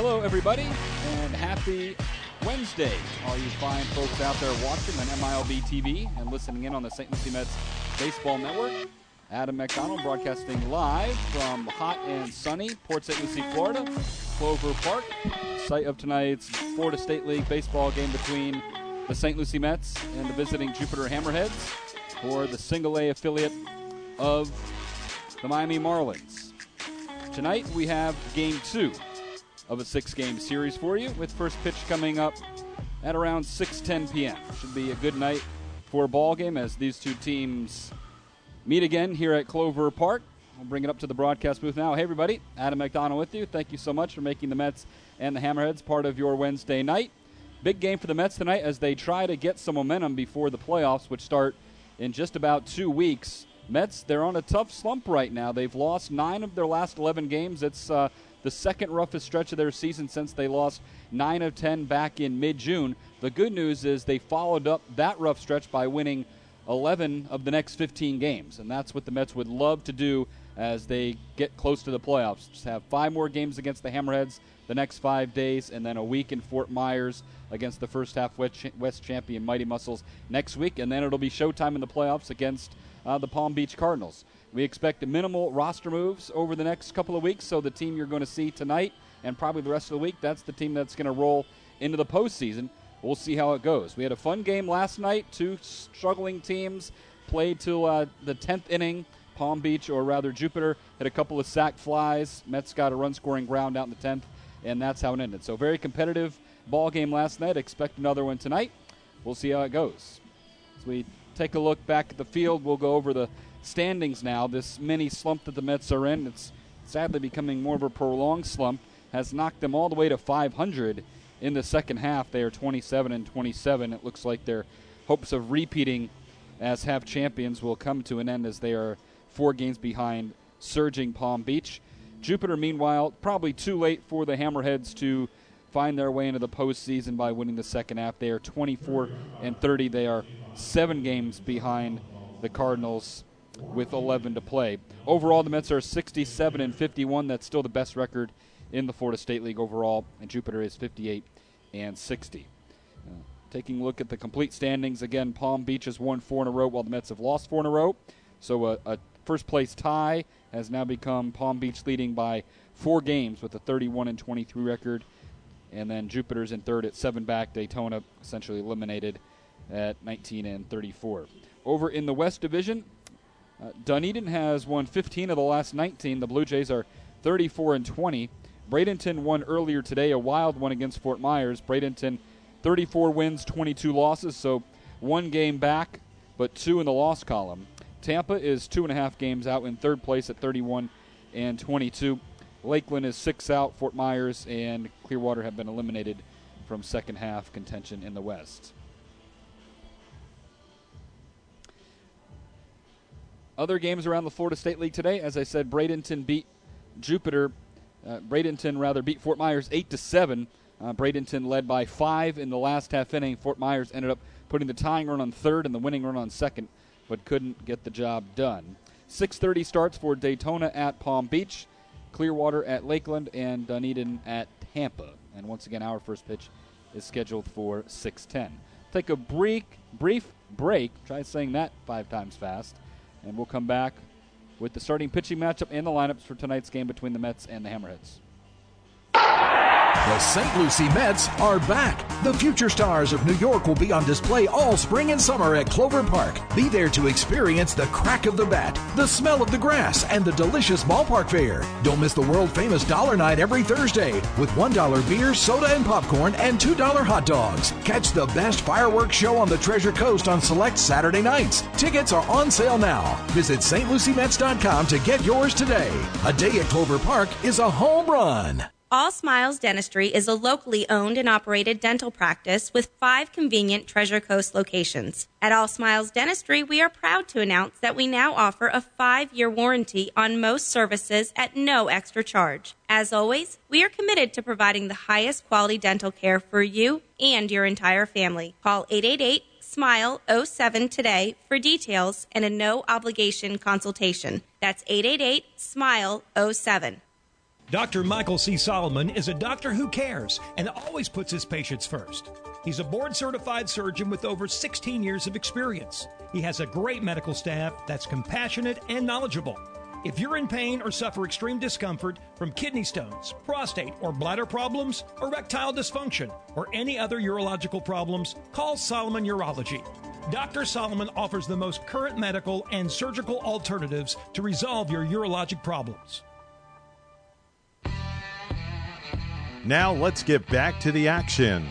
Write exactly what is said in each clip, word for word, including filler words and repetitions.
Hello, everybody, and happy Wednesday. All you fine folks out there watching on M I L B T V and listening in on the Saint Lucie Mets Baseball Network. Adam McDonald broadcasting live from hot and sunny Port Saint Lucie, Florida, Clover Park, site of tonight's Florida State League baseball game between the Saint Lucie Mets and the visiting Jupiter Hammerheads for the single A affiliate of the Miami Marlins. Tonight we have game two of a six-game series for you, with first pitch coming up at around six ten p.m. Should be a good night for a ball game as these two teams meet again here at Clover Park. I'll bring it up to the broadcast booth now. Hey, everybody. Adam McDonald with you. Thank you so much for making the Mets and the Hammerheads part of your Wednesday night. Big game for the Mets tonight as they try to get some momentum before the playoffs, which start in just about two weeks. Mets, they're on a tough slump right now. They've lost nine of their last eleven games. It's uh, the second roughest stretch of their season since they lost nine of ten back in mid-June. The good news is they followed up that rough stretch by winning eleven of the next fifteen games, and that's what the Mets would love to do as they get close to the playoffs. Just have five more games against the Hammerheads the next five days, and then a week in Fort Myers against the first half West champion Mighty Muscles next week, and then it'll be showtime in the playoffs against uh, the Palm Beach Cardinals. We expect minimal roster moves over the next couple of weeks, so the team you're going to see tonight and probably the rest of the week, that's the team that's going to roll into the postseason. We'll see how it goes. We had a fun game last night. Two struggling teams played till uh, the tenth inning. Palm Beach, or rather Jupiter, had a couple of sack flies. Mets got a run-scoring ground out in the tenth, and that's how it ended. So very competitive ball game last night. Expect another one tonight. We'll see how it goes. As we take a look back at the field, we'll go over the standings now. This mini slump that the Mets are in, it's sadly becoming more of a prolonged slump, has knocked them all the way to five hundred in the second half. They are twenty-seven and twenty-seven. It looks like their hopes of repeating as half champions will come to an end as they are four games behind surging Palm Beach. Jupiter, meanwhile, probably too late for the Hammerheads to find their way into the postseason by winning the second half. They are twenty-four and thirty. They are seven games behind the Cardinals with eleven to play. Overall, the Mets are sixty-seven and fifty-one. That's still the best record in the Florida State League overall, and Jupiter is fifty-eight and sixty. Uh, taking a look at the complete standings, again, Palm Beach has won four in a row while the Mets have lost four in a row. So a, a first-place tie has now become Palm Beach leading by four games with a thirty-one and twenty-three record. And then Jupiter's in third at seven back. Daytona essentially eliminated at nineteen and thirty-four. Over in the West Division, uh, Dunedin has won fifteen of the last nineteen. The Blue Jays are thirty-four and twenty. Bradenton won earlier today, a wild one against Fort Myers. Bradenton, thirty-four wins, twenty-two losses, so one game back, but two in the loss column. Tampa is two and a half games out in third place at thirty-one and twenty-two. Lakeland is six out. Fort Myers and Clearwater have been eliminated from second half contention in the West. Other games around the Florida State League today, as I said, Bradenton beat Jupiter. Uh, Bradenton rather beat Fort Myers eight to seven. Uh, Bradenton led by five in the last half inning. Fort Myers ended up putting the tying run on third and the winning run on second, but couldn't get the job done. six thirty starts for Daytona at Palm Beach, Clearwater at Lakeland, and Dunedin at Tampa. And once again, our first pitch is scheduled for six ten. Take a brief, brief break. Try saying that five times fast. And we'll come back with the starting pitching matchup and the lineups for tonight's game between the Mets and the Hammerheads. The Saint Lucie Mets are back. The future stars of New York will be on display all spring and summer at Clover Park. Be there to experience the crack of the bat, the smell of the grass, and the delicious ballpark fare. Don't miss the world-famous Dollar Night every Thursday with one dollar beer, soda, and popcorn, and two dollar hot dogs. Catch the best fireworks show on the Treasure Coast on select Saturday nights. Tickets are on sale now. Visit S T Lucie Mets dot com to get yours today. A day at Clover Park is a home run. All Smiles Dentistry is a locally owned and operated dental practice with five convenient Treasure Coast locations. At All Smiles Dentistry, we are proud to announce that we now offer a five-year warranty on most services at no extra charge. As always, we are committed to providing the highest quality dental care for you and your entire family. Call eight eight eight, S M I L E, oh seven today for details and a no-obligation consultation. That's eight eight eight, S M I L E, oh seven. Doctor Michael C. Solomon is a doctor who cares and always puts his patients first. He's a board-certified surgeon with over sixteen years of experience. He has a great medical staff that's compassionate and knowledgeable. If you're in pain or suffer extreme discomfort from kidney stones, prostate or bladder problems, erectile dysfunction, or any other urological problems, call Solomon Urology. Doctor Solomon offers the most current medical and surgical alternatives to resolve your urologic problems. Now let's get back to the action.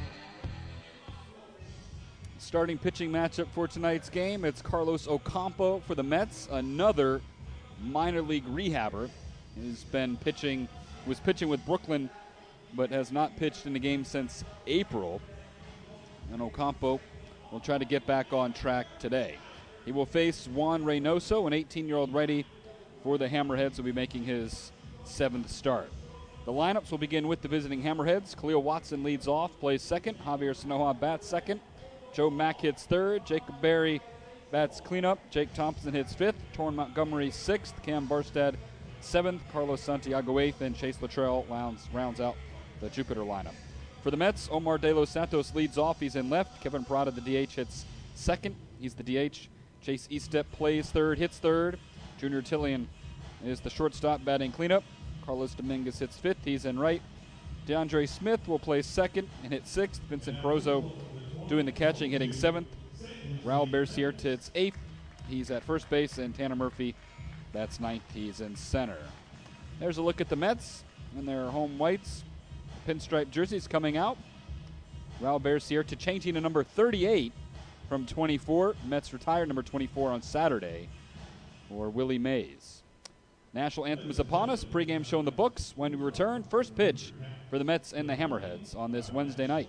Starting pitching matchup for tonight's game, it's Carlos Ocampo for the Mets, another minor league rehabber. He's been pitching, was pitching with Brooklyn, but has not pitched in the game since April. And Ocampo will try to get back on track today. He will face Juan Reynoso, an eighteen-year-old righty for the Hammerheads, will be making his seventh start. The lineups will begin with the visiting Hammerheads. Khalil Watson leads off, plays second. Javier Sanoja bats second. Joe Mack hits third. Jacob Berry bats cleanup. Jake Thompson hits fifth. Torrin Montgomery sixth. Cam Barstad seventh. Carlos Santiago eighth. And Chase Luttrell rounds, rounds out the Jupiter lineup. For the Mets, Omar De Los Santos leads off. He's in left. Kevin Parada, the D H, hits second. He's the D H. Chase Eastep plays third, hits third. Junior Tillian is the shortstop batting cleanup. Carlos Dominguez hits fifth. He's in right. DeAndre Smith will play second and hit sixth. Vincent Carozzo doing the catching, hitting seventh. Raul Bercier hits eighth. He's at first base. And Tanner Murphy, that's ninth. He's in center. There's a look at the Mets and their home whites. Pinstripe jerseys coming out. Raul Bercier to changing to number thirty-eight from twenty-four. Mets retired number twenty-four on Saturday for Willie Mays. National anthem is upon us. Pre-game show in the books. When we return, first pitch for the Mets and the Hammerheads on this Wednesday night.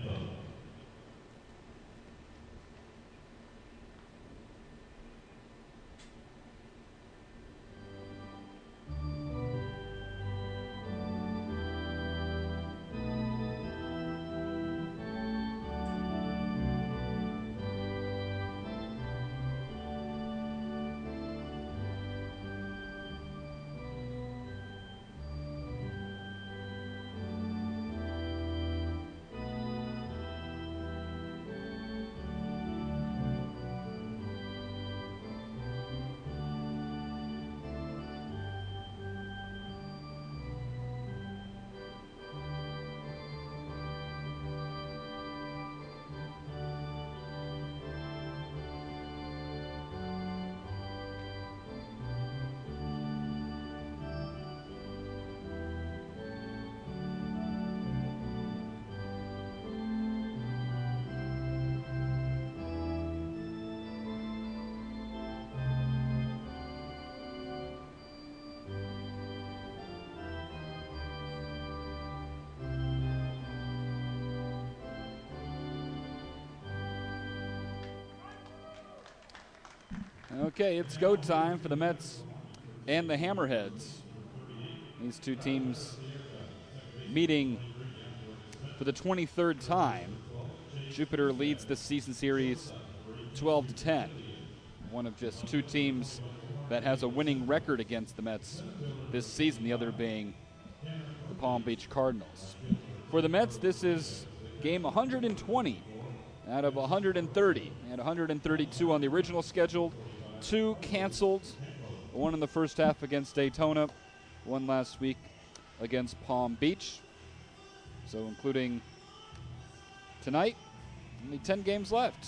Okay, it's go time for the Mets and the Hammerheads. These two teams meeting for the twenty-third time. Jupiter leads the season series twelve to ten. One of just two teams that has a winning record against the Mets this season, the other being the Palm Beach Cardinals. For the Mets, this is game one hundred twenty out of one hundred thirty. And one hundred thirty-two on the original schedule. Two canceled, one in the first half against Daytona, one last week against Palm Beach. So including tonight, only ten games left.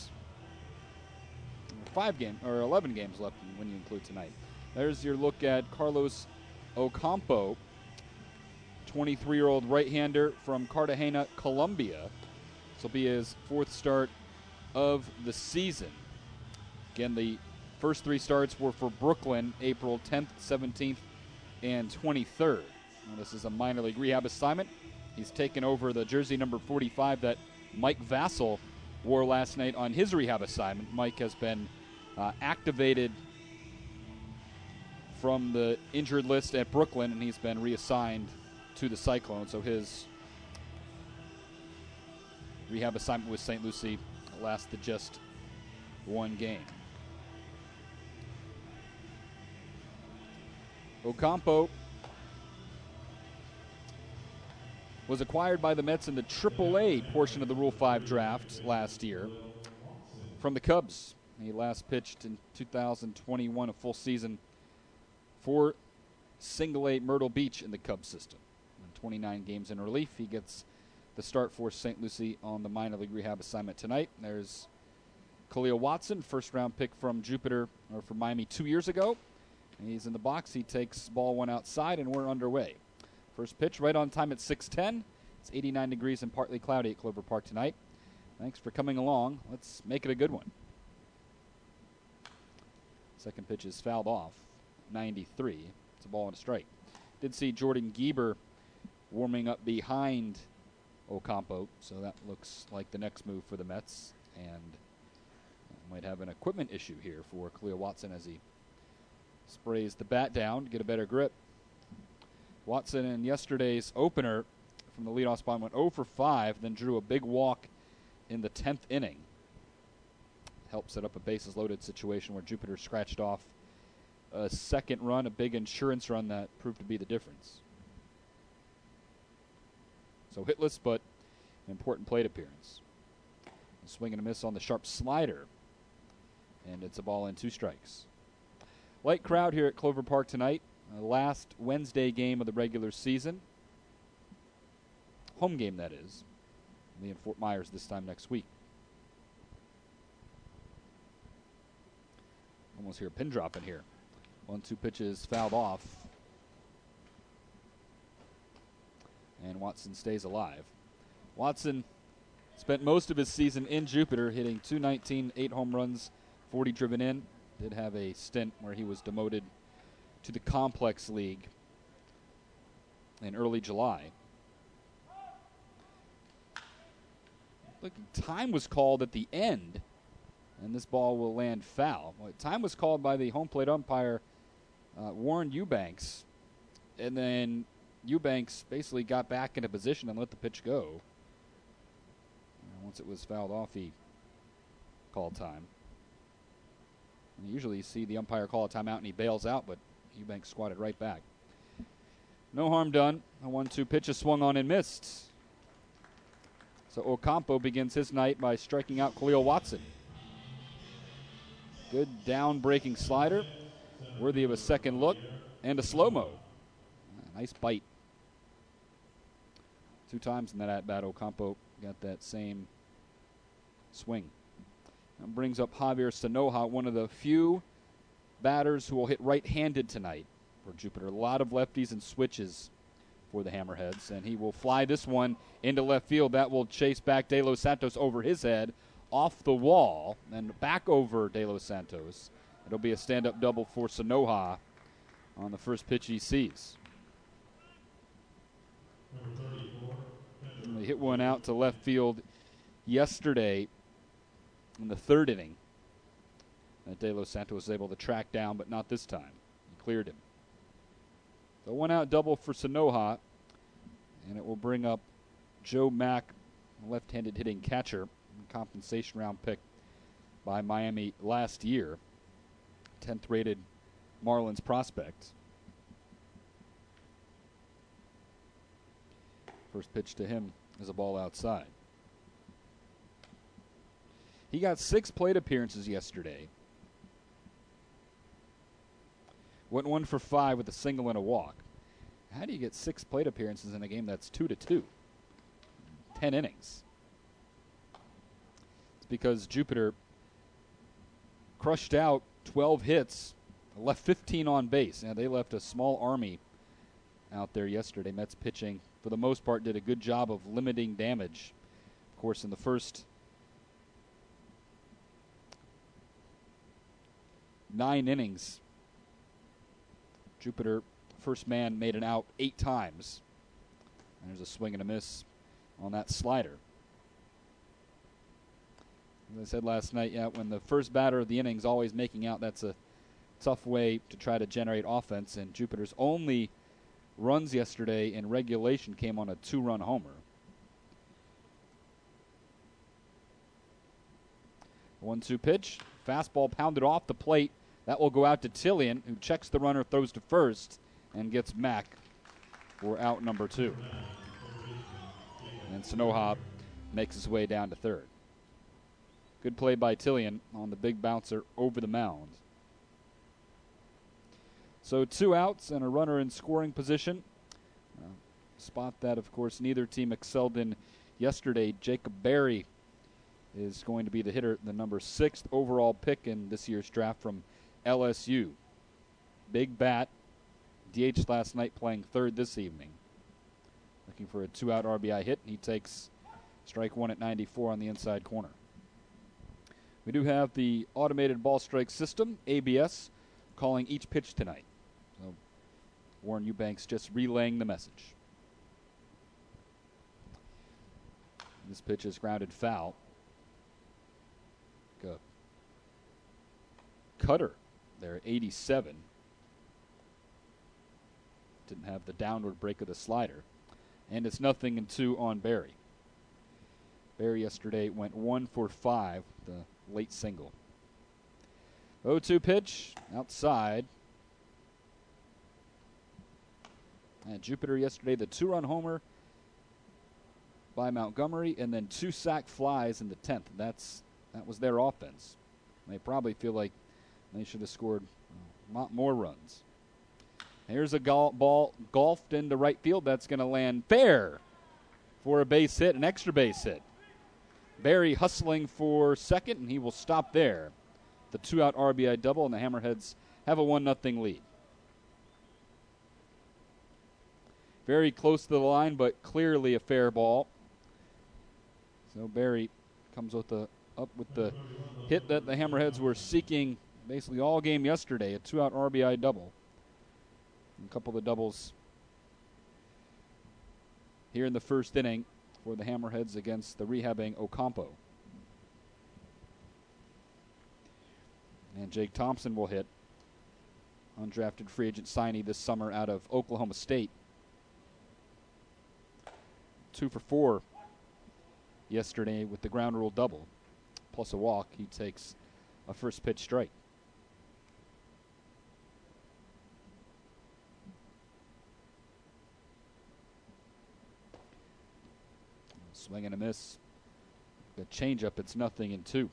Five games, or eleven games left when you include tonight. There's your look at Carlos Ocampo, twenty-three-year-old right-hander from Cartagena, Colombia. This will be his fourth start of the season. Again, the first three starts were for Brooklyn, April tenth, seventeenth, and twenty-third. Now, this is a minor league rehab assignment. He's taken over the jersey number forty-five that Mike Vassell wore last night on his rehab assignment. Mike has been uh, activated from the injured list at Brooklyn, and he's been reassigned to the Cyclones. So his rehab assignment with Saint Lucie lasted just one game. Ocampo was acquired by the Mets in the triple A portion of the Rule five draft last year from the Cubs. He last pitched in two thousand twenty-one, a full season for Single A Myrtle Beach in the Cubs system. In twenty-nine games in relief, he gets the start for Saint Lucie on the minor league rehab assignment tonight. There's Khalil Watson, first-round pick from Jupiter, or from Miami two years ago. He's in the box. He takes ball one outside, and we're underway. First pitch right on time at six ten. It's eighty-nine degrees and partly cloudy at Clover Park tonight. Thanks for coming along. Let's make it a good one. Second pitch is fouled off, ninety-three. It's a ball and a strike. Did see Jordan Gieber warming up behind Ocampo, so that looks like the next move for the Mets. And might have an equipment issue here for Khalil Watson as he sprays the bat down to get a better grip. Watson in yesterday's opener from the leadoff spot went oh for five, then drew a big walk in the tenth inning. Helped set up a bases loaded situation where Jupiter scratched off a second run, a big insurance run that proved to be the difference. So hitless, but an important plate appearance. A swing and a miss on the sharp slider, and it's a ball and two strikes. Light crowd here at Clover Park tonight. Uh, last Wednesday game of the regular season. Home game, that is. Be in Fort Myers this time next week. Almost hear a pin drop in here. One, two pitches fouled off. And Watson stays alive. Watson spent most of his season in Jupiter, hitting two nineteen, eight home runs, forty driven in. Did have a stint where he was demoted to the Complex League in early July. Look, time was called at the end, and this ball will land foul. Well, time was called by the home plate umpire, uh, Warren Eubanks, and then Eubanks basically got back into position and let the pitch go. And once it was fouled off, he called time. And usually you see the umpire call a timeout and he bails out, but Eubanks squatted right back. No harm done. A one two pitch is swung on and missed. So Ocampo begins his night by striking out Khalil Watson. Good down-breaking slider, worthy of a second look, and a slow-mo. Nice bite. Two times in that at-bat, Ocampo got that same swing. That brings up Javier Sanoja, one of the few batters who will hit right-handed tonight for Jupiter. A lot of lefties and switches for the Hammerheads, and he will fly this one into left field. That will chase back De Los Santos over his head, off the wall, and back over De Los Santos. It'll be a stand-up double for Sanoja on the first pitch he sees. And they hit one out to left field yesterday in the third inning that De Los Santos was able to track down, but not this time. He cleared him. So one out double for Sanoja, and it will bring up Joe Mack, a left-handed hitting catcher, compensation round pick by Miami last year, tenth rated Marlins prospect. First pitch to him is a ball outside. He got six plate appearances yesterday. Went one for five with a single and a walk. How do you get six plate appearances in a game that's two to two? Ten innings. It's because Jupiter crushed out twelve hits, left fifteen on base. Now they left a small army out there yesterday. Mets pitching, for the most part, did a good job of limiting damage. Of course, in the first nine innings, Jupiter, first man, made an out eight times. And there's a swing and a miss on that slider. As I said last night, yeah, when the first batter of the inning is always making out, that's a tough way to try to generate offense. And Jupiter's only runs yesterday in regulation came on a two-run homer. one two pitch. Fastball pounded off the plate. That will go out to Tillian, who checks the runner, throws to first, and gets Mack for out number two. and Sanoha makes his way down to third. Good play by Tillian on the big bouncer over the mound. So two outs and a runner in scoring position. Uh, spot that, of course, neither team excelled in yesterday. Jacob Berry is going to be the hitter, the number sixth overall pick in this year's draft from L S U. Big bat, D H last night, playing third this evening. Looking for a two-out R B I hit. He takes strike one at ninety-four on the inside corner. We do have the automated ball strike system, A B S, calling each pitch tonight. So Warren Eubanks just relaying the message. This pitch is grounded foul. Good. Cutter there, eighty-seven. Didn't have the downward break of the slider. And it's nothing and two on Berry. Berry yesterday went one for five, the late single. oh two pitch, outside. And Jupiter yesterday, the two-run homer by Montgomery, and then two sac flies in the tenth. That's that was their offense. They probably feel like they should have scored a lot more runs. Here's a gol- ball golfed into right field. That's going to land fair for a base hit, an extra base hit. Berry hustling for second, and he will stop there. The two-out R B I double, and the Hammerheads have a one nothing lead. Very close to the line, but clearly a fair ball. So Berry comes with the up with the hit that the Hammerheads were seeking basically all game yesterday, a two-out R B I double. And a couple of the doubles here in the first inning for the Hammerheads against the rehabbing Ocampo. And Jake Thompson will hit, undrafted free agent signee this summer out of Oklahoma State. Two for four yesterday with the ground rule double, plus a walk. He takes a first pitch strike. Swing and a miss. The changeup, it's nothing and two.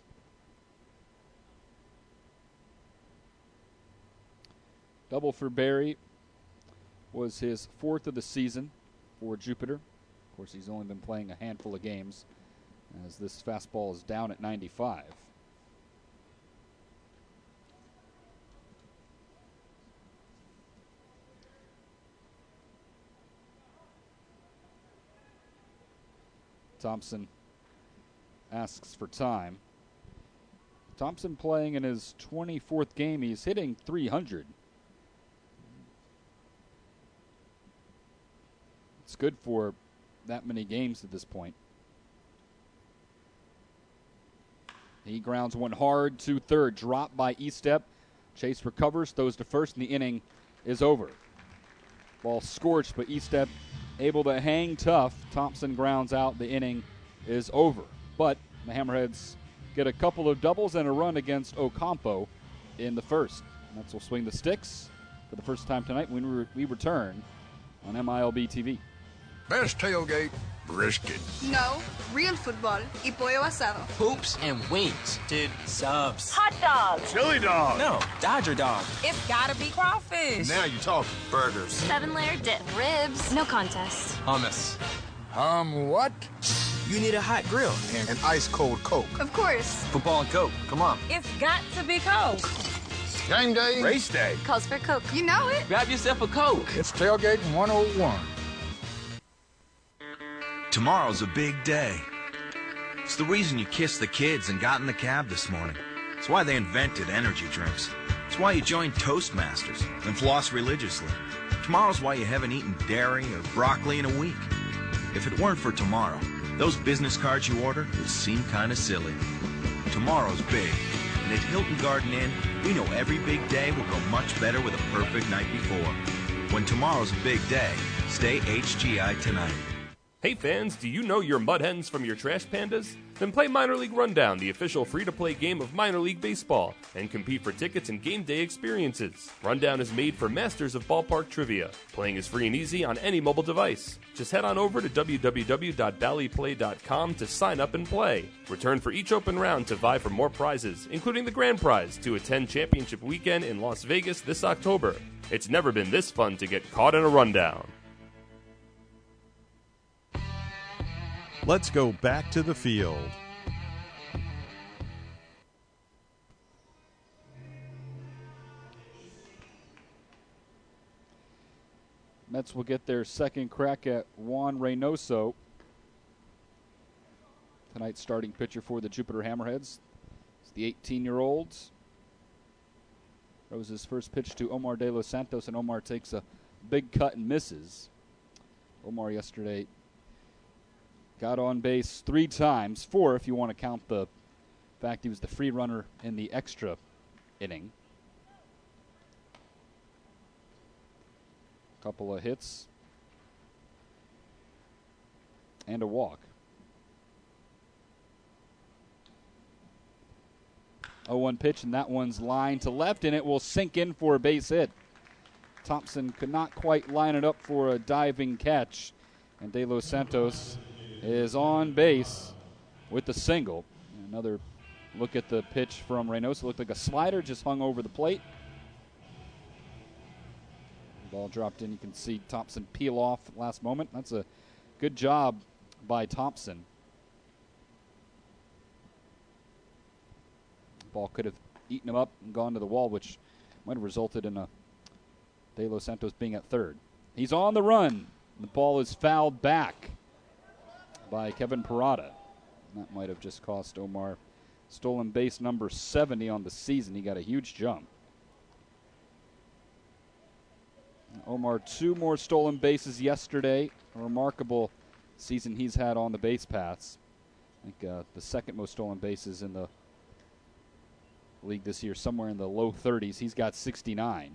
Double for Berry was his fourth of the season for Jupiter. Of course, he's only been playing a handful of games as this fastball is down at ninety-five. Thompson asks for time. Thompson playing in his twenty-fourth game. He's hitting three hundred. It's good for that many games at this point. He grounds one hard to third. Dropped by Estep. Chase recovers, throws to first, and the inning is over. Ball scorched, but Estep able to hang tough. Thompson grounds out. The inning is over. But the Hammerheads get a couple of doubles and a run against Ocampo in the first. And that's will swing the sticks for the first time tonight when we, re- we return on M I L B T V. Best tailgate, brisket. No, real football y pollo asado. Hoops and wings. Dude, subs. Hot dogs. Chili dog. No, Dodger dog. It's gotta be crawfish. Now you're talking. Burgers. Seven-layer dip. Ribs. No contest. Hummus. Um, what? You need a hot grill. And an ice-cold Coke. Of course. Football and Coke. Come on. It's got to be Coke. Game day. Race day. Calls for Coke. You know it. Grab yourself a Coke. It's tailgating one oh one. Tomorrow's a big day. It's the reason you kissed the kids and got in the cab this morning. It's why they invented energy drinks. It's why you joined Toastmasters and floss religiously. Tomorrow's why you haven't eaten dairy or broccoli in a week. If it weren't for tomorrow, those business cards you order would seem kind of silly. Tomorrow's big, and at Hilton Garden Inn, we know every big day will go much better with a perfect night before. When tomorrow's a big day, stay H G I tonight. Hey fans, do you know your mud hens from your trash pandas? Then play Minor League Rundown, the official free-to-play game of minor league baseball, and compete for tickets and game day experiences. Rundown is made for masters of ballpark trivia. Playing is free and easy on any mobile device. Just head on over to w w w dot bally play dot com to sign up and play. Return for each open round to vie for more prizes, including the grand prize to attend Championship Weekend in Las Vegas this October. It's never been this fun to get caught in a rundown. Let's go back to the field. Mets will get their second crack at Juan Reynoso, tonight's starting pitcher for the Jupiter Hammerheads. It's the eighteen-year-old. Throws his first pitch to Omar De Los Santos, and Omar takes a big cut and misses. Omar yesterday got on base three times, four if you want to count the fact he was the free runner in the extra inning. Couple of hits and a walk. oh one pitch, and that one's lined to left, and it will sink in for a base hit. Thompson could not quite line it up for a diving catch, and De Los Santos is on base with the single. Another look at the pitch from Reynoso. Looked like a slider, just hung over the plate. Ball dropped in. You can see Thompson peel off last moment. That's a good job by Thompson. Ball could have eaten him up and gone to the wall, which might have resulted in a De Los Santos being at third. He's on the run. The ball is fouled back by Kevin Parada. That might have just cost Omar stolen base number seventy on the season. He got a huge jump. Omar, two more stolen bases yesterday. A remarkable season he's had on the base paths. I think uh, the second most stolen bases in the league this year, somewhere in the low thirties. He's got sixty-nine.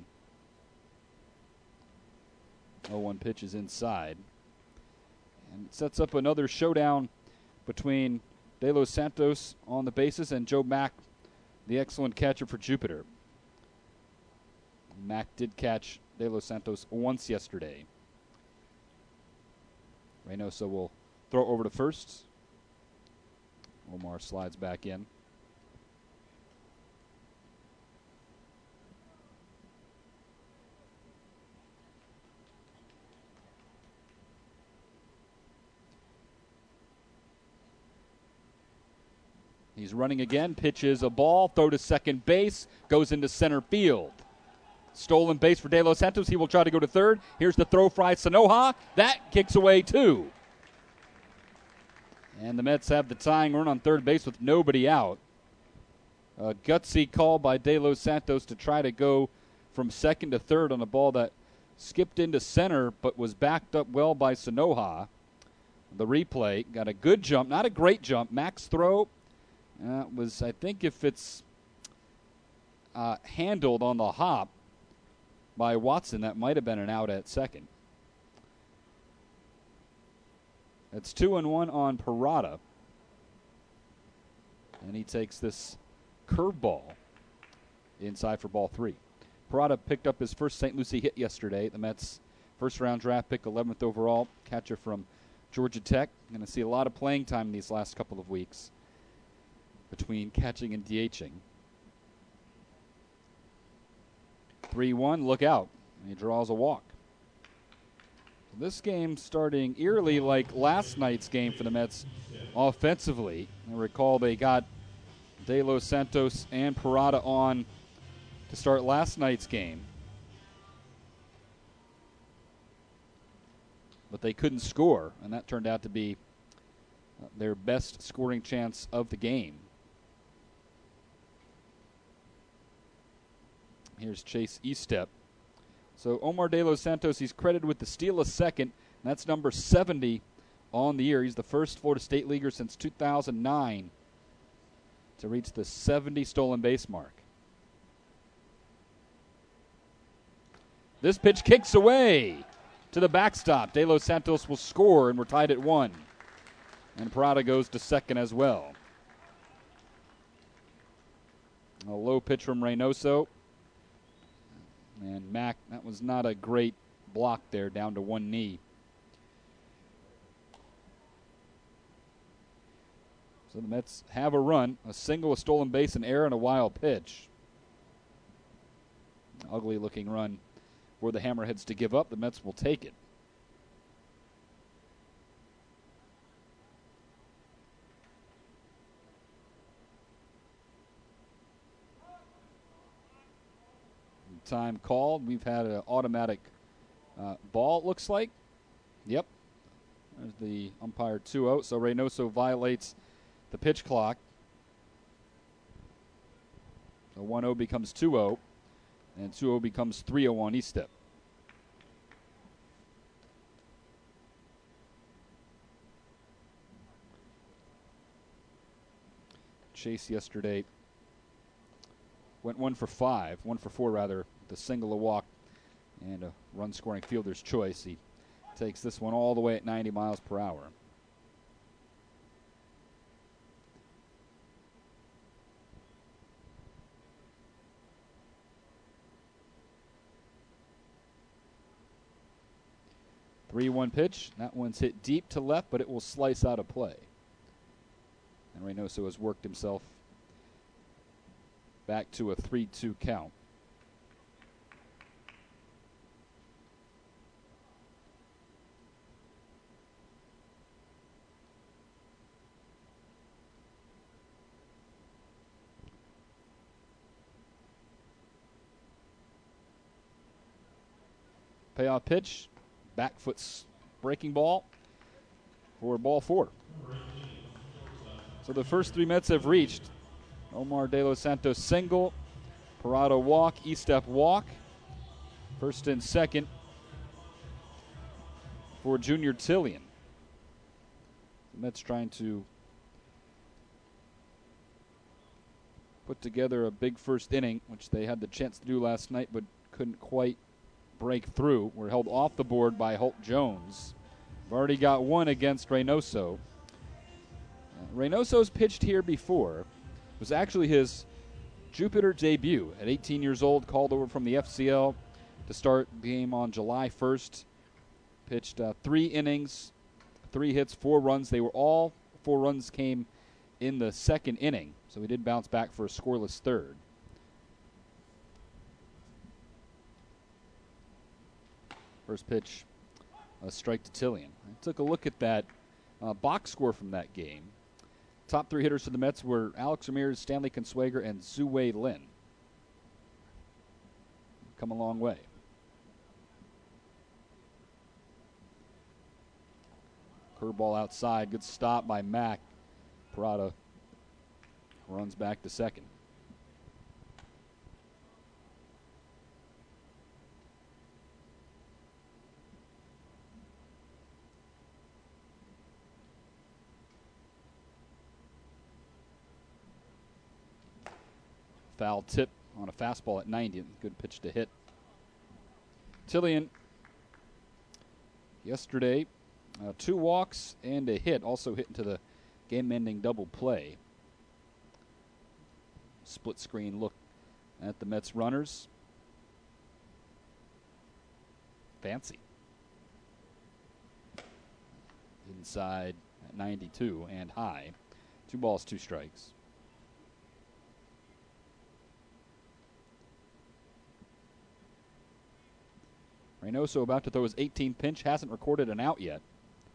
oh one pitch is inside. And it sets up another showdown between De Los Santos on the bases and Joe Mack, the excellent catcher for Jupiter. Mack did catch De Los Santos once yesterday. Reynoso will throw over to first. Omar slides back in. He's running again, pitches a ball, throw to second base, goes into center field. Stolen base for De Los Santos. He will try to go to third. Here's the throw fry, Sanoja. That kicks away two. And the Mets have the tying run on third base with nobody out. A gutsy call by De Los Santos to try to go from second to third on a ball that skipped into center but was backed up well by Sanoja. The replay got a good jump, not a great jump. Mack's throw uh, was, I think, if it's uh, handled on the hop by Watson, that might have been an out at second. It's two and one on Parada. And he takes this curveball inside for ball three. Parada picked up his first Saint Lucie hit yesterday. The Mets' first-round draft pick, eleventh overall, catcher from Georgia Tech. Going to see a lot of playing time in these last couple of weeks between catching and DHing. three one, look out. And he draws a walk. This game starting eerily like last night's game for the Mets offensively. I recall they got De Los Santos and Parada on to start last night's game. But they couldn't score, and that turned out to be their best scoring chance of the game. Here's Chase Estep. So Omar De Los Santos, he's credited with the steal of second, and that's number seventy on the year. He's the first Florida State leaguer since two thousand nine to reach the seventy stolen base mark. This pitch kicks away to the backstop. De Los Santos will score, and we're tied at one. And Parada goes to second as well. A low pitch from Reynoso. And Mack, that was not a great block there, down to one knee. So the Mets have a run, a single, a stolen base, an error, and a wild pitch. Ugly looking run for the Hammerheads to give up. The Mets will take it. Time called. We've had an automatic uh, ball, it looks like. Yep. There's the umpire two oh. So Reynoso violates the pitch clock. So one oh becomes two oh. And two oh becomes three oh on Estep. Chase yesterday went one for five, one for four rather, the single, a walk, and a run-scoring fielder's choice. He takes this one all the way at ninety miles per hour. three one pitch. That one's hit deep to left, but it will slice out of play. And Reynoso has worked himself back to a three two count. Payoff pitch, back foot breaking ball for ball four. So the first three Mets have reached. Omar De Los Santos single, Parada walk, Estep walk. First and second for Junior Tillian. The Mets trying to put together a big first inning, which they had the chance to do last night but couldn't quite break through. Were held off the board by Holt Jones. We've already got one against Reynoso. Uh, Reynoso's pitched here before. It was actually his Jupiter debut at eighteen years old, called over from the F C L to start the game on July first. Pitched uh, three innings, three hits, four runs. They were all, four runs came in the second inning, so he did bounce back for a scoreless third. First pitch, a strike to Tillian. I took a look at that uh, box score from that game. Top three hitters for the Mets were Alex Ramirez, Stanley Consuegra, and Zue Lin. Come a long way. Curveball outside. Good stop by Mack. Parada runs back to second. Foul tip on a fastball at ninety. Good pitch to hit. Tillian yesterday, uh, two walks and a hit. Also hit into the game-ending double play. Split screen look at the Mets runners. Fancy. Inside at ninety-two and high. Two balls, two strikes. Reynoso about to throw his eighteenth pitch, hasn't recorded an out yet.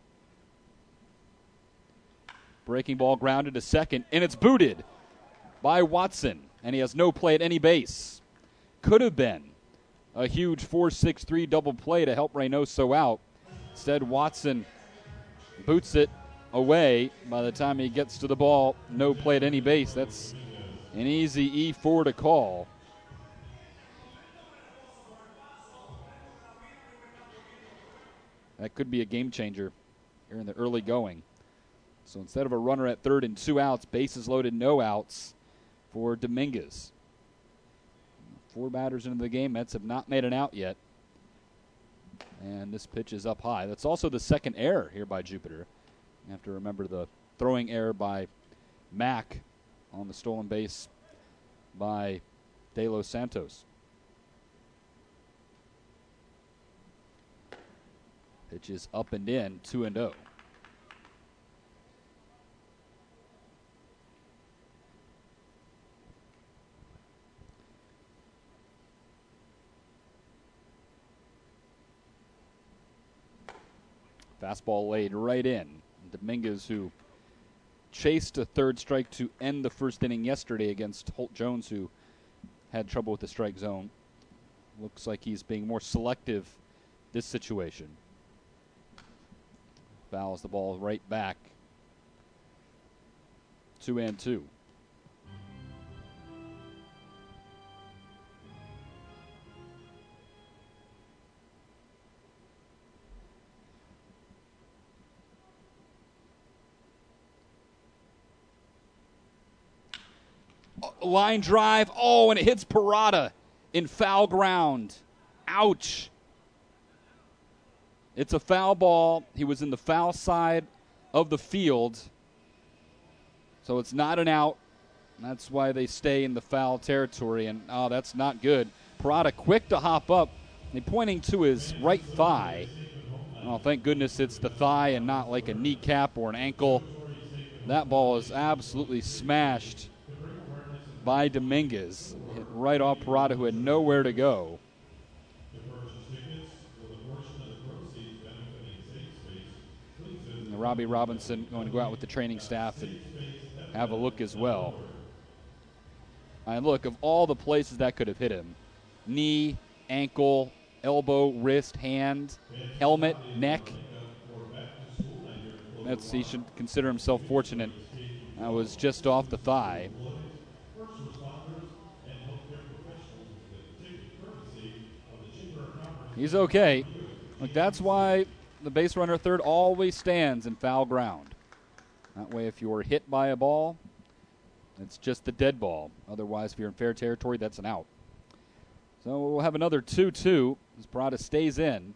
Breaking ball grounded to second, and it's booted by Watson, and he has no play at any base. Could have been a huge four six three double play to help Reynoso out. Instead, Watson boots it away. By the time he gets to the ball, no play at any base. That's an easy E four to call. That could be a game changer here in the early going. So instead of a runner at third and two outs, bases loaded, no outs for Dominguez. Four batters into the game. Mets have not made an out yet. And this pitch is up high. That's also the second error here by Jupiter. You have to remember the throwing error by Mack on the stolen base by De Los Santos. Pitch is up and in, two and oh. Fastball laid right in. Dominguez, who chased a third strike to end the first inning yesterday against Holt Jones, who had trouble with the strike zone. Looks like he's being more selective this situation. Fouls the ball right back. Two and two. Line drive. Oh, and it hits Parada in foul ground. Ouch. It's a foul ball. He was in the foul side of the field. So it's not an out. That's why they stay in the foul territory. And, oh, that's not good. Parada quick to hop up. And pointing to his right thigh. Oh, thank goodness it's the thigh and not like a kneecap or an ankle. That ball is absolutely smashed by Dominguez. Hit right off Parada, who had nowhere to go. And Robbie Robinson going to go out with the training staff and have a look as well. And look, of all the places that could have hit him, knee, ankle, elbow, wrist, hand, helmet, neck. That's, he should consider himself fortunate. That was just off the thigh. He's okay. Look, that's why the base runner third always stands in foul ground. That way, if you're hit by a ball, it's just the dead ball. Otherwise, if you're in fair territory, that's an out. So we'll have another two two as Parada stays in.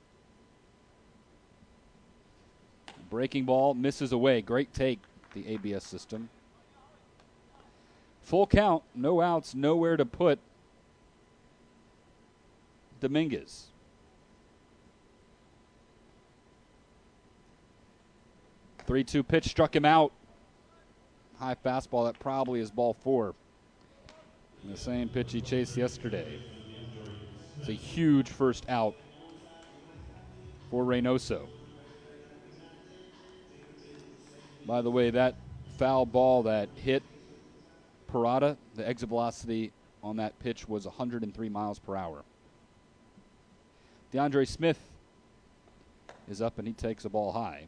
Breaking ball misses away. Great take, the A B S system. Full count, no outs, nowhere to put Dominguez. three two pitch struck him out. High fastball, that probably is ball four. And the same pitch he chased yesterday. It's a huge first out for Reynoso. By the way, that foul ball that hit Parada, the exit velocity on that pitch was one hundred three miles per hour. DeAndre Smith is up and he takes a ball high.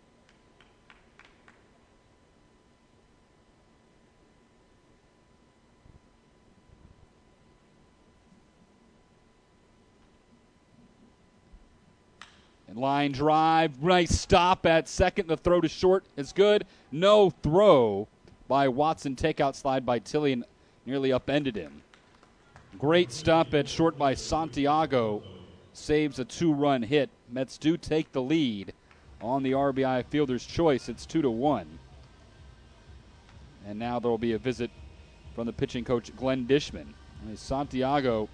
And line drive, nice stop at second. The throw to short is good. No throw by Watson. Takeout slide by Tillian nearly upended him. Great stop at short by Santiago. Saves a two-run hit. Mets do take the lead on the R B I fielder's choice. It's two to one. And now there will be a visit from the pitching coach, Glenn Dishman. And Santiago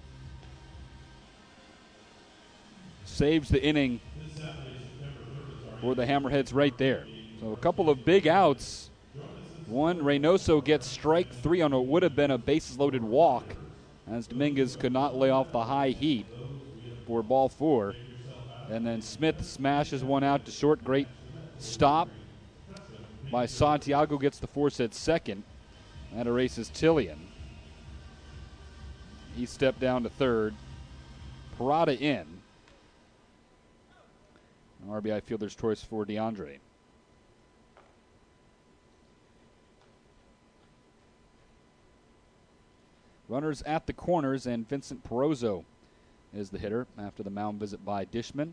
saves the inning for the Hammerheads right there. So a couple of big outs. One, Reynoso gets strike three on what would have been a bases-loaded walk, as Dominguez could not lay off the high heat for ball four. And then Smith smashes one out to short. Great stop by Santiago, gets the force at second. That erases Tillian. He stepped down to third. Parada in. R B I fielder's choice for DeAndre. Runners at the corners, and Vincent Perozzo is the hitter after the mound visit by Dishman.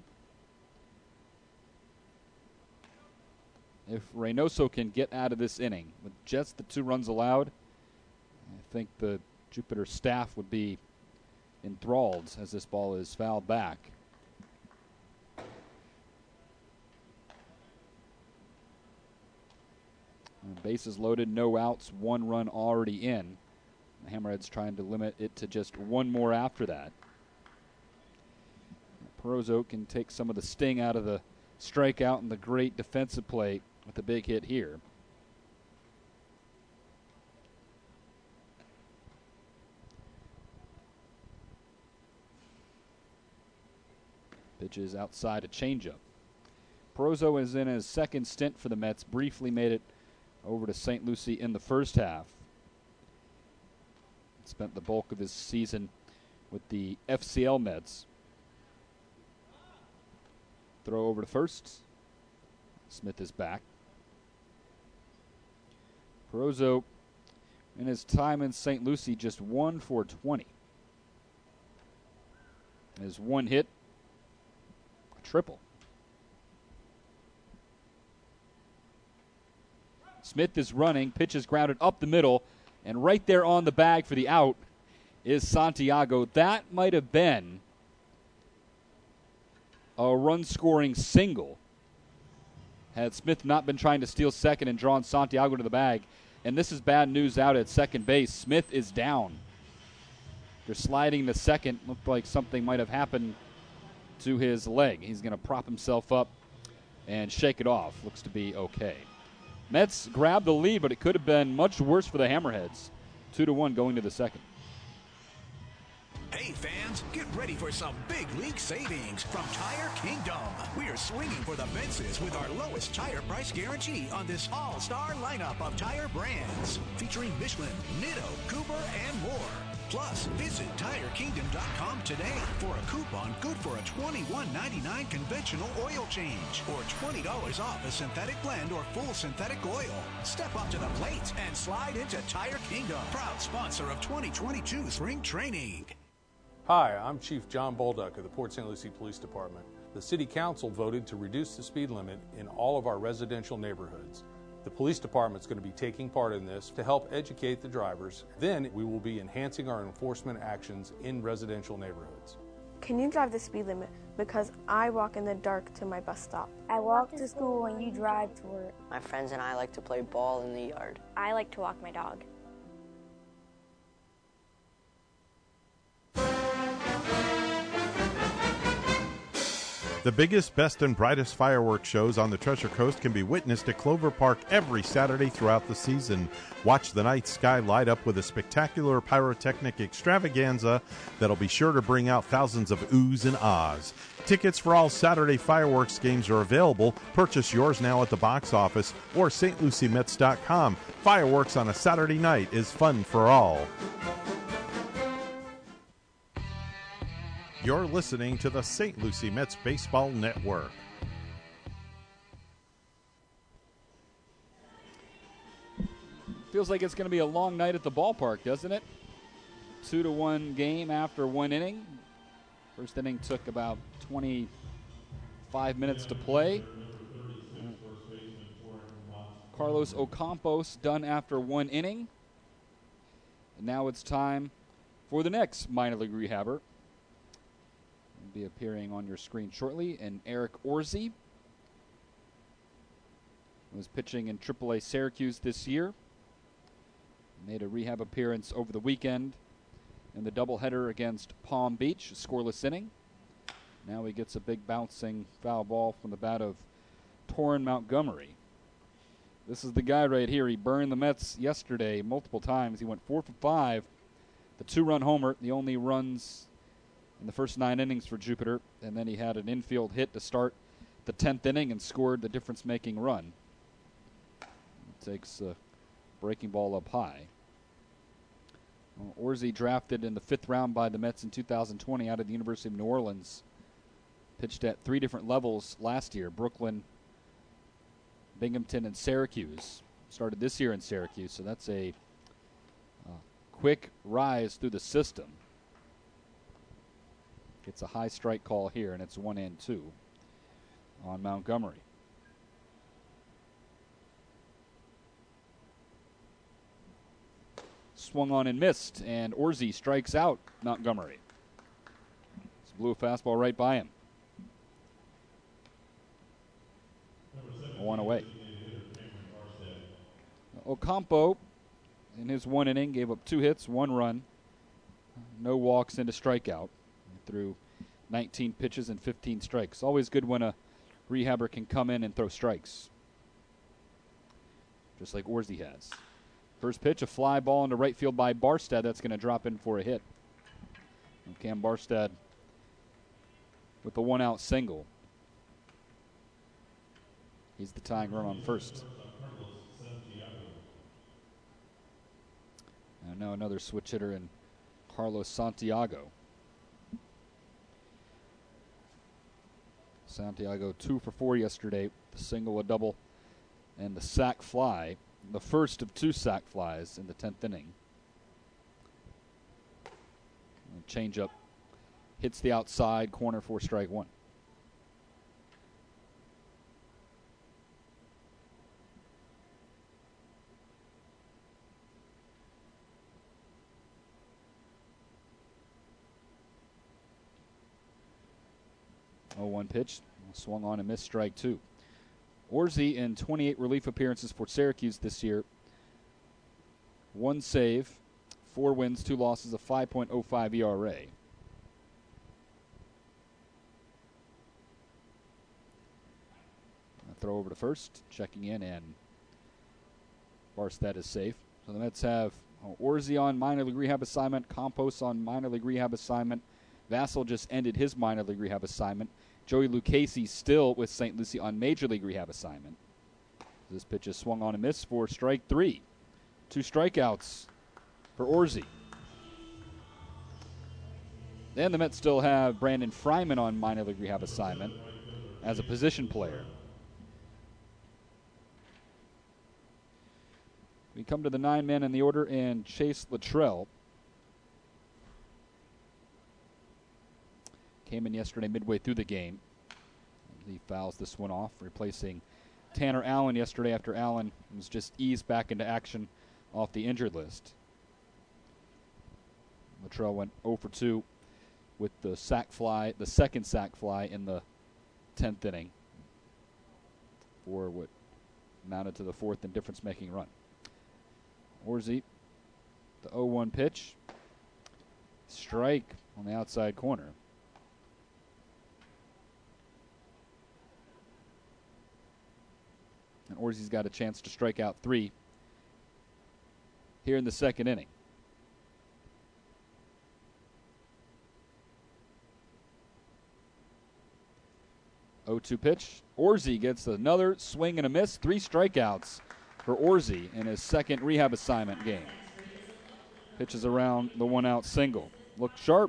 If Reynoso can get out of this inning with just the two runs allowed, I think the Jupiter staff would be enthralled as this ball is fouled back. Bases loaded, no outs, one run already in. The Hammerheads trying to limit it to just one more after that. Perozo can take some of the sting out of the strikeout and the great defensive play with a big hit here. Pitches outside a changeup. Perozo is in his second stint for the Mets. Briefly made it over to Saint Lucie in the first half. Spent the bulk of his season with the F C L Mets. Throw over to first. Smith is back. Perozo, in his time in Saint Lucie, just one for twenty. His one hit, a triple. Smith is running, pitch is grounded up the middle, and right there on the bag for the out is Santiago. That might have been a run-scoring single had Smith not been trying to steal second and drawn Santiago to the bag. And this is bad news out at second base. Smith is down. They're sliding to second. Looked like something might have happened to his leg. He's going to prop himself up and shake it off. Looks to be okay. Mets grabbed the lead, but it could have been much worse for the Hammerheads. Two to one going to the second. Hey fans, get ready for some big league savings from Tire Kingdom. We are swinging for the fences with our lowest tire price guarantee on this all-star lineup of tire brands, featuring Michelin, Nitto, Cooper, and more. Plus, visit Tire Kingdom dot com today for a coupon good for a twenty-one ninety-nine conventional oil change or twenty dollars off a synthetic blend or full synthetic oil. Step up to the plate and slide into Tire Kingdom, proud sponsor of twenty twenty-two Spring Training. Hi, I'm Chief John Bolduck of the Port Saint Lucie Police Department. The City Council voted to reduce the speed limit in all of our residential neighborhoods. The police department's going to be taking part in this to help educate the drivers. Then we will be enhancing our enforcement actions in residential neighborhoods. Can you drive the speed limit? Because I walk in the dark to my bus stop. I walk to school and you drive to work. My friends and I like to play ball in the yard. I like to walk my dog. The biggest, best, and brightest fireworks shows on the Treasure Coast can be witnessed at Clover Park every Saturday throughout the season. Watch the night sky light up with a spectacular pyrotechnic extravaganza that'll be sure to bring out thousands of oohs and ahs. Tickets for all Saturday fireworks games are available. Purchase yours now at the box office or S T Lucie Mets dot com. Fireworks on a Saturday night is fun for all. You're listening to the Saint Lucie Mets Baseball Network. Feels like it's going to be a long night at the ballpark, doesn't it? Two to one game after one inning. First inning took about twenty-five minutes to play. Carlos Ocampos done after one inning. And now it's time for the next minor league rehabber. Be appearing on your screen shortly, and Eric Orsi was pitching in triple A Syracuse this year. Made a rehab appearance over the weekend in the doubleheader against Palm Beach, a scoreless inning. Now he gets a big bouncing foul ball from the bat of Torrin Montgomery. This is the guy right here. He burned the Mets yesterday multiple times. He went four for five, the two-run homer, the only runs in the first nine innings for Jupiter, and then he had an infield hit to start the tenth inning and scored the difference-making run. He takes a breaking ball up high. Well, Orsi drafted in the fifth round by the Mets in two thousand twenty out of the University of New Orleans. Pitched at three different levels last year, Brooklyn, Binghamton, and Syracuse. Started this year in Syracuse, so that's a uh, quick rise through the system. It's a high strike call here, and it's one and two on Montgomery. Swung on and missed, and Orsi strikes out Montgomery. It's blew a fastball right by him. One away. Ocampo in his one inning, gave up two hits, one run, no walks, and a strikeout. He threw nineteen pitches and fifteen strikes. Always good when a rehabber can come in and throw strikes, just like Orsi has. First pitch, a fly ball into right field by Barstad. That's going to drop in for a hit. And Cam Barstad with the one-out single. He's the tying run on first. And now another switch hitter in Carlos Santiago. Santiago two for four yesterday. The single, a double, and the sac fly. The first of two sac flies in the tenth inning. Changeup hits the outside corner for strike one. oh one pitch, swung on and missed, strike two. Orsi in twenty-eight relief appearances for Syracuse this year. One save, four wins, two losses, a five point oh five E R A. A throw over to first, checking in, and Barstad is safe. So the Mets have oh, Orsi on minor league rehab assignment, Campos on minor league rehab assignment. Vassell just ended his minor league rehab assignment. Joey Lucchesi still with Saint Lucie on major league rehab assignment. This pitch is swung on and missed for strike three. Two strikeouts for Orsi. Then the Mets still have Brandon Fryman on minor league rehab assignment as a position player. We come to the nine men in the order, and Chase Luttrell came in yesterday midway through the game. He fouls this one off, replacing Tanner Allen yesterday after Allen was just eased back into action off the injured list. Luttrell went oh for two with the sac fly, the second sac fly in the tenth inning for what amounted to the fourth and difference-making run. Orsi, the oh one pitch. Strike on the outside corner. And Orsi's got a chance to strike out three here in the second inning. oh two pitch. Orsi gets another swing and a miss. Three strikeouts for Orsi in his second rehab assignment game. Pitches around the one-out single. Look sharp.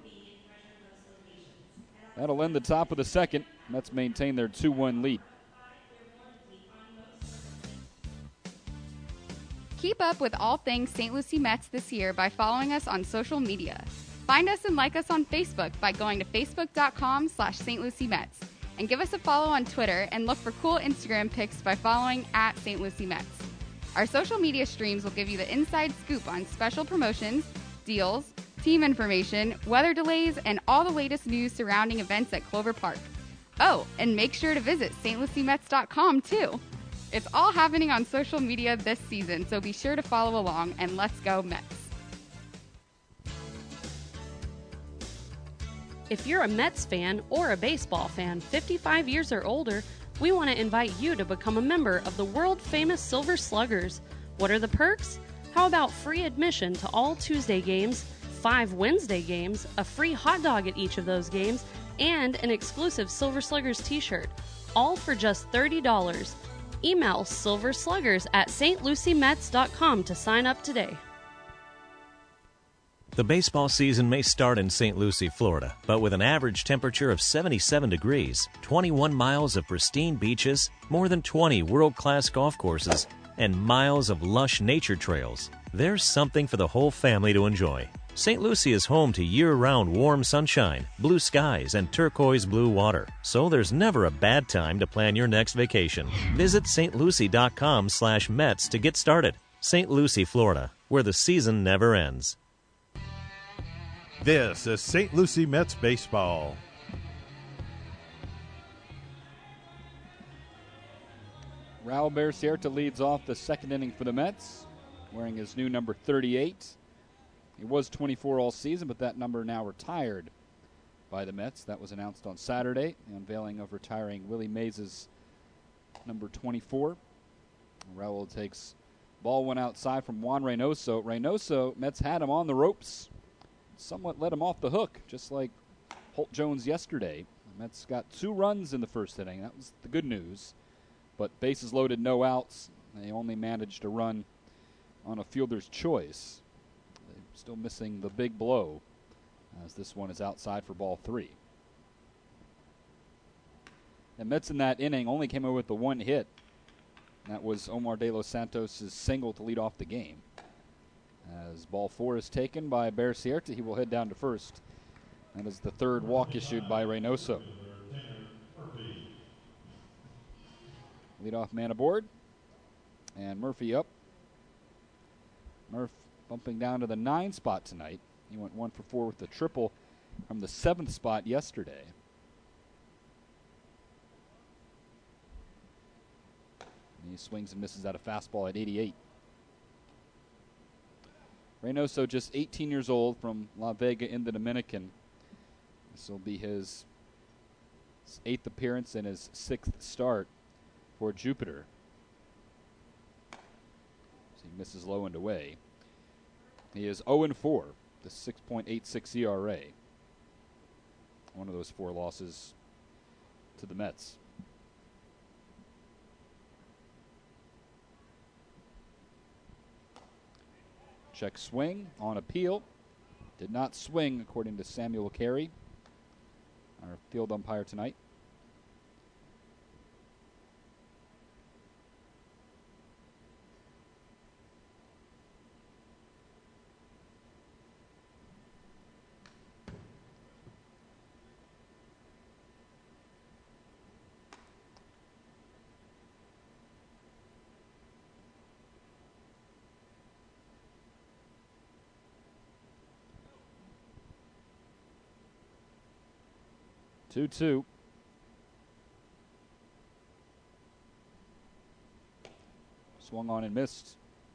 That'll end the top of the second. Mets maintain their two one lead. Keep up with all things Saint Lucie Mets this year by following us on social media. Find us and like us on Facebook by going to facebook.com slash Saint Lucie Mets. And give us a follow on Twitter and look for cool Instagram pics by following at Saint Lucie Mets. Our social media streams will give you the inside scoop on special promotions, deals, team information, weather delays, and all the latest news surrounding events at Clover Park. Oh, and make sure to visit Saint Lucie Mets dot com too. It's all happening on social media this season, so be sure to follow along, and let's go Mets. If you're a Mets fan or a baseball fan fifty-five years or older, we want to invite you to become a member of the world-famous Silver Sluggers. What are the perks? How about free admission to all Tuesday games, five Wednesday games, a free hot dog at each of those games, and an exclusive Silver Sluggers t-shirt, all for just thirty dollars. Email silversluggers at S T Lucie Mets dot com to sign up today. The baseball season may start in Saint Lucie, Florida, but with an average temperature of seventy-seven degrees, twenty-one miles of pristine beaches, more than twenty world-class golf courses, and miles of lush nature trails, there's something for the whole family to enjoy. Saint Lucie is home to year-round warm sunshine, blue skies, and turquoise blue water, so there's never a bad time to plan your next vacation. Visit S T Lucie dot com slash Mets to get started. Saint Lucie, Florida, where the season never ends. This is Saint Lucie Mets baseball. Raul Bearcierta leads off the second inning for the Mets. wearing his new number thirty-eight. He was twenty-four all season, but that number now retired by the Mets. That was announced on Saturday, the unveiling of retiring Willie Mays' number twenty-four. Raul takes ball one outside from Juan Reynoso. Reynoso, Mets had him on the ropes, somewhat let him off the hook, just like Holt Jones yesterday. The Mets got two runs in the first inning. That was the good news. But bases loaded, no outs. They only managed to run on a fielder's choice. They're still missing the big blow, as this one is outside for ball three. The Mets in that inning only came away with the one hit. That was Omar De Los Santos' single to lead off the game. As ball four is taken by Bear Cierta, he will head down to first. That is the third walk issued by Reynoso. Leadoff man aboard. And Murphy up. Murph bumping down to the nine spot tonight. He went one for four with the triple from the seventh spot yesterday. And he swings and misses at a fastball at eighty-eight. Reynoso, just eighteen years old, from La Vega in the Dominican. This will be his eighth appearance and his sixth start for Jupiter. So he misses low and away. He is oh and four, the six point eight six E R A. One of those four losses to the Mets. Check swing on appeal. Did not swing, according to Samuel Carey, our field umpire tonight. two two. Swung on and missed.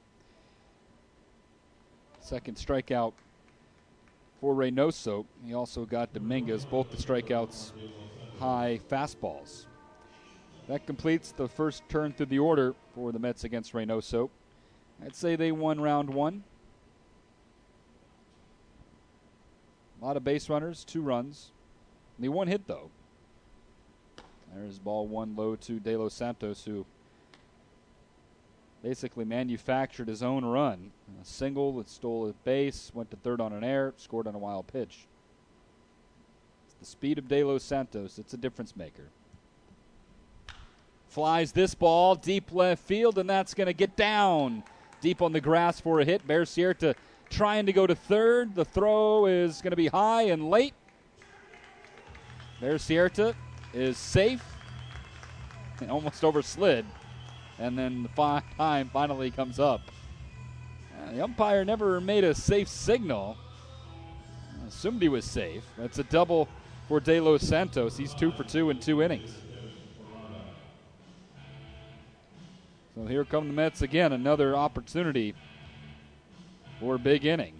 Second strikeout for Reynoso. He also got Dominguez, both the strikeouts high fastballs. That completes the first turn through the order for the Mets against Reynoso. I'd say they won round one. A lot of base runners, two runs. The one hit, though. There's ball one low to De Los Santos, who basically manufactured his own run. A single that stole a base, went to third on an error, scored on a wild pitch. It's the speed of De Los Santos. It's a difference maker. Flies this ball deep left field, and that's going to get down deep on the grass for a hit. Bear Cierta trying to go to third. The throw is going to be high and late. Bear Cierta is safe and almost overslid. And then the fi- time finally comes up. Uh, the umpire never made a safe signal. I assumed he was safe. That's a double for De Los Santos. He's two for two in two innings. So here come the Mets again. Another opportunity for a big inning.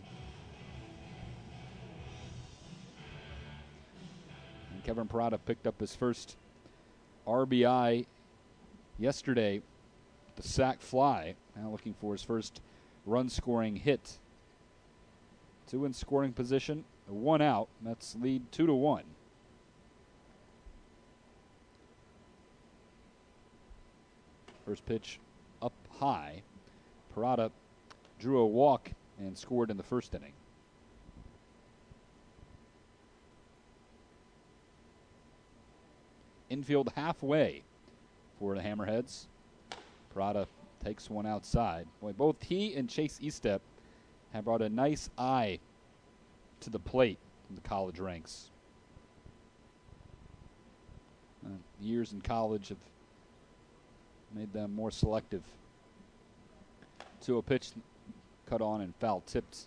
Kevin Parada picked up his first R B I yesterday, the sac fly. Now looking for his first run-scoring hit. Two in scoring position, one out. Mets lead two to one. First pitch up high. Parada drew a walk and scored in the first inning. Infield halfway for the Hammerheads. Parada takes one outside. Boy, both he and Chase Estep have brought a nice eye to the plate in the college ranks. Uh, years in college have made them more selective. To a pitch cut on and foul tipped.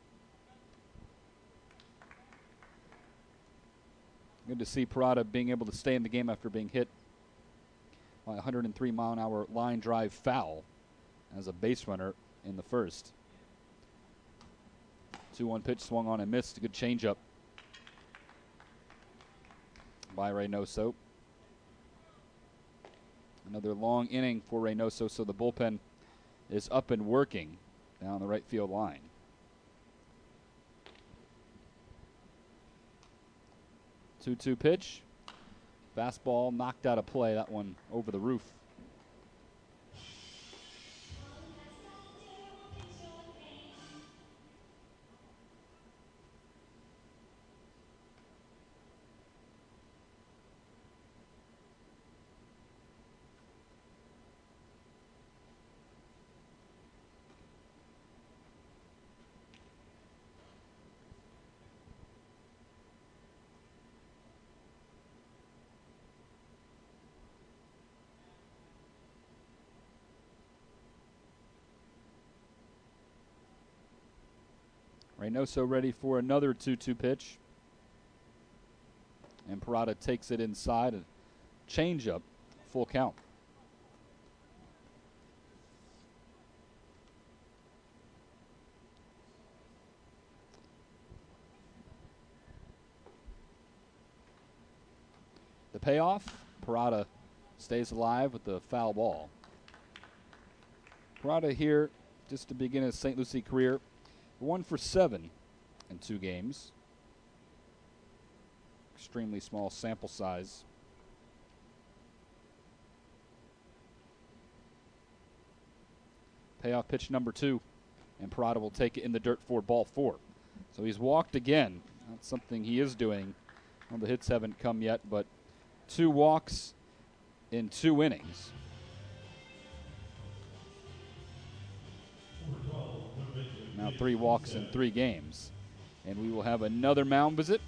Good to see Parada being able to stay in the game after being hit by a one hundred three mile an hour line drive foul as a base runner in the first. two one pitch swung on and missed. A good changeup by Reynoso. Another long inning for Reynoso, so the bullpen is up and working down the right field line. two two pitch. Fastball knocked out of play. That one over the roof. Reynoso ready for another two two pitch. And Parada takes it inside. A changeup, full count. The payoff, Parada stays alive with the foul ball. Parada here, just to begin his Saint Lucie career, one for seven in two games. Extremely small sample size. Payoff pitch number two, and Parada will take it in the dirt for ball four. So he's walked again. That's something he is doing. Well, the hits haven't come yet, but two walks in two innings. Now three walks in three games. And we will have another mound visit.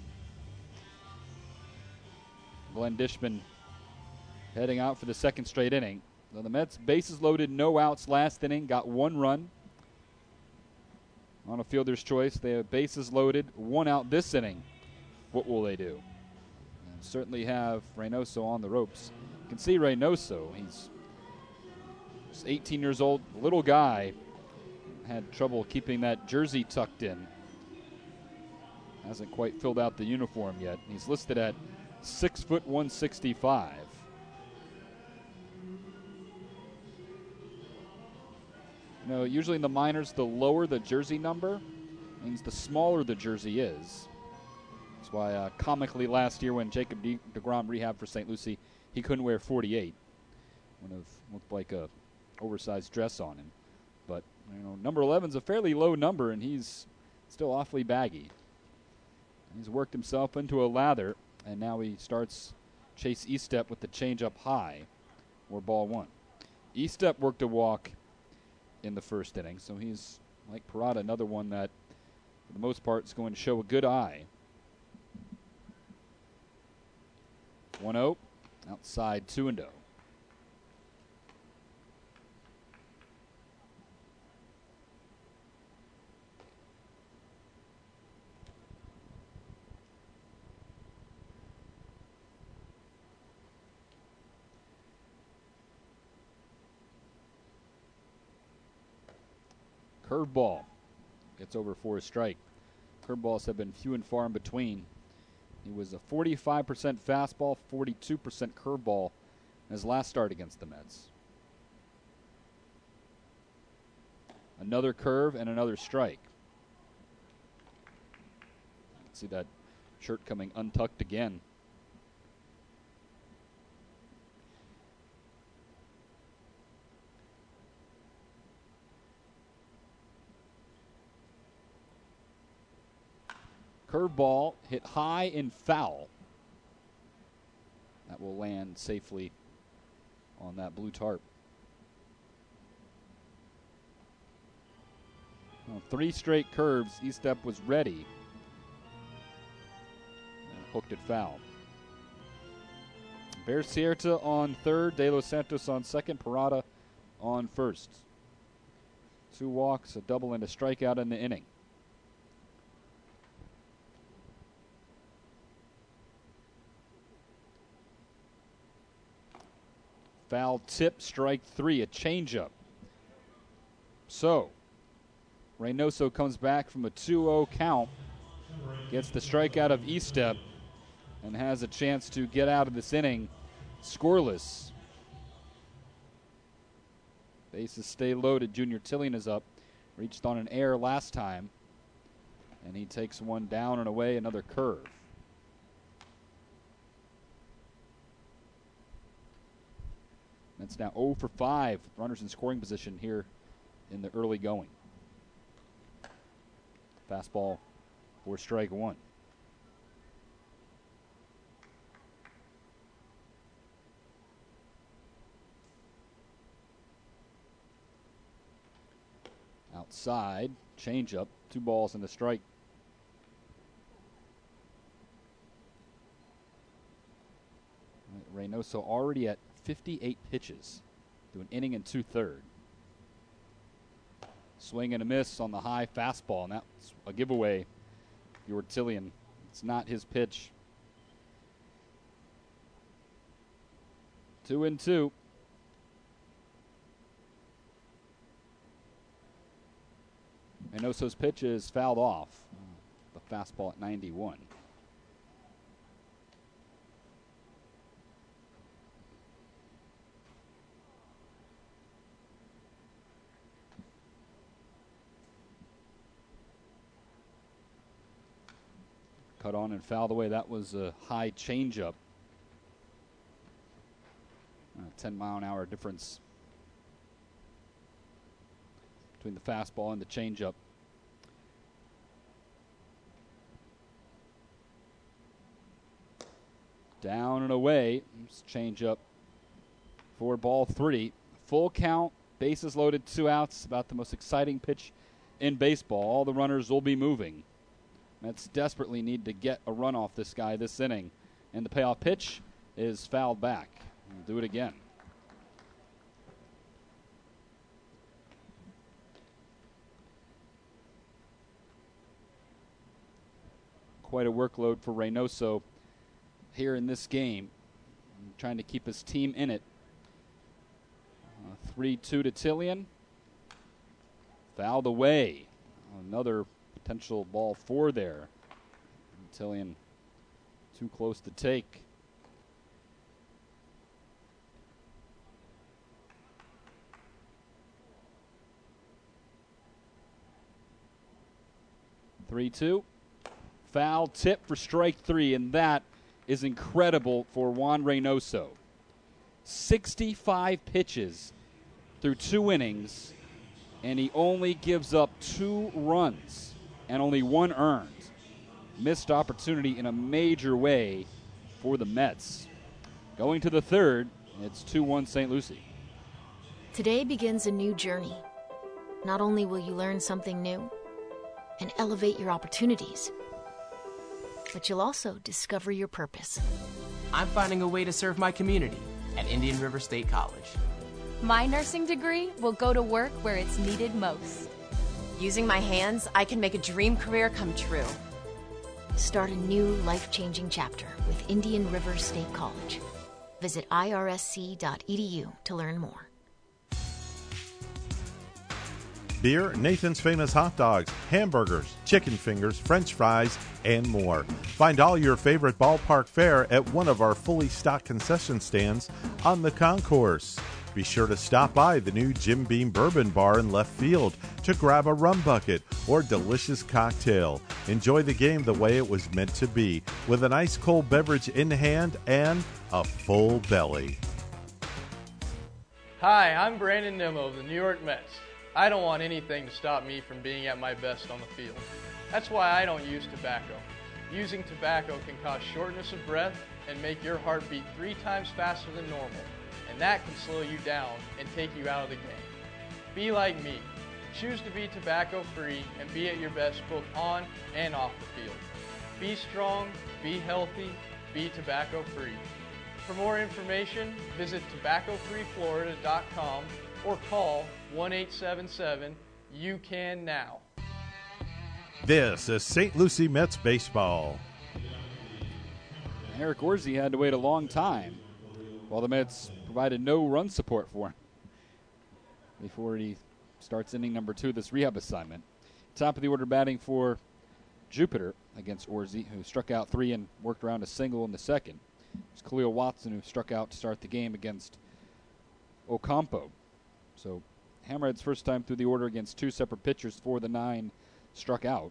Glenn Dishman heading out for the second straight inning. Now the Mets bases loaded, no outs last inning, got one run. On a fielder's choice, they have bases loaded, one out this inning. What will they do? And certainly have Reynoso on the ropes. You can see Reynoso, he's just eighteen years old, little guy. Had trouble keeping that jersey tucked in. Hasn't quite filled out the uniform yet. He's listed at six foot one sixty-five. You know, usually in the minors, the lower the jersey number means the smaller the jersey is. That's why uh, comically last year when Jacob De- DeGrom rehabbed for Saint Lucie, he couldn't wear forty-eight. Would have looked like a oversized dress on him. But you know, number eleven is a fairly low number, and he's still awfully baggy. He's worked himself into a lather, and now he starts Chase Estep with the changeup high, or ball one. Estep worked a walk in the first inning, so he's, like Parada, another one that, for the most part, is going to show a good eye. one oh, outside two and oh. Curveball gets over for a strike. Curveballs have been few and far in between. He was a forty-five percent fastball, forty-two percent curveball in his last start against the Mets. Another curve and another strike. See that shirt coming untucked again. Curveball hit high and foul. That will land safely on that blue tarp. Well, three straight curves. Estep was ready. And hooked it foul. Bear Cierta on third. De Los Santos on second. Parada on first. Two walks, a double, and a strikeout in the inning. Foul tip, strike three, a changeup. So, Reynoso comes back from a two oh count, gets the strikeout of Estep, and has a chance to get out of this inning scoreless. Bases stay loaded. Junior Tillian is up. Reached on an error last time, and he takes one down and away, another curve. That's now oh for five. Runners in scoring position here in the early going. Fastball for strike one. Outside, changeup, two balls and a strike. Reynoso already at fifty-eight pitches to an inning and two-thirds. Swing and a miss on the high fastball, and that's a giveaway. Your Tillian, it's not his pitch. Two and two. Reynoso's pitch is fouled off. The fastball at ninety-one. Cut on and fouled away. That was a high changeup. A ten mile an hour difference between the fastball and the changeup. Down and away. Changeup for ball three. Full count, bases loaded, two outs. About the most exciting pitch in baseball. All the runners will be moving. Mets desperately need to get a run off this guy this inning. And the payoff pitch is fouled back. We'll do it again. Quite a workload for Reynoso here in this game. Trying to keep his team in it. three two to Tillian. Fouled away. Another potential ball four there. Tillian too close to take. three two. Foul tip for strike three, and that is incredible for Juan Reynoso. sixty-five pitches through two innings, and he only gives up two runs and only one earned. Missed opportunity in a major way for the Mets. Going to the third, it's two one Saint Lucie. Today begins a new journey. Not only will you learn something new and elevate your opportunities, but you'll also discover your purpose. I'm finding a way to serve my community at Indian River State College. My nursing degree will go to work where it's needed most. Using my hands, I can make a dream career come true. Start a new life-changing chapter with Indian River State College. Visit I R S C dot E D U to learn more. Beer, Nathan's Famous Hot Dogs, hamburgers, chicken fingers, French fries, and more. Find all your favorite ballpark fare at one of our fully stocked concession stands on the concourse. Be sure to stop by the new Jim Beam Bourbon Bar in left field to grab a rum bucket or delicious cocktail. Enjoy the game the way it was meant to be, with an ice cold beverage in hand and a full belly. Hi, I'm Brandon Nimmo of the New York Mets. I don't want anything to stop me from being at my best on the field. That's why I don't use tobacco. Using tobacco can cause shortness of breath and make your heart beat three times faster than normal, and that can slow you down and take you out of the game. Be like me. Choose to be tobacco-free and be at your best both on and off the field. Be strong, be healthy, be tobacco-free. For more information, visit tobacco free florida dot com or call one eight seven seven, you can now. This is Saint Lucie Mets baseball. Eric Orsi had to wait a long time while the Mets provided no run support for him before he starts inning number two of this rehab assignment. Top of the order batting for Jupiter against Orsi, who struck out three and worked around a single in the second. It's Khalil Watson, who struck out to start the game against Ocampo. So Hammerhead's first time through the order against two separate pitchers. Four of the nine struck out.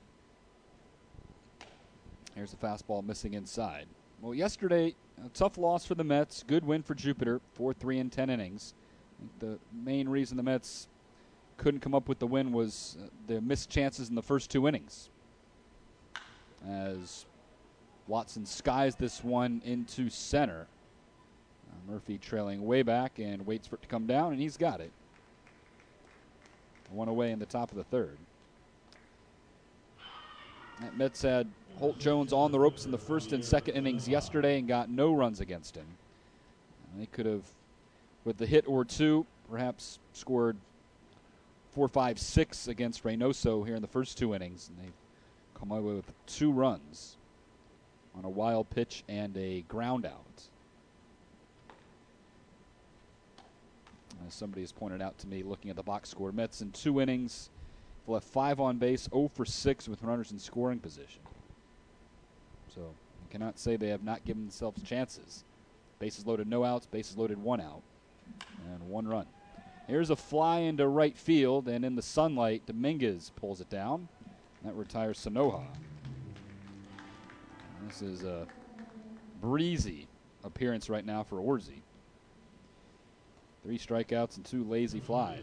Here's the fastball missing inside. Well, yesterday, a tough loss for the Mets. Good win for Jupiter, four three in ten innings. I think the main reason the Mets couldn't come up with the win was uh, the missed chances in the first two innings. As Watson skies this one into center. Uh, Murphy trailing way back and waits for it to come down, and he's got it. One away in the top of the third. That Mets had Holt Jones on the ropes in the first and second innings yesterday and got no runs against him. And they could have, with the hit or two, perhaps scored four, five, six against Reynoso here in the first two innings. And they've come away with two runs on a wild pitch and a ground out. As somebody has pointed out to me looking at the box score, Mets in two innings left five on base, oh for six with runners in scoring position. So you cannot say they have not given themselves chances. Bases loaded, no outs. Bases loaded, one out. And one run. Here's a fly into right field, and in the sunlight, Dominguez pulls it down. That retires Sanoja. And this is a breezy appearance right now for Orsi. Three strikeouts and two lazy flies.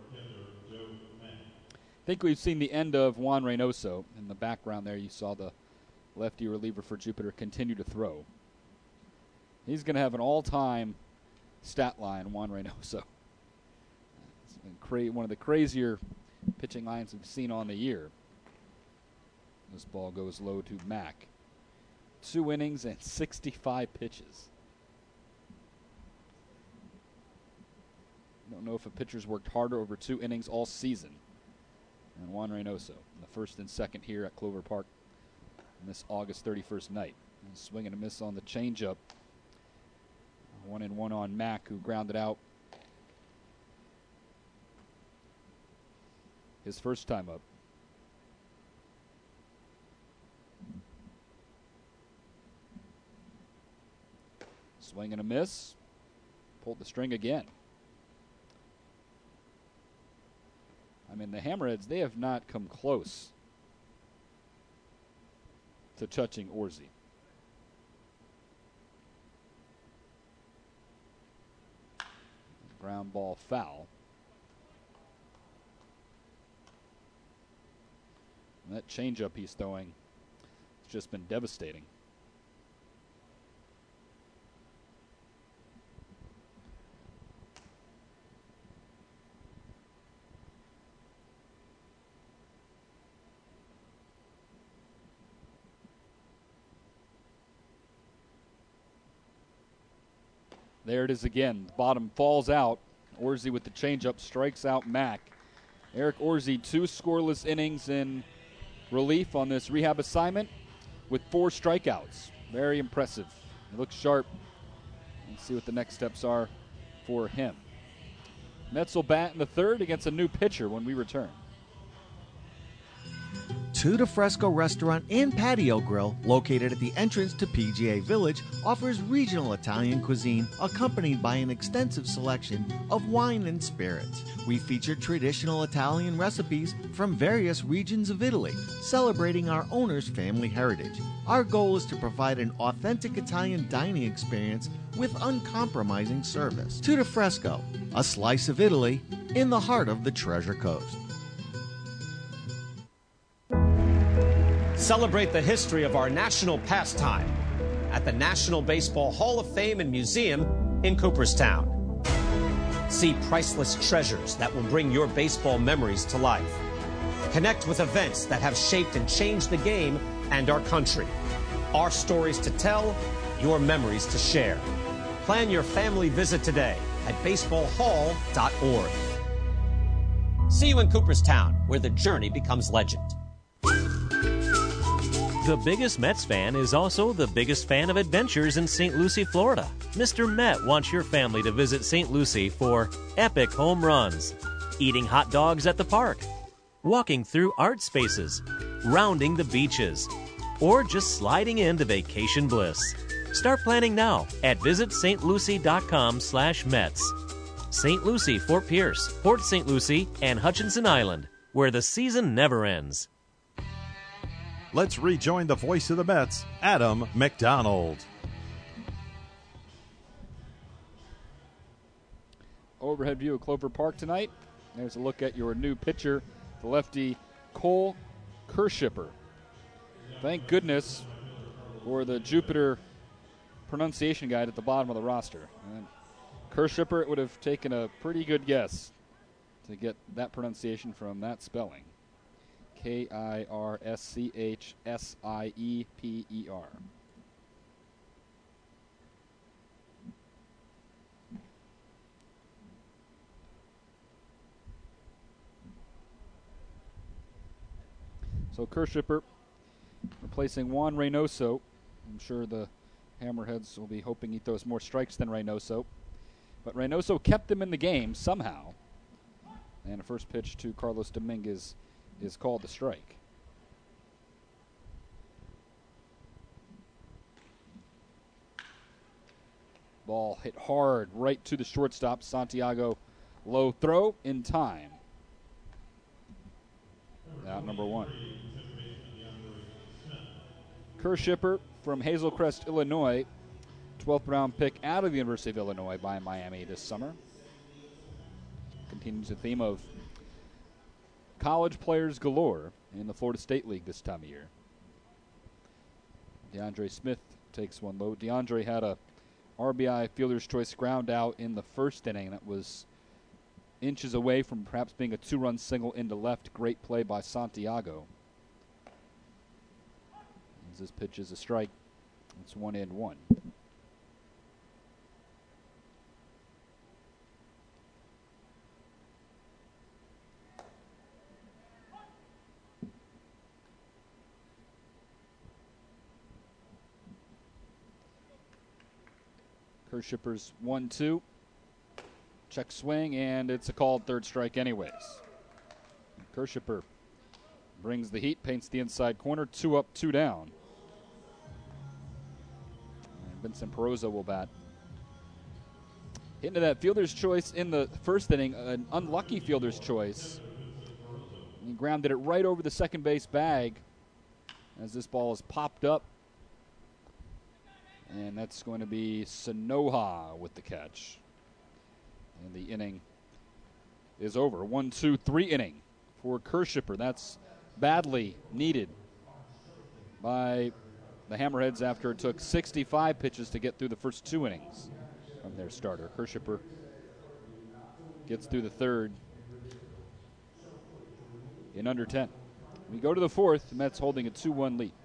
I think we've seen the end of Juan Reynoso. In the background there, you saw the lefty reliever for Jupiter continue to throw. He's going to have an all-time stat line, Juan Reynoso. It's been cra- one of the crazier pitching lines we've seen on the year. This ball goes low to Mack. Two innings and sixty-five pitches. I don't know if a pitcher's worked harder over two innings all season than Juan Reynoso in the first and second here at Clover Park on this August thirty-first night. And swing and a miss on the changeup. One and one on Mack, who grounded out his first time up. Swing and a miss. Pulled the string again. I mean, the Hammerheads, they have not come close to touching Orsi. Ground ball foul. And that changeup he's throwing has just been devastating. There it is again. The bottom falls out. Orsi with the changeup strikes out Mack. Eric Orsi, two scoreless innings in relief on this rehab assignment with four strikeouts. Very impressive. He looks sharp. Let's see what the next steps are for him. Mets will bat in the third against a new pitcher when we return. Two de Fresco Restaurant and Patio Grill, located at the entrance to P G A Village, offers regional Italian cuisine accompanied by an extensive selection of wine and spirits. We feature traditional Italian recipes from various regions of Italy, celebrating our owner's family heritage. Our goal is to provide an authentic Italian dining experience with uncompromising service. Two de Fresco, a slice of Italy in the heart of the Treasure Coast. Celebrate the history of our national pastime at the National Baseball Hall of Fame and Museum in Cooperstown. See priceless treasures that will bring your baseball memories to life. Connect with events that have shaped and changed the game and our country. Our stories to tell, your memories to share. Plan your family visit today at baseball hall dot org. See you in Cooperstown, where the journey becomes legend. The biggest Mets fan is also the biggest fan of adventures in Saint Lucie, Florida. Mister Met wants your family to visit Saint Lucie for epic home runs, eating hot dogs at the park, walking through art spaces, rounding the beaches, or just sliding into vacation bliss. Start planning now at visit st lucie dot com slash Mets. Saint Lucie, Fort Pierce, Port Saint Lucie, and Hutchinson Island, where the season never ends. Let's rejoin the voice of the Mets, Adam McDonald. Overhead view of Clover Park tonight. There's a look at your new pitcher, the lefty Cole Kirschipper. Thank goodness for the Jupiter pronunciation guide at the bottom of the roster. And Kirschipper, it would have taken a pretty good guess to get that pronunciation from that spelling. K I R S C H S I E P E R. So Kirschipper replacing Juan Reynoso. I'm sure the Hammerheads will be hoping he throws more strikes than Reynoso. But Reynoso kept them in the game somehow. And a first pitch to Carlos Dominguez is called a strike. Ball hit hard right to the shortstop. Santiago, low throw in time. Out number one. Kirschipper from Hazel Crest, Illinois. twelfth round pick out of the University of Illinois by Miami this summer. Continues the theme of college players galore in the Florida State League this time of year. DeAndre Smith takes one low. DeAndre had a R B I fielder's choice ground out in the first inning that was inches away from perhaps being a two-run single into left. Great play by Santiago. As this pitch is a strike, it's one and one. Kirschipper's one two. Check swing, and it's a called third strike anyways. Kirschipper brings the heat, paints the inside corner, two up, two down. And Vincent Peroza will bat. Into that fielder's choice in the first inning, an unlucky fielder's choice. He grounded it right over the second base bag as this ball is popped up. And that's going to be Sanoha with the catch. And the inning is over. One, two, three inning for Kirschipper. That's badly needed by the Hammerheads after it took sixty-five pitches to get through the first two innings from their starter. Kirschipper gets through the third in under ten. We go to the fourth. The Mets holding a two one lead.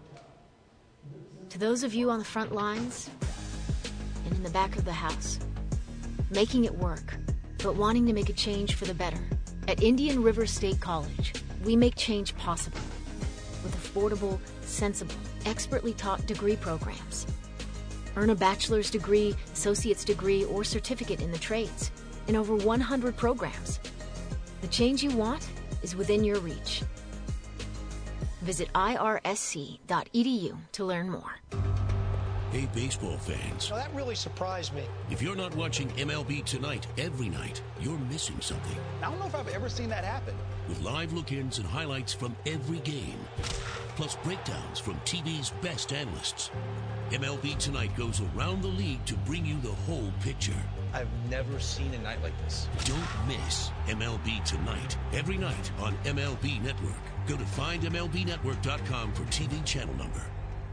To those of you on the front lines and in the back of the house, making it work, but wanting to make a change for the better. At Indian River State College, we make change possible with affordable, sensible, expertly taught degree programs. Earn a bachelor's degree, associate's degree, or certificate in the trades in over one hundred programs. The change you want is within your reach. Visit I R S C dot E D U to learn more. Hey, baseball fans. Now that really surprised me. If you're not watching M L B Tonight every night, you're missing something. I don't know if I've ever seen that happen. With live look-ins and highlights from every game, plus breakdowns from T V's best analysts. M L B Tonight goes around the league to bring you the whole picture. I've never seen a night like this. Don't miss M L B Tonight, every night on M L B Network. Go to find M L B network dot com for T V channel number.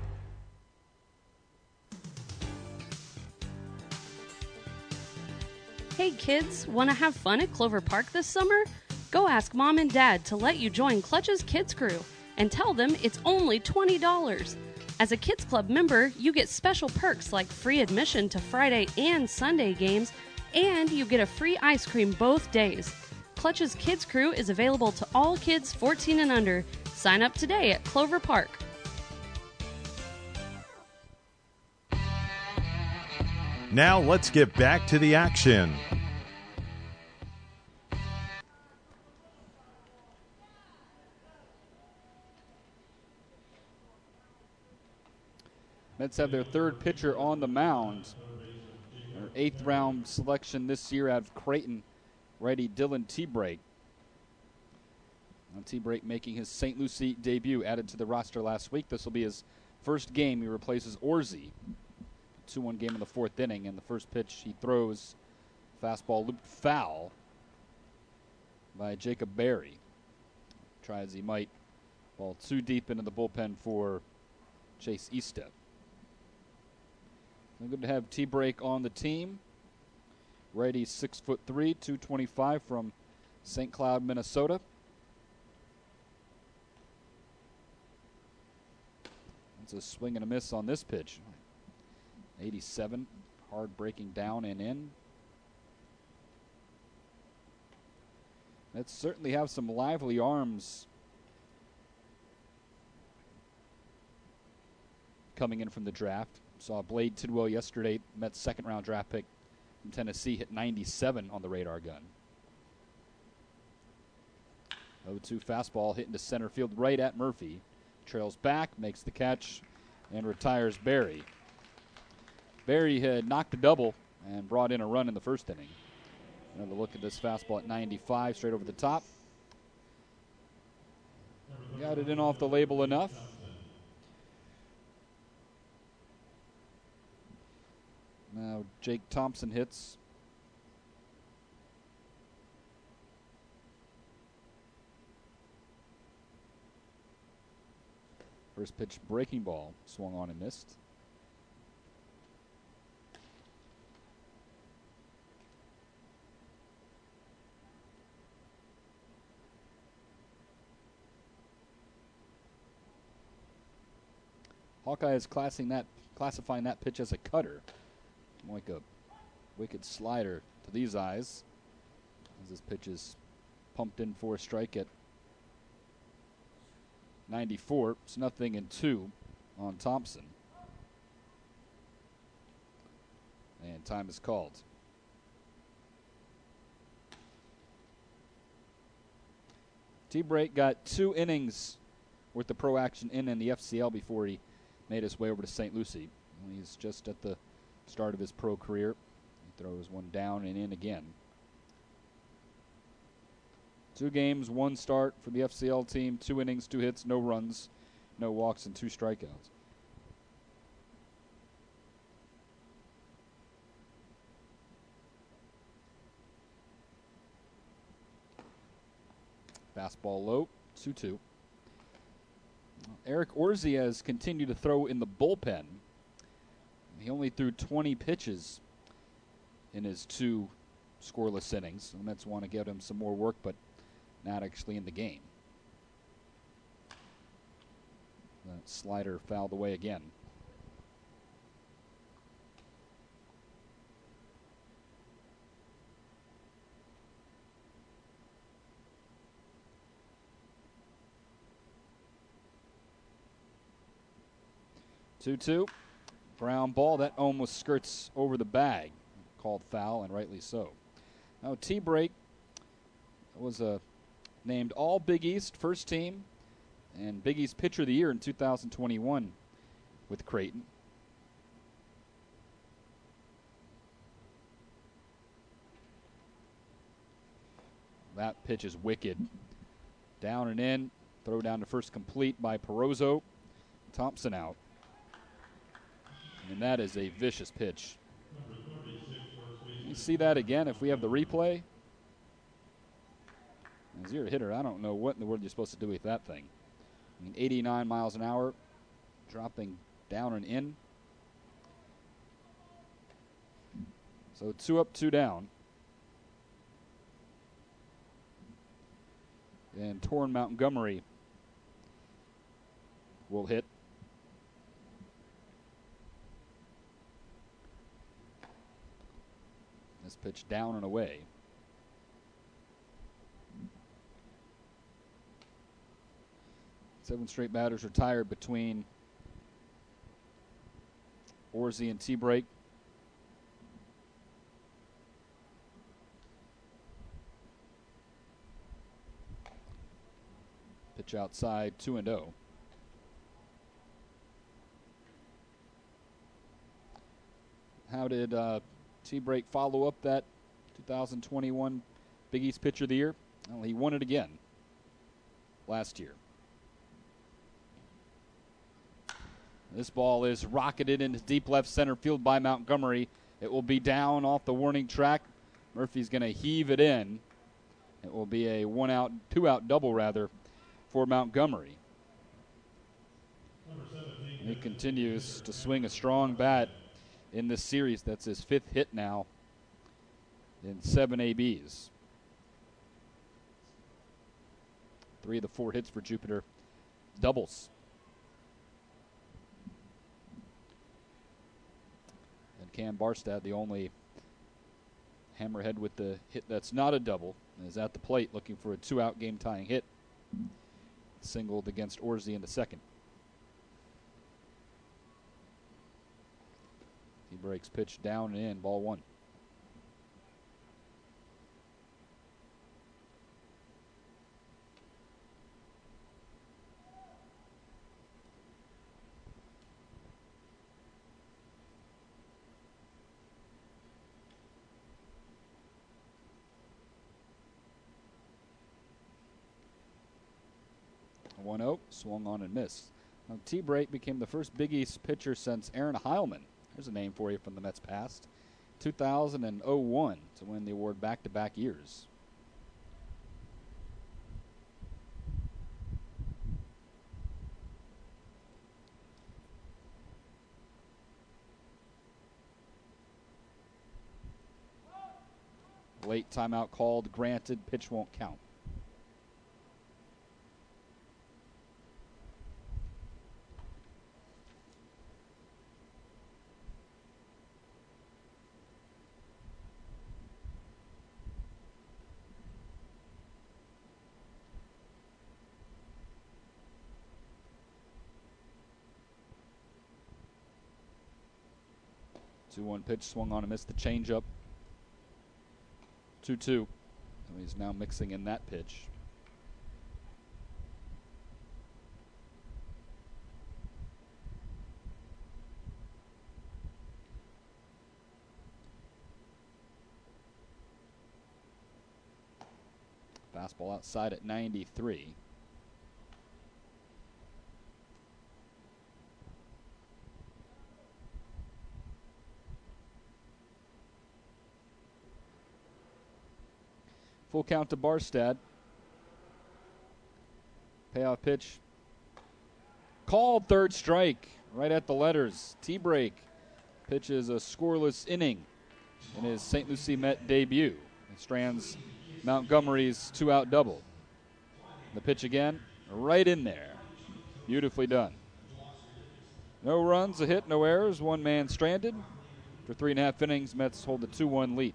Hey kids, want to have fun at Clover Park this summer? Go ask Mom and Dad to let you join Clutch's Kids Crew and tell them it's only twenty dollars. As a Kids Club member, you get special perks like free admission to Friday and Sunday games, and you get a free ice cream both days. Clutch's Kids Crew is available to all kids fourteen and under. Sign up today at Clover Park. Now let's get back to the action. Mets have their third pitcher on the mound. Their eighth round selection this year out of Creighton, righty Dylan T-Break. T-Break making his Saint Lucie debut, added to the roster last week. This will be his first game. He replaces Orsi. two one game in the fourth inning, and the first pitch he throws, fastball looped foul by Jacob Berry. Try as he might, ball too deep into the bullpen for Chase Eastep. Good to have T-Break on the team. Righty, six foot three, two twenty-five from Saint Cloud, Minnesota. It's a swing and a miss on this pitch. eighty-seven, hard breaking down and in. Let's certainly have some lively arms coming in from the draft. Saw Blade Tidwell yesterday, Mets second round draft pick from Tennessee, hit ninety-seven on the radar gun. oh two fastball hit into center field right at Murphy. Trails back, makes the catch, and retires Berry. Berry had knocked a double and brought in a run in the first inning. Another look at this fastball at ninety-five, straight over the top. Got it in off the label enough. Now Jake Thompson hits. First pitch breaking ball swung on and missed. Hawkeye is classing that, classifying that pitch as a cutter. Like a wicked slider to these eyes, as this pitch is pumped in for a strike at ninety-four. It's nothing in two on Thompson. And time is called. T-Break got two innings worth of pro action in in the F C L before he made his way over to Saint Lucie. He's just at the start of his pro career. He throws one down and in again. Two games, one start for the F C L team, two innings, two hits, no runs, no walks, and two strikeouts. Fastball low, two two. Eric Orsi has continued to throw in the bullpen. He only threw twenty pitches in his two scoreless innings. The Mets want to get him some more work, but not actually in the game. That slider fouled away again. two two. Ground ball. That almost skirts over the bag. Called foul, and rightly so. Now T-Break was a named All Big East first team and Big East Pitcher of the Year in two thousand twenty-one with Creighton. That pitch is wicked. Down and in. Throw down to first complete by Perozzo. Thompson out. And that is a vicious pitch. You see that again if we have the replay? As you're a hitter, I don't know what in the world you're supposed to do with that thing. I mean, eighty-nine miles an hour, dropping down and in. So two up, two down. And Torrin Montgomery will hit. This pitch down and away. Seven straight batters retired between Orsi and T-Break. Pitch outside, two and oh. how did uh, T-Break follow up that two thousand twenty-one Big East Pitcher of the Year? Well, he won it again last year. This ball is rocketed into deep left center field by Montgomery. It will be down off the warning track. Murphy's going to heave it in. It will be a one-out, two-out double, rather, for Montgomery. He continues to swing a strong bat in this series. That's his fifth hit now in seven A Bs. Three of the four hits for Jupiter, doubles. And Cam Barstad, the only Hammerhead with the hit that's not a double, is at the plate looking for a two-out game-tying hit. Singled against Orsi in the second. He breaks pitch down and in, ball one. one oh, swung on and missed. Now, T-Break became the first Big East pitcher since Aaron Heilman. There's a name for you from the Mets past. two thousand one to win the award back-to-back years. Late timeout called, granted, pitch won't count. two one pitch, swung on and missed the changeup. two two. So he's now mixing in that pitch. Fastball outside at ninety-three. Full count to Barstad. Payoff pitch. Called, third strike. Right at the letters. T-Break pitches a scoreless inning in his Saint Lucie Met debut. It strands Montgomery's two-out double. The pitch again, right in there. Beautifully done. No runs, a hit, no errors, one man stranded. For three and a half innings, Mets hold the two one lead.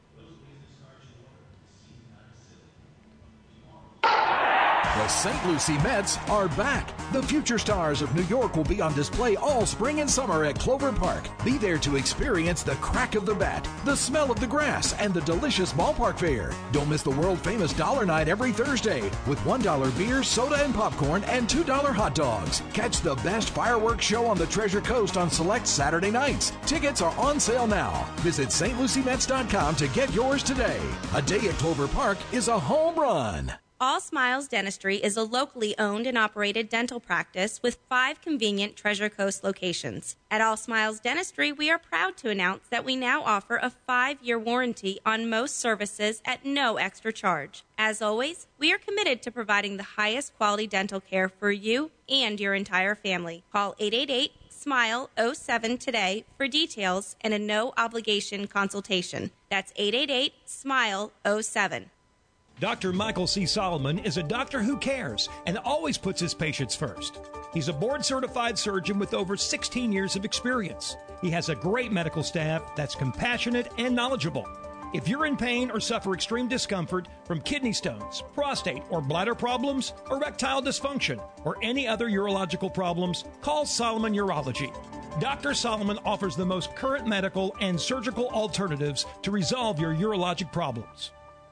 The Saint Lucie Mets are back. The future stars of New York will be on display all spring and summer at Clover Park. Be there to experience the crack of the bat, the smell of the grass, and the delicious ballpark fare. Don't miss the world-famous Dollar Night every Thursday with one dollar beer, soda, and popcorn, and two dollar hot dogs. Catch the best fireworks show on the Treasure Coast on select Saturday nights. Tickets are on sale now. Visit St Lucie Mets dot com to get yours today. A day at Clover Park is a home run. All Smiles Dentistry is a locally owned and operated dental practice with five convenient Treasure Coast locations. At All Smiles Dentistry, we are proud to announce that we now offer a five-year warranty on most services at no extra charge. As always, we are committed to providing the highest quality dental care for you and your entire family. Call eight eight eight, S M I L E, oh seven today for details and a no-obligation consultation. That's eight eight eight, S M I L E, oh seven. Doctor Michael C. Solomon is a doctor who cares and always puts his patients first. He's a board-certified surgeon with over sixteen years of experience. He has a great medical staff that's compassionate and knowledgeable. If you're in pain or suffer extreme discomfort from kidney stones, prostate or bladder problems, erectile dysfunction, or any other urological problems, call Solomon Urology. Doctor Solomon offers the most current medical and surgical alternatives to resolve your urologic problems.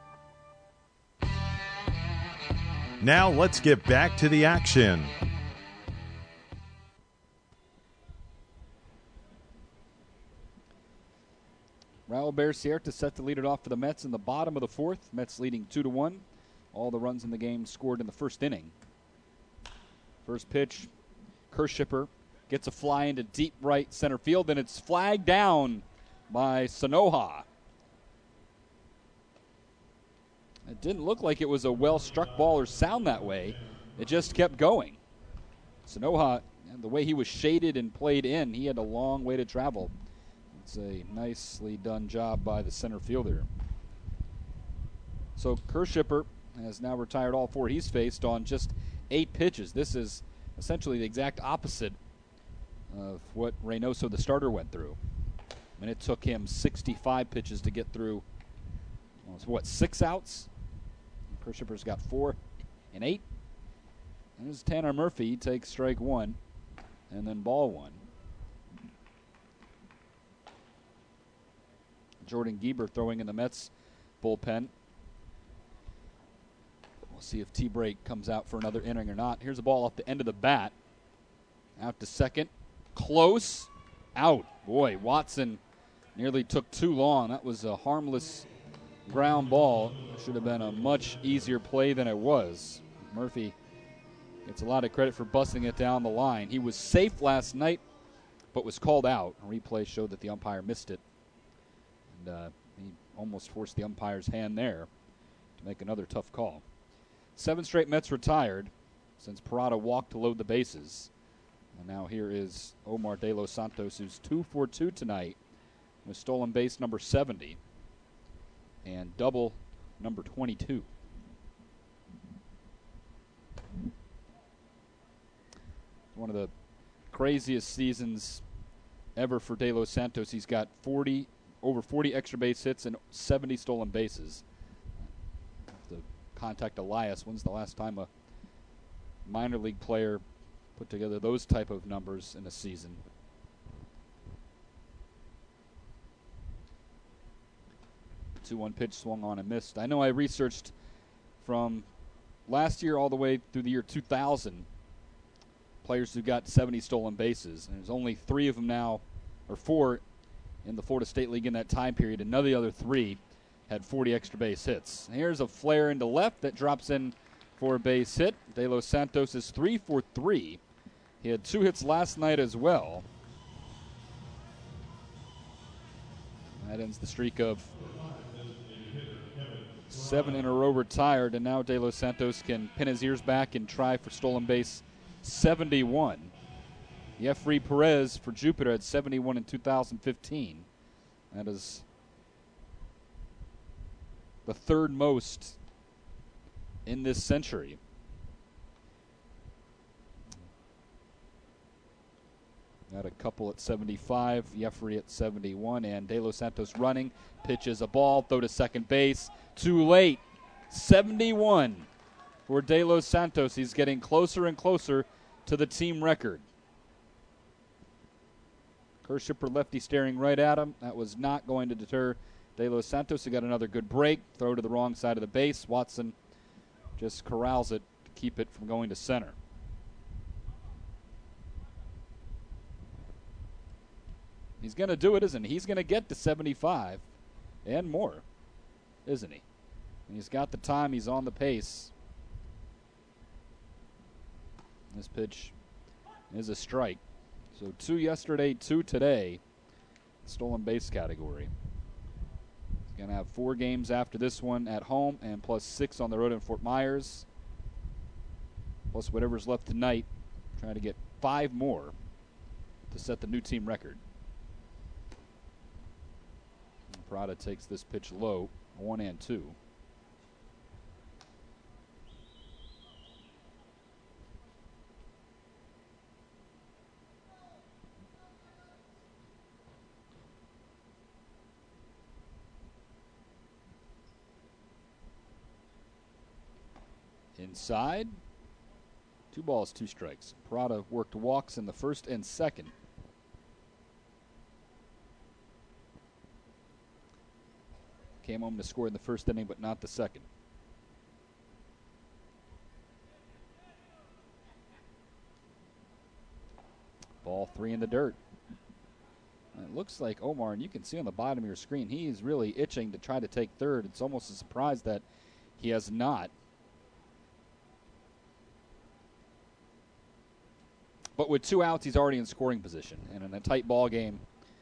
Now let's get back to the action. Raul Bearcierta set to lead it off for the Mets in the bottom of the fourth. Mets leading two to one. All the runs in the game scored in the first inning. First pitch, Kershipper gets a fly into deep right center field, and it's flagged down by Sanoha. It didn't look like it was a well-struck ball or sound that way. It just kept going. Sanoha, the way he was shaded and played in, he had a long way to travel. It's a nicely done job by the center fielder. So Kershipper has now retired all four he's faced on just eight pitches. This is essentially the exact opposite of what Reynoso, the starter, went through. I mean, it took him sixty-five pitches to get through, well, what, six outs? Kershipper's got four and eight. And this is Tanner Murphy. He takes strike one and then ball one. Jordan Gieber throwing in the Mets bullpen. We'll see if T-Break comes out for another inning or not. Here's a ball off the end of the bat. Out to second. Close. Out. Boy, Watson nearly took too long. That was a harmless ground ball. Should have been a much easier play than it was. Murphy gets a lot of credit for busting it down the line. He was safe last night, but was called out. A replay showed that the umpire missed it. And uh, he almost forced the umpire's hand there to make another tough call. Seven straight Mets retired since Parada walked to load the bases. And now here is Omar De Los Santos, who's two for two tonight with stolen base number seventy and double number twenty-two. One of the craziest seasons ever for De Los Santos. He's got forty over forty extra base hits and seventy stolen bases. To contact Elias, when's the last time a minor league player put together those type of numbers in a season? two one pitch swung on and missed. I know I researched from last year all the way through the year two thousand players who got seventy stolen bases. And there's only three of them now, or four, in the Florida State League in that time period, and none of the other three had forty extra base hits. And here's a flare into left that drops in for a base hit. De Los Santos is three for three. He had two hits last night as well. That ends the streak of seven in a row retired, and now De Los Santos can pin his ears back and try for stolen base seventy-one. Jeffrey Perez for Jupiter had seventy-one in two thousand fifteen. That is the third most in this century. Got a couple at seventy-five, Jeffrey at seventy-one, and De Los Santos running. Pitches a ball, throw to second base. Too late. seventy-one for De Los Santos. He's getting closer and closer to the team record. Kershipper lefty staring right at him. That was not going to deter De Los Santos. He got another good break. Throw to the wrong side of the base. Watson just corrals it to keep it from going to center. He's going to do it, isn't he? He's going to get to seventy-five and more, isn't he? And he's got the time. He's on the pace. This pitch is a strike. So two yesterday, two today, stolen base category. He's going to have four games after this one at home and plus six on the road in Fort Myers. Plus whatever's left tonight, trying to get five more to set the new team record. Prada takes this pitch low, one and two. Inside, two balls, two strikes. Prada worked walks in the first and second. Came home to score in the first inning, but not the second. Ball three in the dirt. it looks like Omar, and you can see on the bottom of your screen, he is really itching to try to take third. It's almost a surprise that he has not. But with two outs, he's already in scoring position. And in a tight ball game,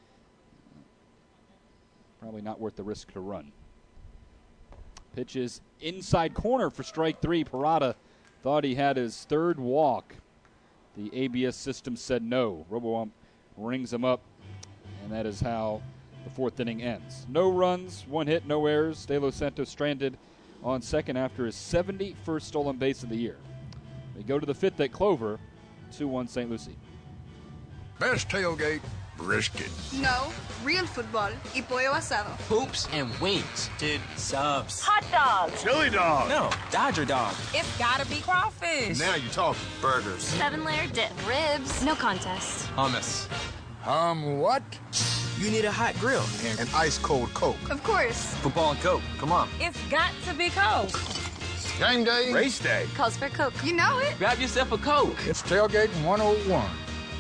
probably not worth the risk to run. Pitches inside corner for strike three. Parada thought he had his third walk. The A B S system said no. RoboUmp rings him up, and that is how the fourth inning ends. No runs, one hit, no errors. De Los Santos stranded on second after his seventy-first stolen base of the year. We go to the fifth at Clover, two one Saint Lucie. Best tailgate, brisket. No, real football y pollo asado. Hoops and wings. Dude, subs. Hot dogs. Chili dog. No, Dodger dog. It's gotta be crawfish. Now you're talking. Burgers. Seven layer dip. Ribs. No contest. Hummus. Um, what? You need a hot grill. And an ice cold Coke. Of course. Football and Coke. Come on. It's got to be Coke. Game day. Race day. Calls for Coke. You know it. Grab yourself a Coke. It's Tailgating one oh one.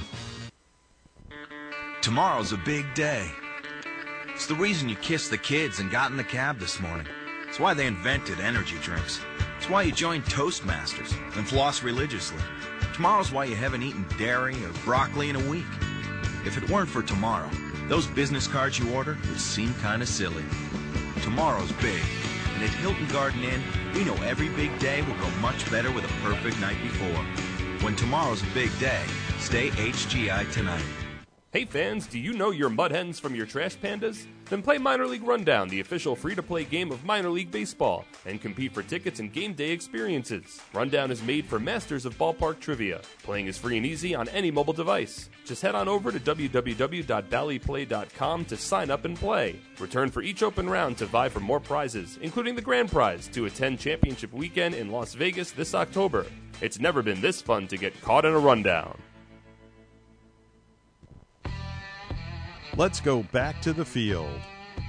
Tomorrow's a big day. It's the reason you kissed the kids and got in the cab this morning. It's why they invented energy drinks. It's why you joined Toastmasters and floss religiously. Tomorrow's why you haven't eaten dairy or broccoli in a week. If it weren't for tomorrow, those business cards you order would seem kind of silly. Tomorrow's big, and at Hilton Garden Inn, we know every big day will go much better with a perfect night before. When tomorrow's a big day, stay H G I tonight. Hey fans, do you know your mud hens from your trash pandas? Then play Minor League Rundown, the official free-to-play game of Minor League Baseball, and compete for tickets and game day experiences. Rundown is made for masters of ballpark trivia. Playing is free and easy on any mobile device. Just head on over to w w w dot bally play dot com to sign up and play. Return for each open round to vie for more prizes, including the grand prize to attend Championship Weekend in Las Vegas this October. It's never been this fun to get caught in a rundown. Let's go back to the field.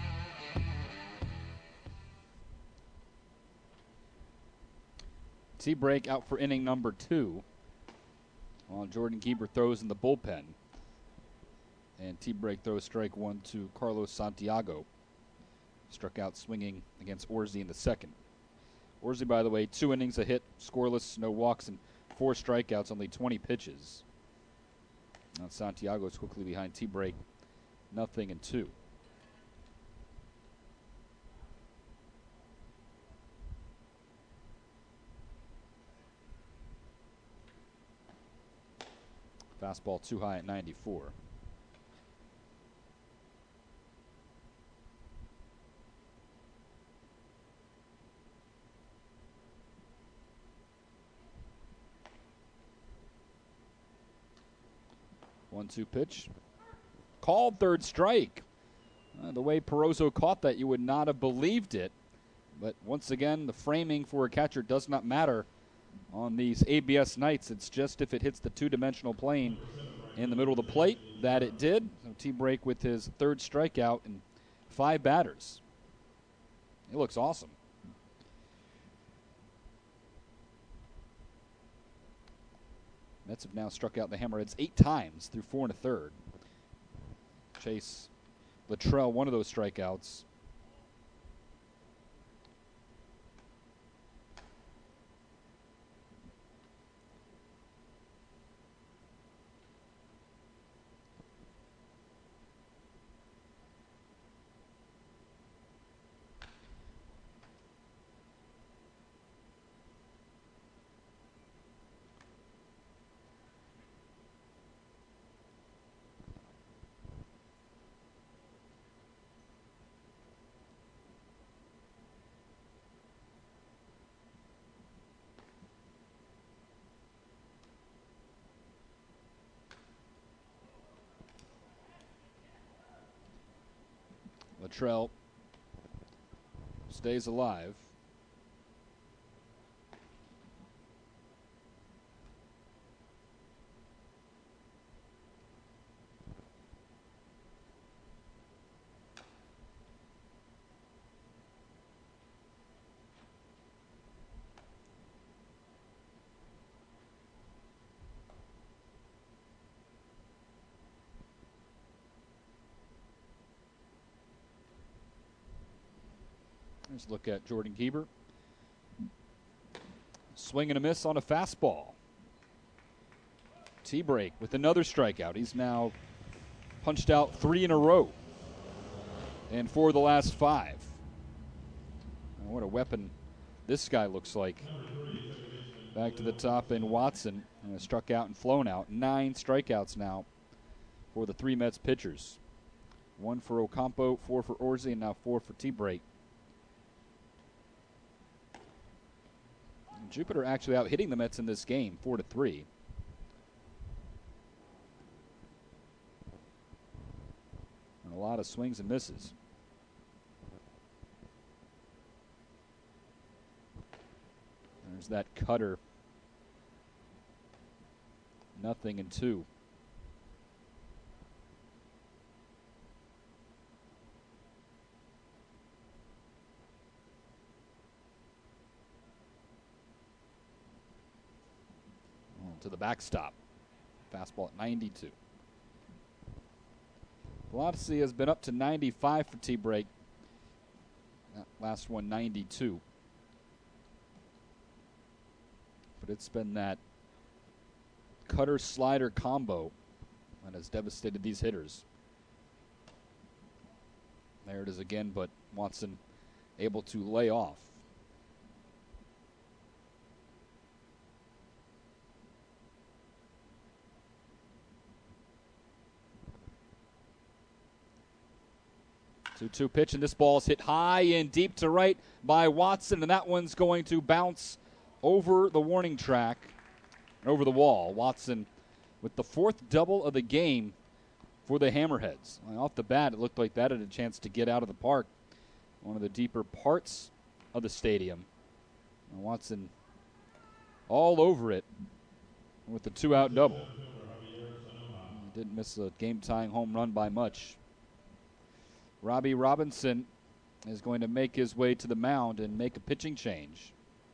T-break out for inning number two, while Jordan Keeper throws in the bullpen. And T-break throws strike one to Carlos Santiago. Struck out swinging against Orsi in the second. Orsi, by the way, two innings, a hit, scoreless, no walks, and four strikeouts, only twenty pitches. Now Santiago is quickly behind T-break. Nothing and two. Fastball too high at ninety-four. one two pitch. Called third strike. Uh, the way Perozo caught that, you would not have believed it. But once again, the framing for a catcher does not matter on these A B S nights. It's just if it hits the two-dimensional plane in the middle of the plate, that it did. So T-break with his third strikeout and five batters. It looks awesome. Mets have now struck out the Hammerheads eight times through four and a third. Chase Luttrell, one of those strikeouts. Luttrell stays alive. Let's look at Jordan Gieber. Swing and a miss on a fastball. T-break with another strikeout. He's now punched out three in a row. And for the last five. Oh, what a weapon this guy looks like. Back to the top in Watson. Uh, struck out and flown out. Nine strikeouts now for the three Mets pitchers. One for Ocampo, four for Orsi, and now four for T-break. Jupiter actually out hitting the Mets in this game, four to three. And a lot of swings and misses. There's that cutter. Nothing and two. To the backstop. Fastball at ninety-two. Velocity has been up to ninety-five for T-break. That last one, ninety-two. But it's been that cutter-slider combo that has devastated these hitters. There it is again, but Watson able to lay off. two two pitch, and this ball is hit high and deep to right by Watson, and that one's going to bounce over the warning track and over the wall. Watson with the fourth double of the game for the Hammerheads. Off the bat, it looked like that had a chance to get out of the park, one of the deeper parts of the stadium. And Watson all over it with the two-out double. He didn't miss a game-tying home run by much. Robbie Robinson is going to make his way to the mound and make a pitching change.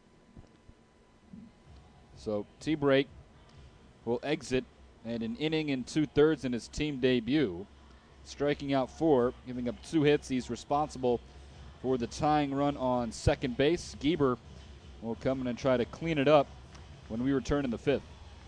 So T-break will exit at an inning and two-thirds in his team debut, striking out four, giving up two hits. He's responsible for the tying run on second base. Gieber will come in and try to clean it up when we return in the fifth.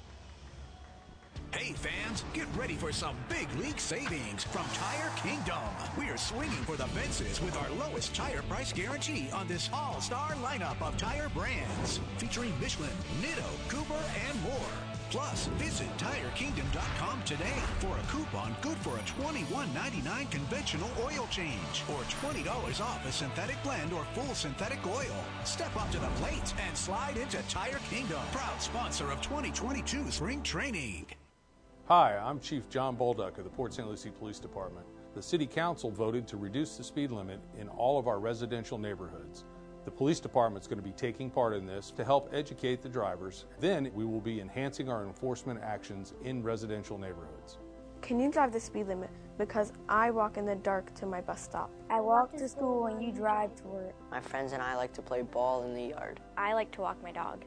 Hey fans, get ready for some big league savings from Tire Kingdom. We are swinging for the fences with our lowest tire price guarantee on this all-star lineup of tire brands, featuring Michelin, Nitto, Cooper, and more. Plus, visit Tire Kingdom dot com today for a coupon good for a twenty-one ninety-nine conventional oil change or twenty dollars off a synthetic blend or full synthetic oil. Step up to the plate and slide into Tire Kingdom, proud sponsor of twenty twenty-two Spring Training. Hi, I'm Chief John Bolduc of the Port Saint Lucie Police Department. The City Council voted to reduce the speed limit in all of our residential neighborhoods. The Police Department is going to be taking part in this to help educate the drivers. Then we will be enhancing our enforcement actions in residential neighborhoods. Can you drive the speed limit? Because I walk in the dark to my bus stop. I walk to school when you drive to work. My friends and I like to play ball in the yard. I like to walk my dog.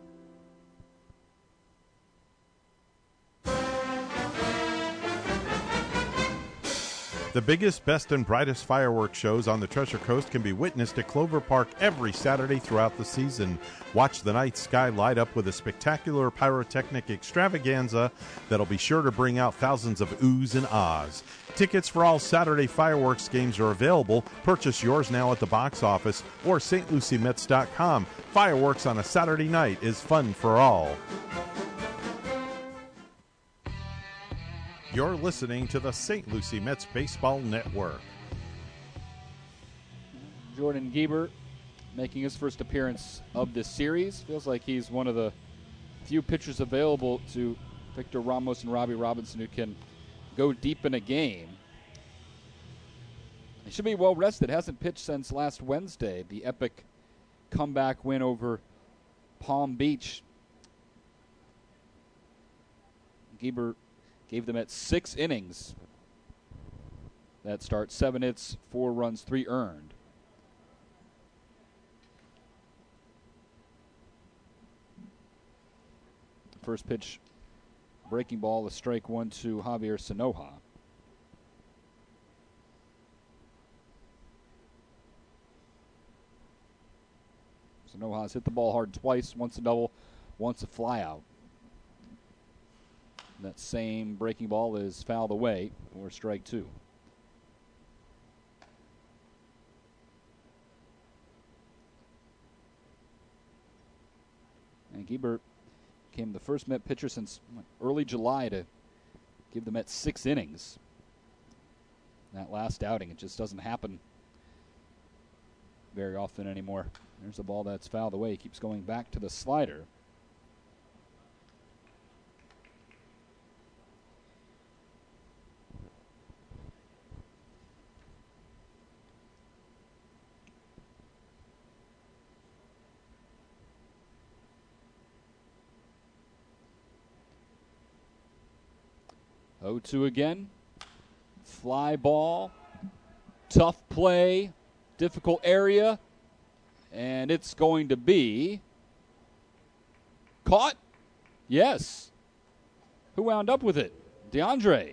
The biggest, best, and brightest fireworks shows on the Treasure Coast can be witnessed at Clover Park every Saturday throughout the season. Watch the night sky light up with a spectacular pyrotechnic extravaganza that'll be sure to bring out thousands of oohs and ahs. Tickets for all Saturday fireworks games are available. Purchase yours now at the box office or S T Lucie Mets dot com. Fireworks on a Saturday night is fun for all. You're listening to the Saint Lucie Mets Baseball Network. Jordan Gieber making his first appearance of this series. Feels like he's one of the few pitchers available to Victor Ramos and Robbie Robinson who can go deep in a game. He should be well rested. Hasn't pitched since last Wednesday, the epic comeback win over Palm Beach. Gieber gave them at six innings. That start, seven hits, four runs, three earned. First pitch, breaking ball, a strike one to Javier Sanoja. So Noha's hit the ball hard twice, once a double, once a flyout. That same breaking ball is fouled away for strike two. And Giebert became the first Met pitcher since early July to give the Mets six innings. That last outing, it just doesn't happen very often anymore. There's a ball that's fouled away. He keeps going back to the slider. oh two again. Fly ball. Tough play. Difficult area. And it's going to be caught. Yes. Who wound up with it? DeAndre.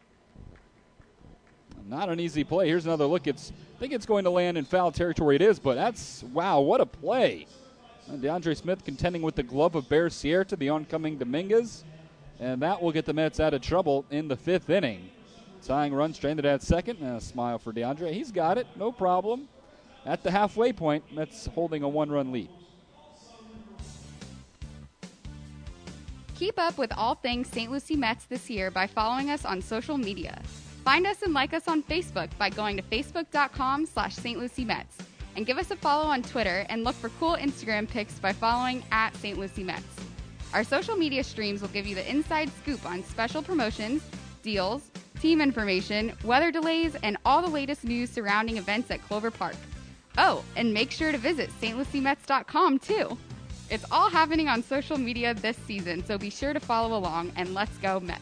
Not an easy play. Here's another look. It's I think it's going to land in foul territory. It is, but that's, wow, what a play. And DeAndre Smith contending with the glove of Bear Sierra, the oncoming Dominguez. And that will get the Mets out of trouble in the fifth inning. Tying run stranded at second. And a smile for DeAndre. He's got it. No problem. At the halfway point, Mets holding a one-run lead. Keep up with all things Saint Lucie Mets this year by following us on social media. Find us and like us on Facebook by going to facebook.com slash Saint Lucie Mets. And give us a follow on Twitter and look for cool Instagram pics by following at Saint Lucie Mets. Our social media streams will give you the inside scoop on special promotions, deals, team information, weather delays, and all the latest news surrounding events at Clover Park. Oh, and make sure to visit S T Lucie Mets dot com too. It's all happening on social media this season, so be sure to follow along, and let's go Mets.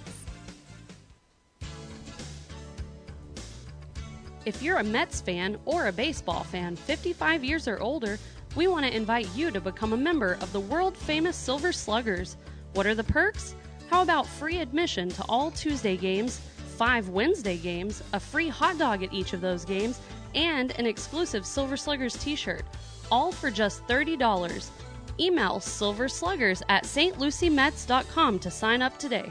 If you're a Mets fan or a baseball fan fifty-five years or older, we want to invite you to become a member of the world-famous Silver Sluggers. What are the perks? How about free admission to all Tuesday games, five Wednesday games, a free hot dog at each of those games, and an exclusive Silver Sluggers t-shirt, all for just thirty dollars. Email silversluggers at S T Lucie Mets dot com to sign up today.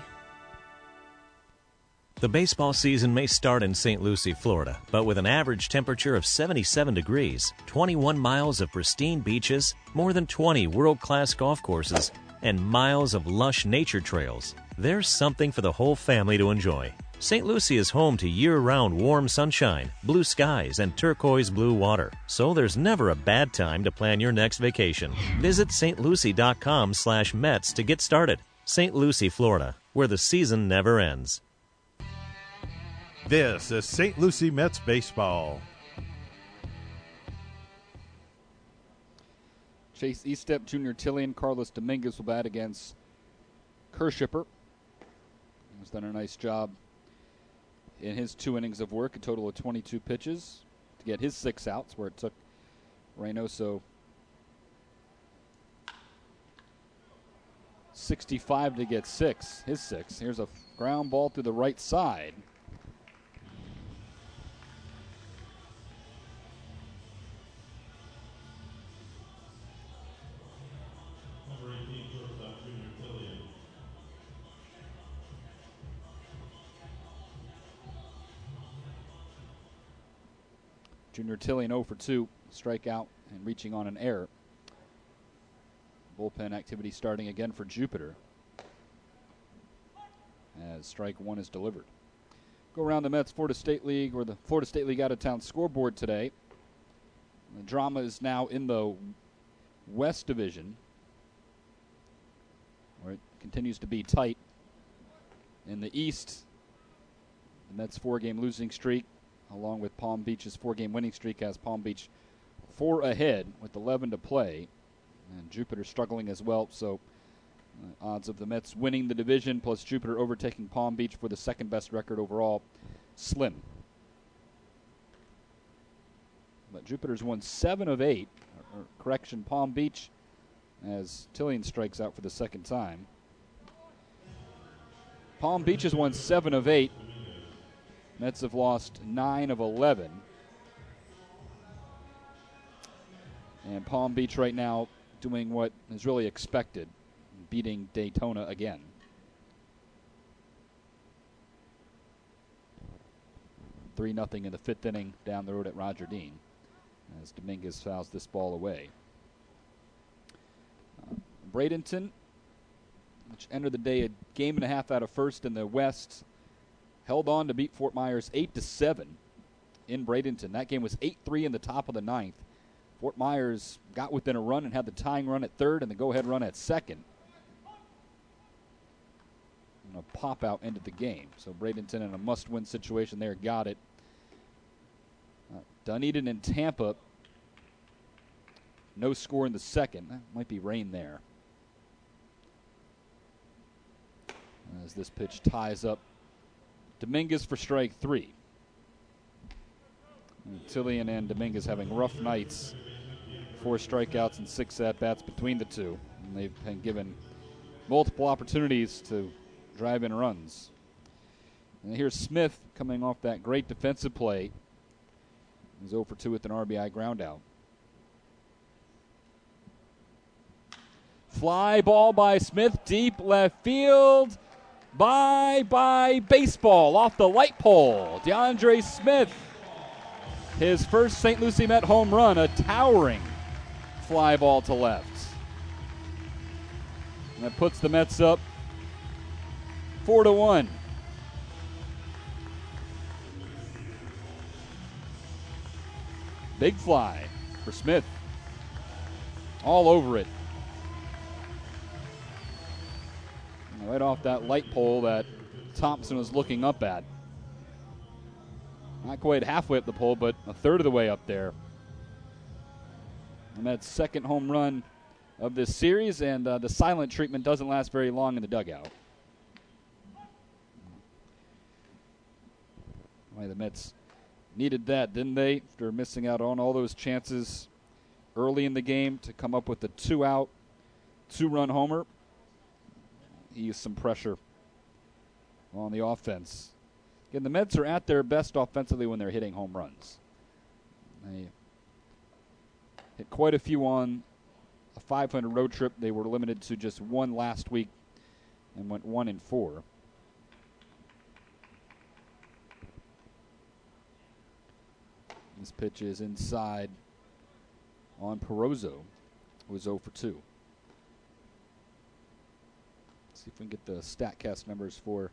The baseball season may start in Saint Lucie, Florida, but with an average temperature of seventy-seven degrees, twenty-one miles of pristine beaches, more than twenty world-class golf courses, and miles of lush nature trails, there's something for the whole family to enjoy. Saint Lucie is home to year-round warm sunshine, blue skies, and turquoise blue water, so there's never a bad time to plan your next vacation. Visit Saint Lucie dot com slash Mets to get started. Saint Lucie, Florida, where the season never ends. This is Saint Lucie Mets baseball. Chase Eastep, Junior Tillian, Carlos Dominguez will bat against Kershipper. He's done a nice job in his two innings of work, a total of twenty-two pitches to get his six outs, where it took Reynoso sixty-five to get six, his six. Here's a ground ball through the right side. Junior Tillian oh for two, strikeout and reaching on an error. Bullpen activity starting again for Jupiter as strike one is delivered. Go around the Mets Florida State League, or the Florida State League out-of-town scoreboard today. The drama is now in the West Division, where it continues to be tight. In the East, the Mets' four-game losing streak, along with Palm Beach's four-game winning streak, has Palm Beach four ahead with eleven to play. And Jupiter struggling as well, so uh, odds of the Mets winning the division plus Jupiter overtaking Palm Beach for the second-best record overall, slim. But Jupiter's won seven of eight. Or, or correction, Palm Beach, as Tillian strikes out for the second time. Palm Beach has won seven of eight. Mets have lost nine of eleven. And Palm Beach right now doing what is really expected, beating Daytona again. three nothing in the fifth inning down the road at Roger Dean as Dominguez fouls this ball away. Uh, Bradenton, which entered the day a game and a half out of first in the West, held on to beat Fort Myers eight to seven in Bradenton. That game was eight three in the top of the ninth. Fort Myers got within a run and had the tying run at third and the go-ahead run at second. And a pop-out ended the game. So Bradenton in a must-win situation there got it. Uh, Dunedin and Tampa, no score in the second. That might be rain there. As this pitch ties up Dominguez for strike three. And Tillian and Dominguez having rough nights. Four strikeouts and six at-bats between the two. And they've been given multiple opportunities to drive in runs. And here's Smith coming off that great defensive play. He's oh for two with an R B I groundout. Fly ball by Smith, deep left field. Bye bye baseball off the light pole. DeAndre Smith, his first Saint Lucie Met home run, a towering fly ball to left. And that puts the Mets up four to one. Big fly for Smith. All over it. And right off that light pole that Thompson was looking up at. Not quite halfway up the pole, but a third of the way up there. And that's second home run of this series, and uh, the silent treatment doesn't last very long in the dugout. Why the Mets needed that, didn't they? After missing out on all those chances early in the game to come up with a two-out, two-run homer. Ease some pressure on the offense. Again, the Mets are at their best offensively when they're hitting home runs. They hit quite a few on a five hundred road trip. They were limited to just one last week and went one and four. This pitch is inside on Perozzo, who is oh for two. See if we can get the StatCast numbers for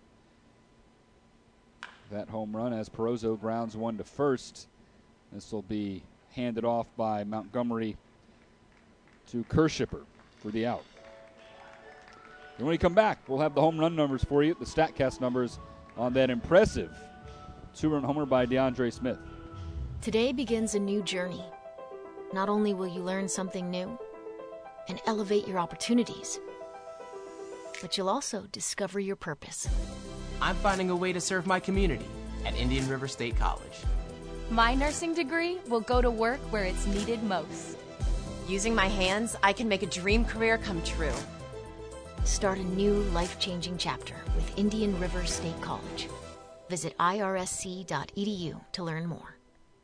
that home run as Perozzo grounds one to first. This will be handed off by Montgomery to Kershipper for the out. And when we come back, we'll have the home run numbers for you, the StatCast numbers on that impressive two-run homer by DeAndre Smith. Today begins a new journey. Not only will you learn something new and elevate your opportunities, but you'll also discover your purpose. I'm finding a way to serve my community at Indian River State College. My nursing degree will go to work where it's needed most. Using my hands, I can make a dream career come true. Start a new life-changing chapter with Indian River State College. Visit I R S C dot E D U to learn more.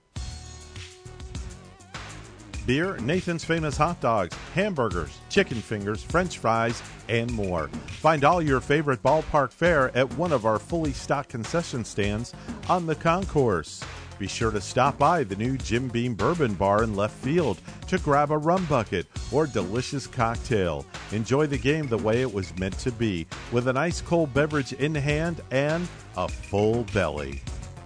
Beer, Nathan's Famous Hot Dogs, hamburgers, chicken fingers, french fries, and more. Find all your favorite ballpark fare at one of our fully stocked concession stands on the concourse. Be sure to stop by the new Jim Beam Bourbon Bar in left field to grab a rum bucket or delicious cocktail. Enjoy the game the way it was meant to be, with an ice cold beverage in hand and a full belly.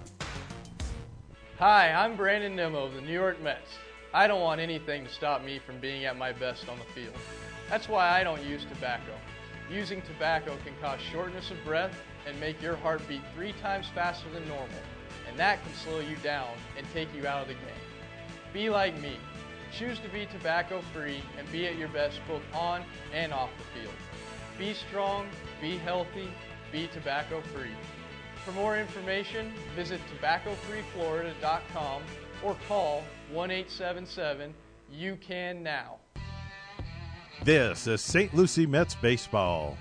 Hi, I'm Brandon Nimmo of the New York Mets. I don't want anything to stop me from being at my best on the field. That's why I don't use tobacco. Using tobacco can cause shortness of breath and make your heart beat three times faster than normal, and that can slow you down and take you out of the game. Be like me. Choose to be tobacco-free and be at your best both on and off the field. Be strong, be healthy, be tobacco-free. For more information, visit tobacco free florida dot com or call one eight seven seven, you can now. This is Saint Lucie Mets baseball.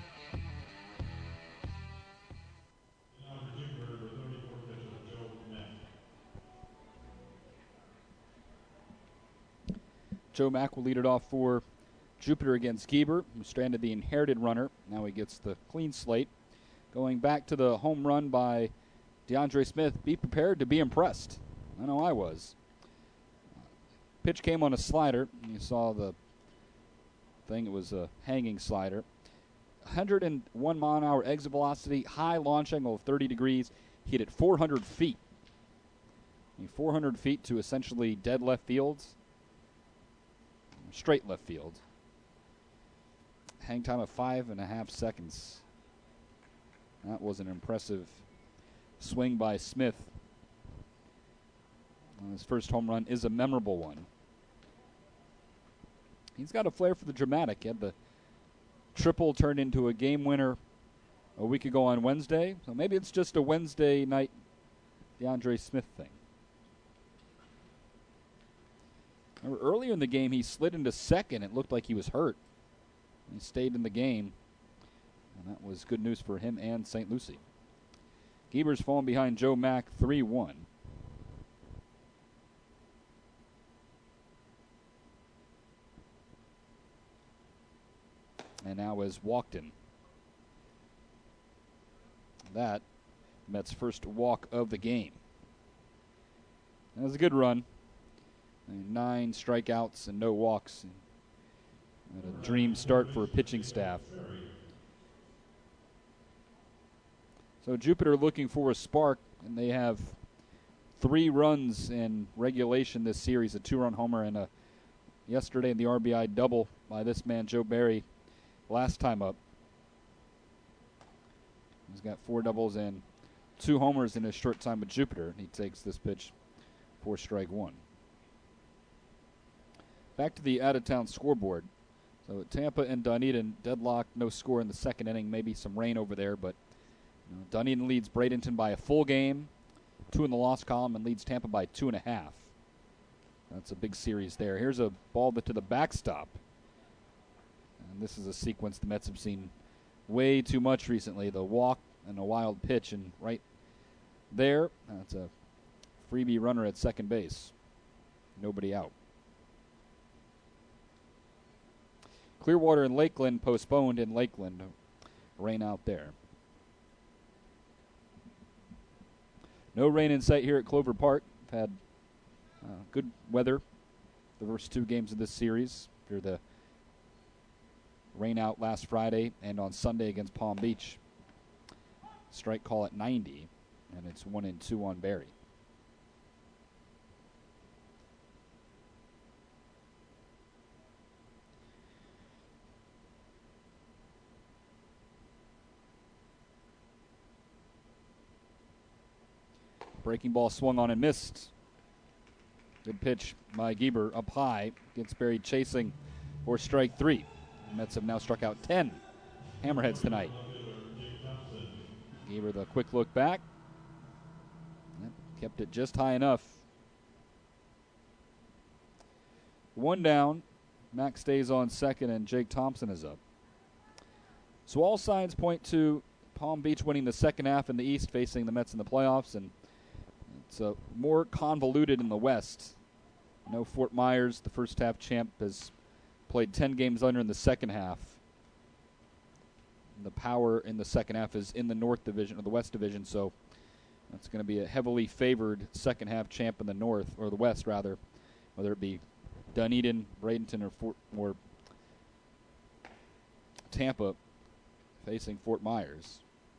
Joe Mack will lead it off for Jupiter against Geber, who stranded the inherited runner. Now he gets the clean slate. Going back to the home run by DeAndre Smith, be prepared to be impressed. I know I was. Pitch came on a slider. You saw the thing. It was a hanging slider. one hundred one mile an hour exit velocity, high launch angle of thirty degrees. Hit it four hundred feet. I mean, four hundred feet to essentially dead left field. Straight left field. Hang time of five and a half seconds. That was an impressive swing by Smith. Uh, his first home run is a memorable one. He's got a flair for the dramatic. He had the triple turned into a game winner a week ago on Wednesday. So maybe it's just a Wednesday night DeAndre Smith thing. Remember, earlier in the game, he slid into second. It looked like he was hurt. He stayed in the game, and that was good news for him and Saint Lucie. Geber's fallen behind Joe Mack three one. And now is Walkden. That, Mets' first walk of the game. That was a good run. Nine strikeouts and no walks. And a dream start for a pitching staff. So Jupiter looking for a spark, and they have three runs in regulation this series, a two-run homer and a yesterday in the R B I double by this man, Joe Barry, last time up. He's got four doubles and two homers in his short time with Jupiter. He takes this pitch for strike one. Back to the out-of-town scoreboard. So Tampa and Dunedin deadlocked, no score in the second inning. Maybe some rain over there, but you know, Dunedin leads Bradenton by a full game, two in the loss column, and leads Tampa by two and a half. That's a big series there. Here's a ball to the backstop. And this is a sequence the Mets have seen way too much recently. The walk and a wild pitch, and right there, that's a freebie runner at second base. Nobody out. Clearwater and Lakeland postponed in Lakeland. Rain out there. No rain in sight here at Clover Park. We've had uh, good weather the first two games of this series after the rain out last Friday and on Sunday against Palm Beach. Strike call at ninety, and it's one and two on Barry. Breaking ball swung on and missed. Good pitch by Geber up high. Gets Barry chasing for strike three. The Mets have now struck out ten hammerheads tonight. Geber the quick look back. Yep, kept it just high enough. One down. Max stays on second and Jake Thompson is up. So all signs point to Palm Beach winning the second half in the East, facing the Mets in the playoffs, and it's uh, more convoluted in the West. I know Fort Myers, the first half champ, has played ten games under in the second half. And the power in the second half is in the North Division, or the West Division, so that's going to be a heavily favored second half champ in the North, or the West rather, whether it be Dunedin, Bradenton, or Fort, or Tampa facing Fort Myers.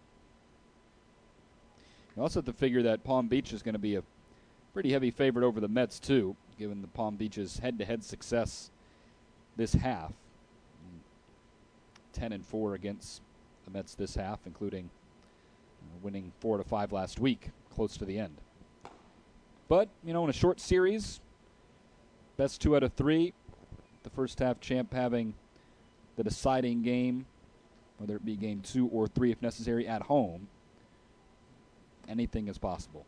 You also have to figure that Palm Beach is going to be a pretty heavy favorite over the Mets, too, given the Palm Beach's head-to-head success this half. ten and four against the Mets this half, including uh, winning four to five last week, close to the end. But, you know, in a short series, best two out of three, the first half champ having the deciding game, whether it be game two or three if necessary, at home. Anything is possible.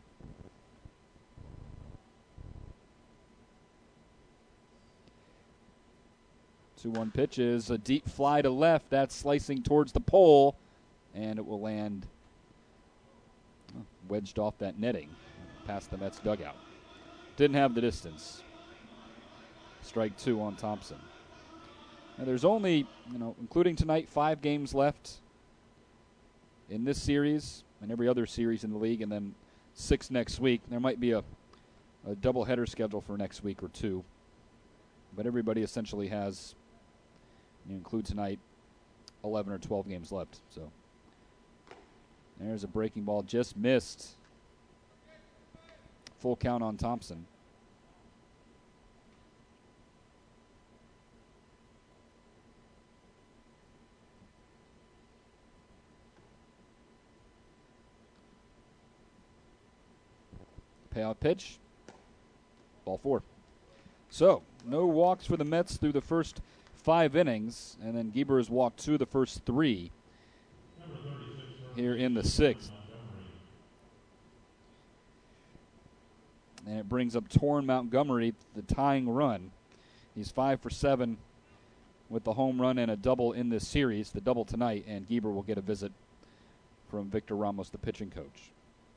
two one pitch is a deep fly to left. That's slicing towards the pole, and it will land well, wedged off that netting past the Mets dugout. Didn't have the distance. Strike two on Thompson. And there's only, you know, including tonight, five games left in this series and every other series in the league, and then six next week. There might be a, a double-header schedule for next week or two. But everybody essentially has, you include tonight, eleven or twelve games left. So there's a breaking ball. Just missed. Full count on Thompson. Payoff pitch. Ball four. So, no walks for the Mets through the first five innings, and then Gieber has walked two of the first three here in the sixth. And it brings up Torrin Montgomery, the tying run. He's five for seven with the home run and a double in this series, the double tonight, and Gieber will get a visit from Victor Ramos, the pitching coach.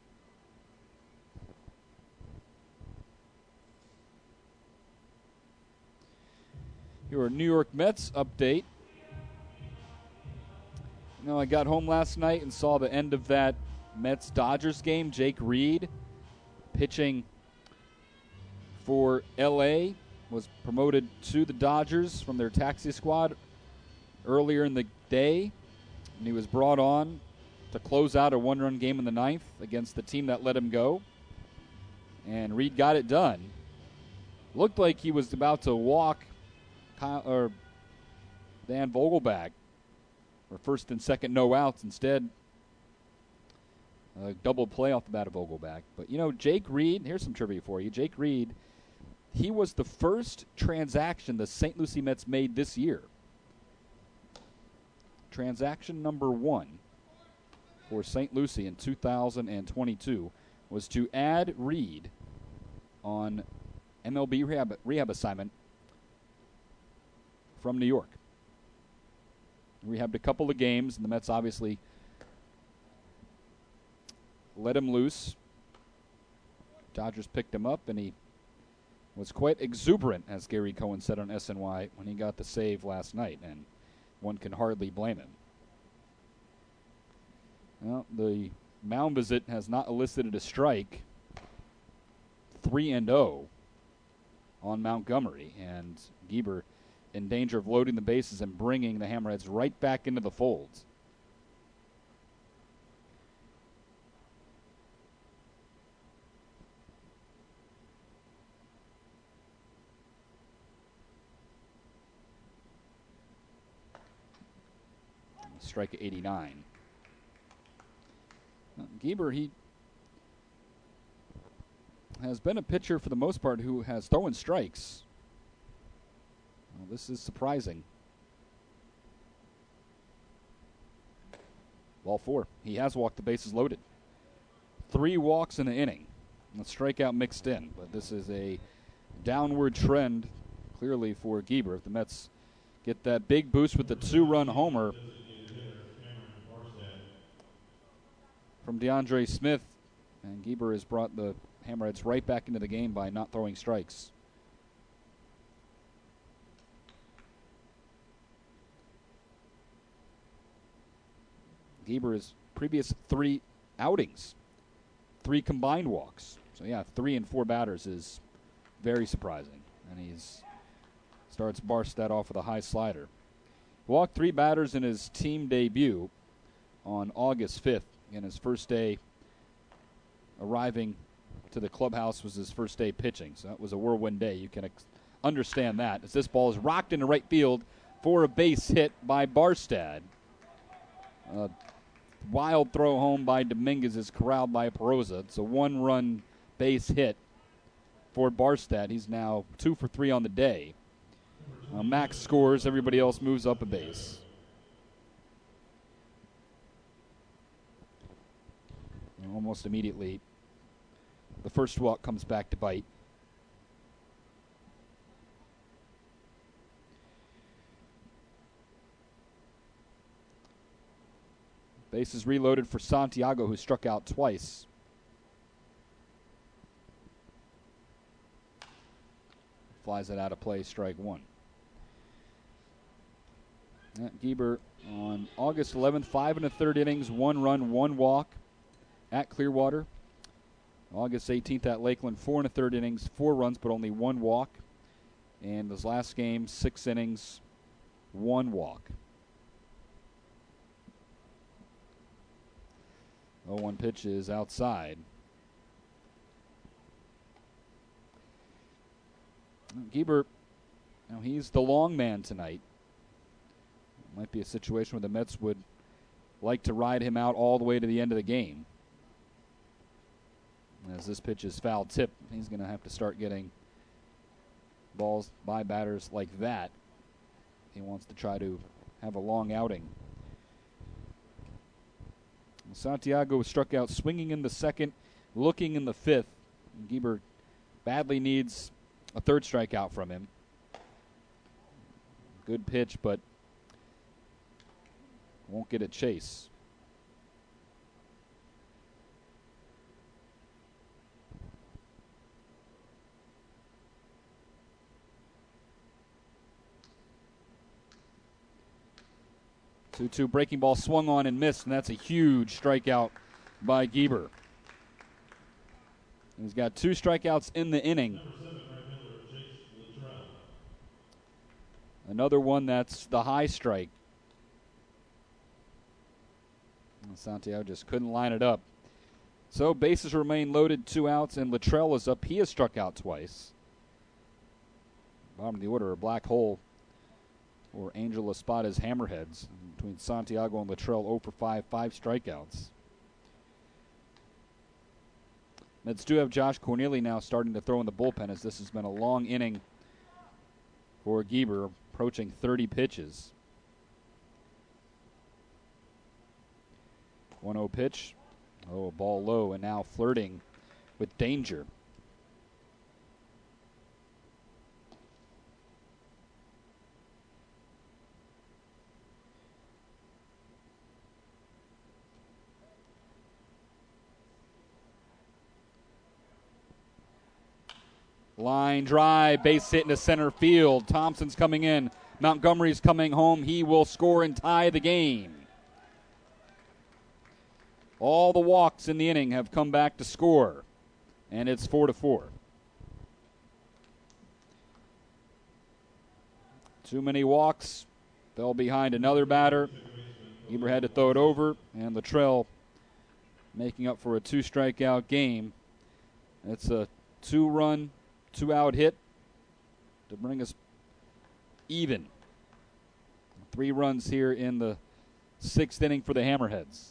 Your New York Mets update. You know, I got home last night and saw the end of that Mets-Dodgers game. Jake Reed, pitching for L A, was promoted to the Dodgers from their taxi squad earlier in the day. And he was brought on to close out a one-run game in the ninth against the team that let him go. And Reed got it done. Looked like he was about to walk Kyle, or Dan Vogelbach for first and second no outs. Instead, a double play off the bat of Vogelbach. But, you know, Jake Reed, here's some trivia for you. Jake Reed, he was the first transaction the Saint Lucie Mets made this year. Transaction number one for Saint Lucie in two thousand twenty-two was to add Reed on M L B rehab, rehab assignment from New York. Rehabbed a couple of games, and the Mets obviously let him loose. Dodgers picked him up, and he was quite exuberant, as Gary Cohen said on S N Y, when he got the save last night, and one can hardly blame him. Well, the mound visit has not elicited a strike. three and oh on Montgomery, and Gieber in danger of loading the bases and bringing the Hammerheads right back into the folds. Strike at eighty-nine. Uh, Gieber, he has been a pitcher for the most part who has thrown strikes. Well, this is surprising. Ball four. He has walked the bases loaded. Three walks in the inning. A strikeout mixed in, but this is a downward trend clearly for Gieber. If the Mets get that big boost with the two-run homer from DeAndre Smith, and Gieber has brought the Hammerheads right back into the game by not throwing strikes. Gieber's previous three outings, three combined walks. So, yeah, three and four batters is very surprising. And he's starts Barstead off with a high slider. Walked three batters in his team debut on August fifth. And his first day arriving to the clubhouse was his first day pitching. So that was a whirlwind day. You can ex- understand that. As this ball is rocked into right field for a base hit by Barstead. A wild throw home by Dominguez is corralled by Perosa. It's a one-run base hit for Barstead. He's now two for three on the day. Uh, Max scores. Everybody else moves up a base. And almost immediately, the first walk comes back to bite. Bases reloaded for Santiago, who struck out twice. flies it out of play, strike one. Matt Gieber on August eleventh, five and a third innings, one run, one walk at Clearwater. August eighteenth at Lakeland, four and a third innings, four runs, but only one walk. And his last game, six innings, one walk. oh one pitch is outside. Gieber, you know, he's the long man tonight. Might be a situation where the Mets would like to ride him out all the way to the end of the game. As this pitch is foul tip, he's going to have to start getting balls by batters like that. He wants to try to have a long outing. Santiago struck out swinging in the second, looking in the fifth. Gieber badly needs a third strikeout from him. Good pitch, but won't get a chase. two two breaking ball swung on and missed, and that's a huge strikeout by Gieber. He's got two strikeouts in the inning. Another one that's the high strike. Santiago just couldn't line it up. So bases remain loaded, two outs, and Luttrell is up. He has struck out twice. Bottom of the order, a black hole or Angel Espada's hammerheads between Santiago and Luttrell. oh for five, five strikeouts. Mets do have Josh Corneli now starting to throw in the bullpen, as this has been a long inning for Gieber, approaching thirty pitches. one oh pitch. Oh, a ball low, and now flirting with danger. Line drive, base hit into center field. Thompson's coming in. Montgomery's coming home. He will score and tie the game. All the walks in the inning have come back to score, and it's four to four. Too many walks. Fell behind another batter. Gieber had to throw it over, and Luttrell making up for a two-strikeout game. It's a two-run, two-out hit to bring us even. Three runs here in the sixth inning for the Hammerheads.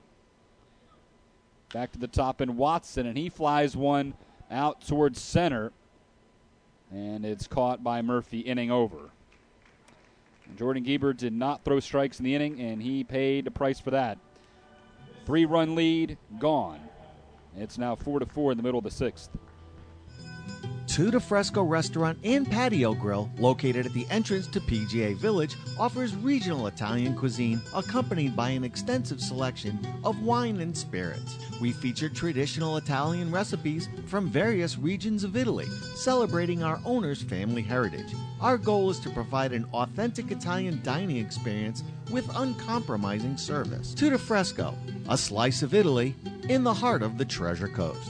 Back to the top in Watson, and he flies one out towards center, and it's caught by Murphy, inning over. And Jordan Gieber did not throw strikes in the inning, and he paid the price for that. Three-run lead, gone. It's now four to four in the middle of the sixth. Two de Fresco Restaurant and Patio Grill, located at the entrance to P G A Village, offers regional Italian cuisine accompanied by an extensive selection of wine and spirits. We feature traditional Italian recipes from various regions of Italy, celebrating our owner's family heritage. Our goal is to provide an authentic Italian dining experience with uncompromising service. Two de Fresco, a slice of Italy in the heart of the Treasure Coast.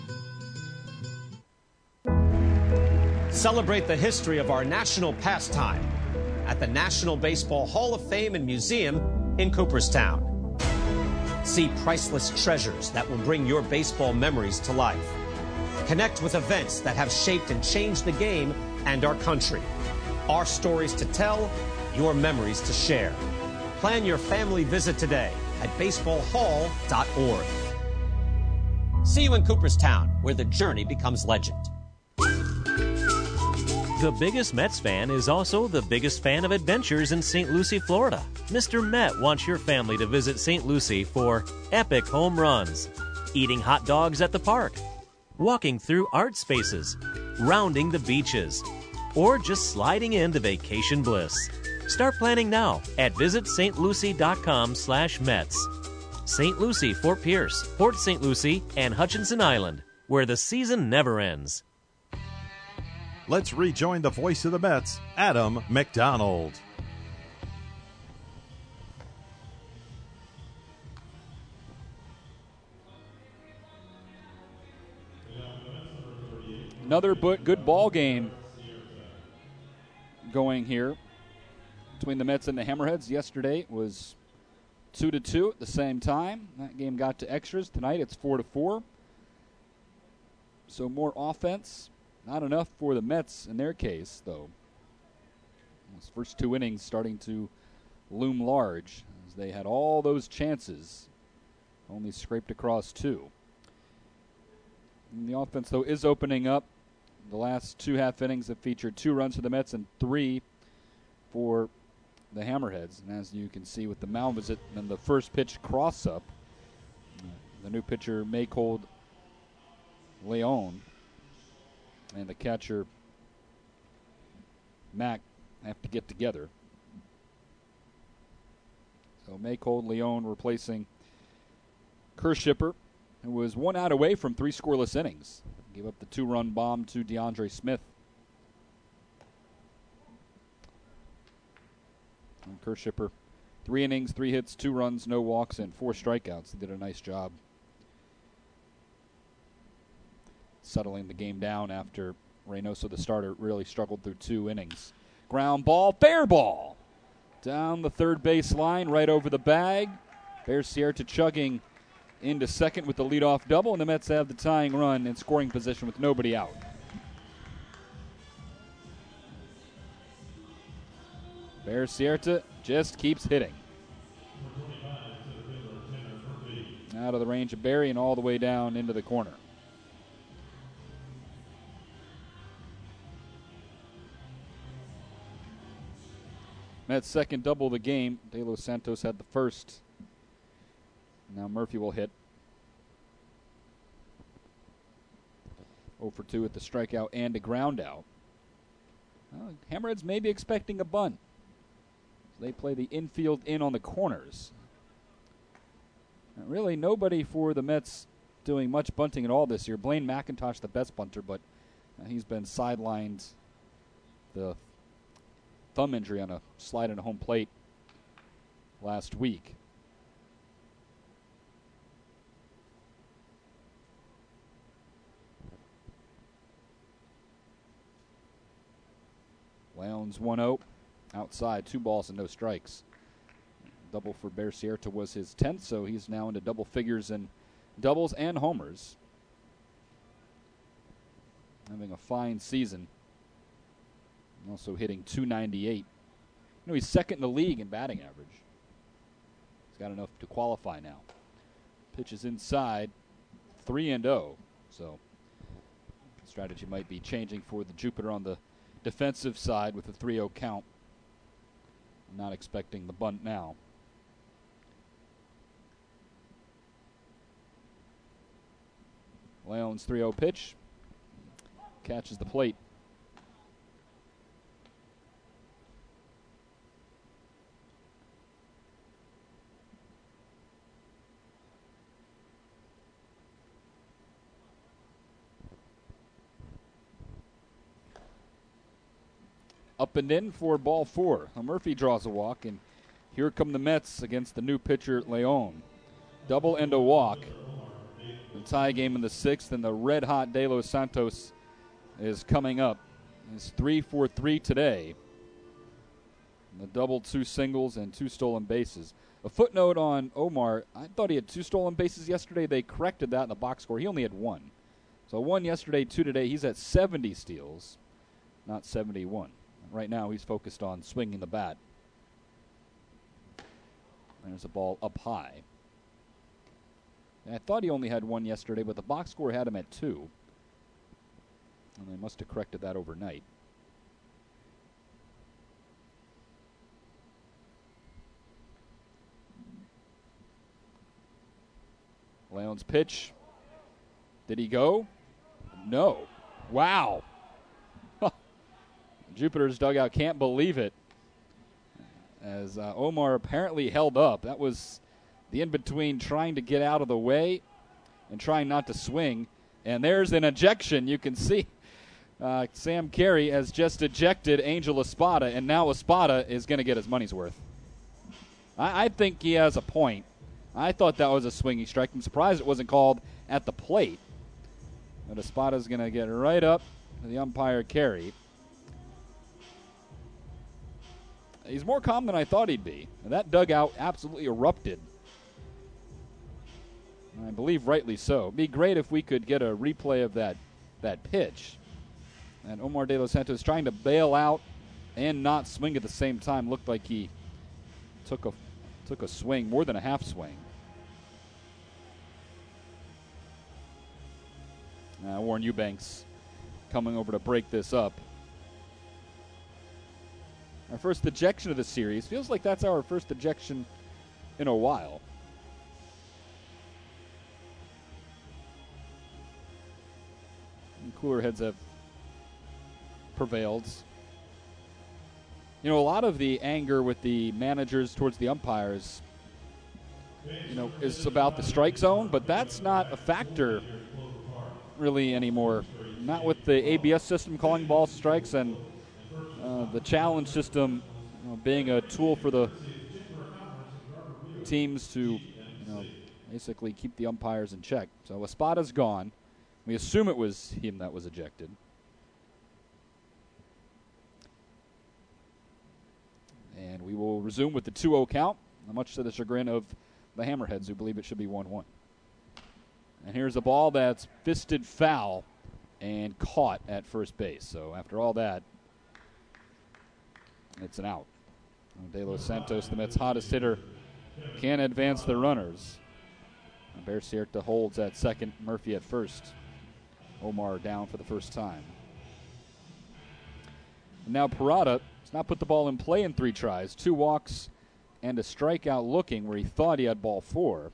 Celebrate the history of our national pastime at the National Baseball Hall of Fame and Museum in Cooperstown. See priceless treasures that will bring your baseball memories to life. Connect with events that have shaped and changed the game and our country. Our stories to tell, your memories to share. Plan your family visit today at baseball hall dot org. See you in Cooperstown, where the journey becomes legend. The biggest Mets fan is also the biggest fan of adventures in Saint Lucie, Florida. Mister Met wants your family to visit Saint Lucie for epic home runs, eating hot dogs at the park, walking through art spaces, rounding the beaches, or just sliding into vacation bliss. Start planning now at visit st lucie dot com slash Mets. Saint Lucie, Fort Pierce, Port Saint Lucie, and Hutchinson Island, where the season never ends. let's rejoin the voice of the Mets, Adam McDonald. Another good ball game going here between the Mets and the Hammerheads. Yesterday it was two to two at the same time. That game got to extras. Tonight it's four to four. So more offense, not enough for the Mets in their case, though. Those first two innings starting to loom large as they had all those chances, only scraped across two. And the offense, though, is opening up. The last two half innings have featured two runs for the Mets and three for the Hammerheads. And as you can see with the mound visit and the first pitch cross-up, the new pitcher, Maycold Leon, and the catcher, Mack, have to get together. So Maycold Leon replacing Kershipper, who was one out away from three scoreless innings. Gave up the two-run bomb to DeAndre Smith. And Kershipper, three innings, three hits, two runs, no walks, and four strikeouts. He did a nice job settling the game down after Reynoso, the starter, really struggled through two innings. Ground ball, fair ball. Down the third base line, right over the bag. Bearcierta chugging into second with the leadoff double, and the Mets have the tying run in scoring position with nobody out. Bearcierta just keeps hitting. Out of the range of Barry and all the way down into the corner. Mets' second double of the game. De Los Santos had the first. Now Murphy will hit. oh for two at the strikeout and a ground out. Well, Hammerheads may be expecting a bunt. They play the infield in on the corners. Now, really, nobody for the Mets doing much bunting at all this year. Blaine McIntosh, the best bunter, but uh, he's been sidelined. The thumb injury on a slide into home plate last week. Leon's one oh. Outside, two balls and no strikes. Double for Bearcierta was his tenth, so he's now into double figures in doubles and homers. Having a fine season. Also hitting two ninety-eight. You know, he's second in the league in batting average. He's got enough to qualify now. Pitches inside, three and oh. So, strategy might be changing for the Jupiter on the defensive side with a three oh count. I'm not expecting the bunt now. Leon's three oh pitch. Catches the plate. Up and in for ball four. Now Murphy draws a walk, and here come the Mets against the new pitcher, Leon. Double and a walk. The tie game in the sixth, and the red-hot De Los Santos is coming up. He's three for three today. The double, two singles, and two stolen bases. A footnote on Omar, I thought he had two stolen bases yesterday. They corrected that in the box score. He only had one. So one yesterday, two today. He's at seventy steals, not seventy-one. Right now he's focused on swinging the bat. There's a ball up high. And I thought he only had one yesterday, but the box score had him at two. And they must have corrected that overnight. Leon's pitch. Did he go? No. Wow. Jupiter's dugout can't believe it. As uh, Omar apparently held up. That was the in-between trying to get out of the way and trying not to swing. And there's an ejection. You can see Uh, Sam Carey has just ejected Angel Espada, and now Espada is going to get his money's worth. I, I think he has a point. I thought that was a swinging strike. I'm surprised it wasn't called at the plate. But Espada's going to get right up to the umpire, Carey. He's more calm than I thought he'd be. And that dugout absolutely erupted. I believe rightly so. It'd be great if we could get a replay of that, that pitch. And Omar De Los Santos trying to bail out and not swing at the same time. Looked like he took a took a swing, more than a half swing. Uh, Warren Eubanks coming over to break this up. Our first ejection of the series. Feels like that's our first ejection in a while. And cooler heads have prevailed. You know, a lot of the anger with the managers towards the umpires, you know, is about the strike zone, but that's not a factor really anymore. Not with the A B S system calling ball strikes and uh, the challenge system, you know, being a tool for the teams to, you know, basically keep the umpires in check. So Espada's gone. We assume it was him that was ejected. And we will resume with the two oh count, much to the chagrin of the Hammerheads, who believe it should be one one. And here's a ball that's fisted foul and caught at first base. So after all that, it's an out. De Los Santos, the Mets' hottest hitter, can advance the runners. Bear Cierta holds at second, Murphy at first. Omar down for the first time. And now Parada has not put the ball in play in three tries. Two walks and a strikeout looking where he thought he had ball four.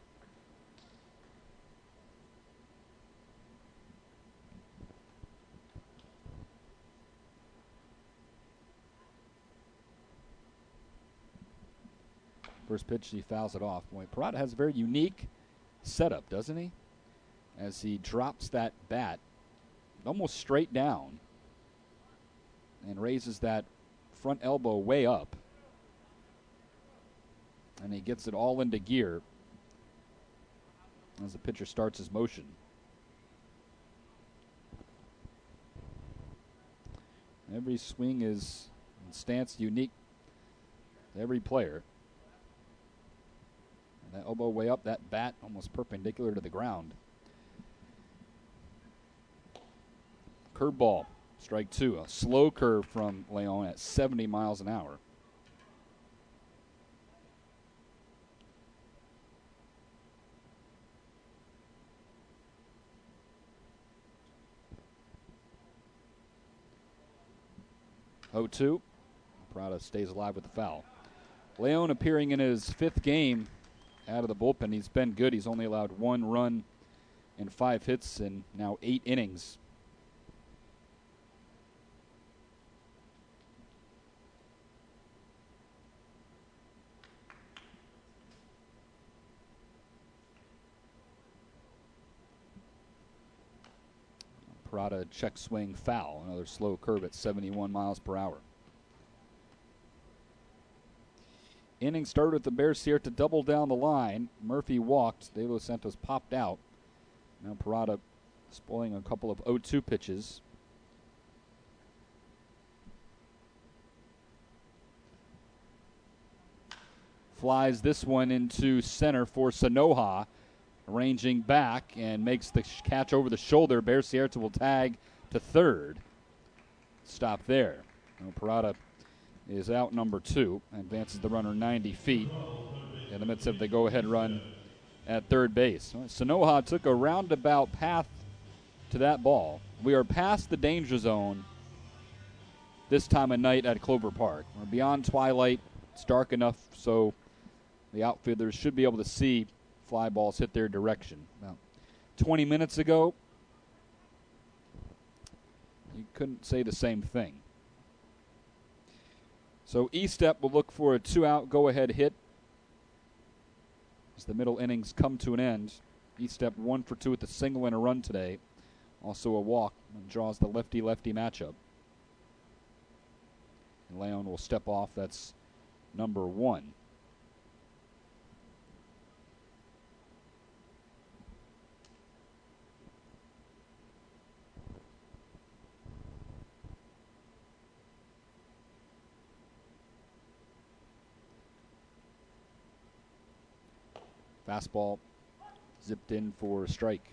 First pitch, he fouls it off. Boy, Parada has a very unique setup, doesn't he? As he drops that bat almost straight down and raises that front elbow way up. And he gets it all into gear as the pitcher starts his motion. Every swing is and stance unique to every player. And that elbow way up, that bat almost perpendicular to the ground. Curveball, strike two. A slow curve from Leon at seventy miles an hour. oh two. Parada stays alive with the foul. Leon appearing in his fifth game out of the bullpen. He's been good. He's only allowed one run and five hits in now eight innings. Parada check swing foul. Another slow curve at seventy-one miles per hour. Inning started with the Bears here to double down the line. Murphy walked. De Los Santos popped out. Now Parada spoiling a couple of oh two pitches. Flies this one into center for Sanoja. Arranging back and makes the sh- catch over the shoulder. Bear Cierta will tag to third. Stop there. Now Parada is out number two. Advances the runner ninety feet. And the Mets have the go-ahead run at third base. Sanoja took a roundabout path to that ball. We are past the danger zone this time of night at Clover Park. We're beyond twilight. It's dark enough so the outfielders should be able to see fly balls hit their direction. About twenty minutes ago, you couldn't say the same thing. So E-Step will look for a two-out go-ahead hit as the middle innings come to an end. E-Step one for two with a single and a run today. Also a walk, and draws the lefty-lefty matchup. And Leon will step off. That's number one. Fastball zipped in for a strike.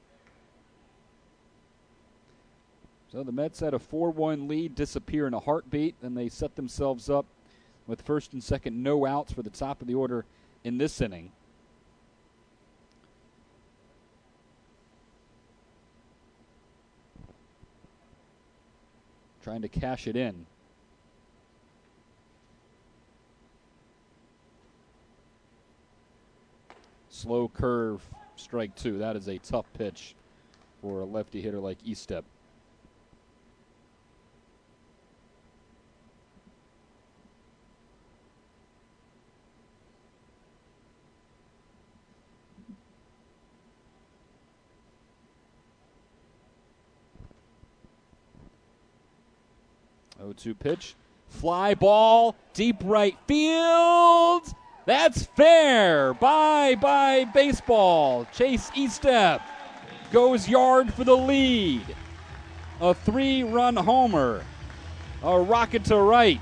So the Mets had a four one lead disappear in a heartbeat, and they set themselves up with first and second no outs for the top of the order in this inning. Trying to cash it in. Slow curve, strike two. That is a tough pitch for a lefty hitter like Estep. oh two pitch. Fly ball, deep right field. That's fair. Bye bye baseball. Chase Estep goes yard for the lead. A three-run homer. A rocket to right.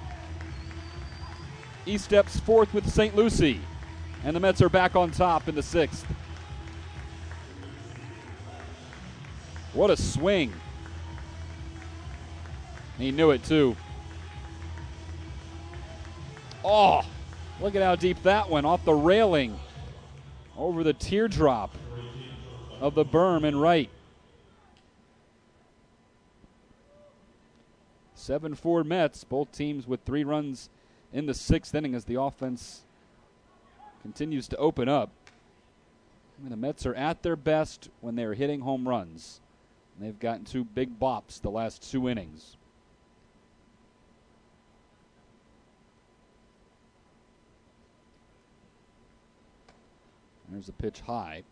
Estep's fourth with Saint Lucie. And the Mets are back on top in the sixth. What a swing. He knew it too. Oh, look at how deep that went, off the railing, over the teardrop of the berm and right. seven four Mets, both teams with three runs in the sixth inning as the offense continues to open up. I mean, the Mets are at their best when they're hitting home runs. And they've gotten two big bops the last two innings. There's a pitch high.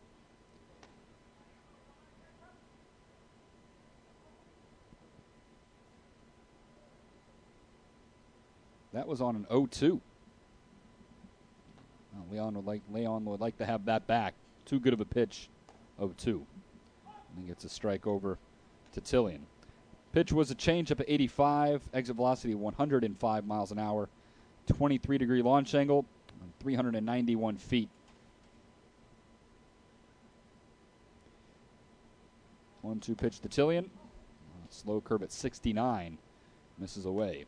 That was on an oh two. Well, Leon would like Leon would like to have that back. Too good of a pitch. oh two. And he gets a strike over to Tillian. Pitch was a changeup at eighty-five. Exit velocity one hundred five miles an hour. twenty-three degree launch angle. three hundred ninety-one feet. one two pitch to Tillian. Slow curve at sixty-nine. Misses away.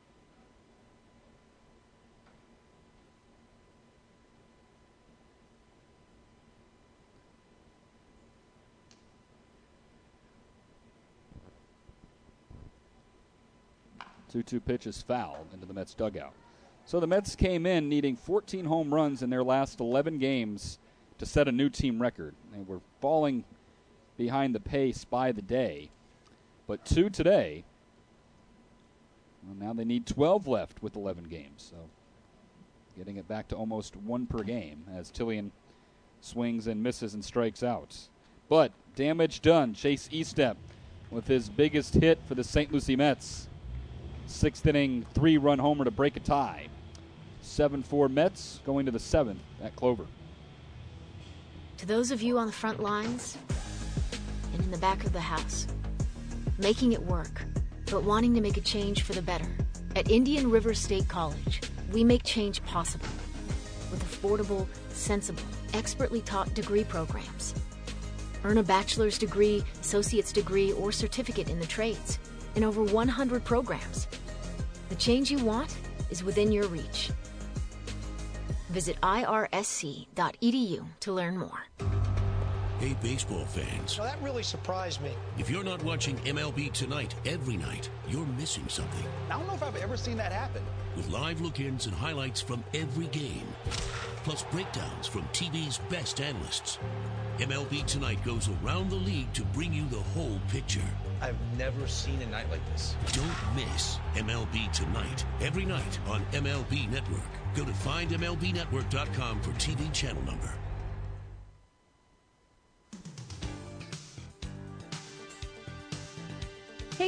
two two pitch is fouled into the Mets dugout. So the Mets came in needing fourteen home runs in their last eleven games to set a new team record. They were falling behind the pace by the day. But two today. Well, now they need twelve left with eleven games. So getting it back to almost one per game as Tillian swings and misses and strikes out. But damage done. Chase Estep with his biggest hit for the Saint Lucie Mets. Sixth inning, three-run homer to break a tie. seven four Mets going to the seventh at Clover. To those of you on the front lines and in the back of the house, making it work, but wanting to make a change for the better. At Indian River State College, we make change possible with affordable, sensible, expertly taught degree programs. Earn a bachelor's degree, associate's degree, or certificate in the trades in over one hundred programs. The change you want is within your reach. Visit I R S C dot E D U to learn more. Hey, baseball fans. Now that really surprised me. If you're not watching M L B Tonight every night, you're missing something. I don't know if I've ever seen that happen. With live look-ins and highlights from every game, plus breakdowns from T V's best analysts. M L B Tonight goes around the league to bring you the whole picture. I've never seen a night like this. Don't miss M L B Tonight, every night on M L B Network. Go to find M L B network dot com for T V channel number.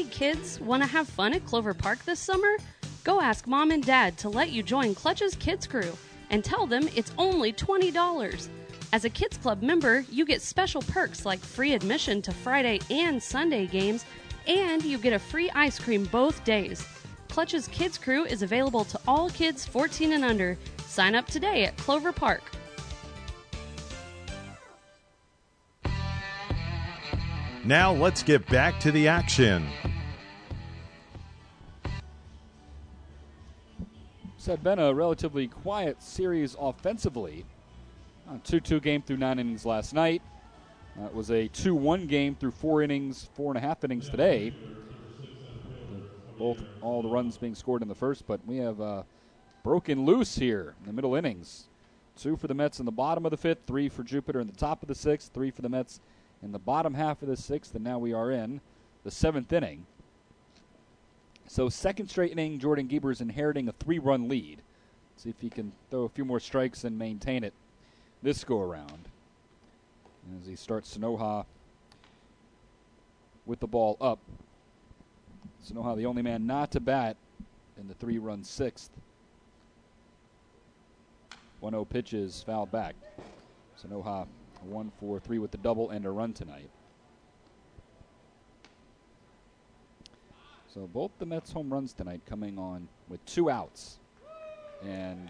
kids want to have fun at Clover Park this summer? Go ask Mom and Dad to let you join Clutch's Kids Crew and tell them it's only twenty dollars. As a Kids Club member, you get special perks like free admission to Friday and Sunday games, and you get a free ice cream both days. Clutch's Kids Crew is available to all kids fourteen and under. Sign up today at Clover Park. Now let's get back to the action. This had been a relatively quiet series offensively. A two two game through nine innings last night. Uh, it was a two one game through four innings, four and a half innings today. Both all the runs being scored in the first, but we have uh, broken loose here in the middle innings. Two for the Mets in the bottom of the fifth, three for Jupiter in the top of the sixth, three for the Mets in the bottom half of the sixth, and now we are in the seventh inning. So second straight inning, Jordan Gieber's inheriting a three-run lead. See if he can throw a few more strikes and maintain it this go-around. As he starts Sanoha with the ball up. Sanoha the only man not to bat in the three-run sixth. one oh pitches fouled back. Sanoha one four three with the double and a run tonight. So both the Mets home runs tonight coming on with two outs. And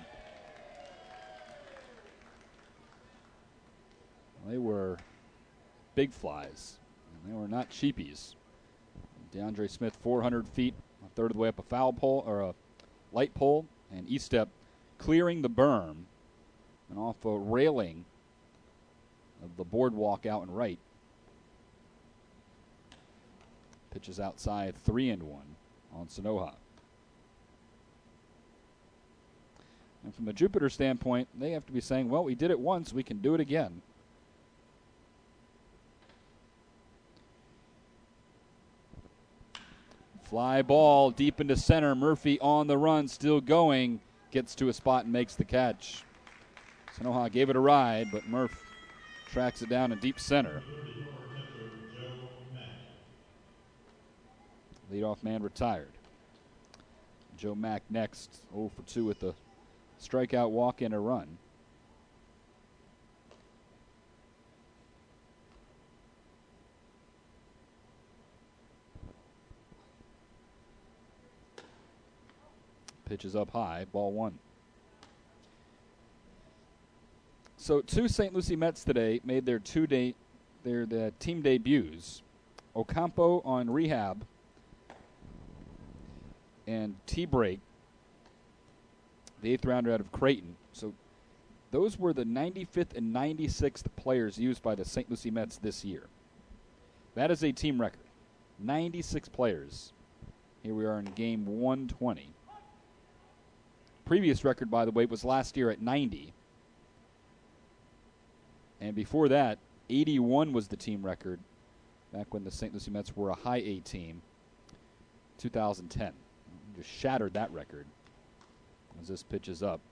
they were big flies. And they were not cheapies. DeAndre Smith four hundred feet, a third of the way up a foul pole or a light pole, and Estep clearing the berm and off a railing of the boardwalk out and right. Pitches outside, three and one on Sanoha. And from the Jupiter standpoint, they have to be saying, well, we did it once, we can do it again. Fly ball deep into center. Murphy on the run, still going. Gets to a spot and makes the catch. Sanoha gave it a ride, but Murph tracks it down in deep center. Leadoff man retired. Joe Mack next, oh for two with a strikeout, walk, and a run. Pitches up high, ball one. So two Saint Lucie Mets today made their two day, their the team debuts. Ocampo on rehab, and T-Break, the eighth rounder out of Creighton. So those were the ninety-fifth and ninety-sixth players used by the Saint Lucie Mets this year. That is a team record. ninety-six players. Here we are in game one twenty. Previous record, by the way, was last year at ninety. And before that, eighty-one was the team record back when the Saint Lucie Mets were a high A team, two thousand ten. Just shattered that record as this pitch is up.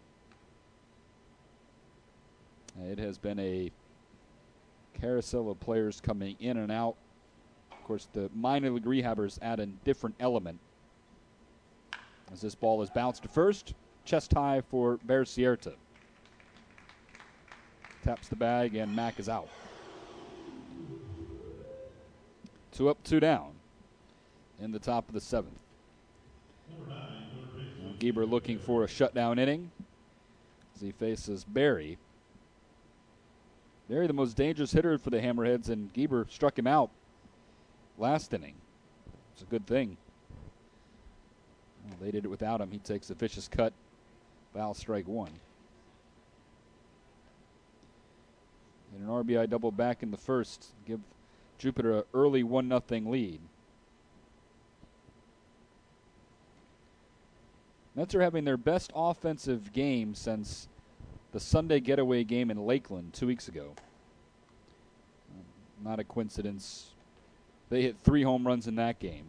It has been a carousel of players coming in and out. Of course, the minor league rehabbers add a different element. As this ball is bounced to first, chest high for Bear Cierta. Taps the bag, and Mack is out. Two up, two down in the top of the seventh. Now Gieber looking for a shutdown inning as he faces Barry. Barry, the most dangerous hitter for the Hammerheads, and Gieber struck him out last inning. It's a good thing. Well, they did it without him. He takes a vicious cut. Foul, strike one. And an R B I double back in the first. Give Jupiter an early one nothing lead. Mets are having their best offensive game since the Sunday getaway game in Lakeland two weeks ago. Um, not a coincidence. They hit three home runs in that game.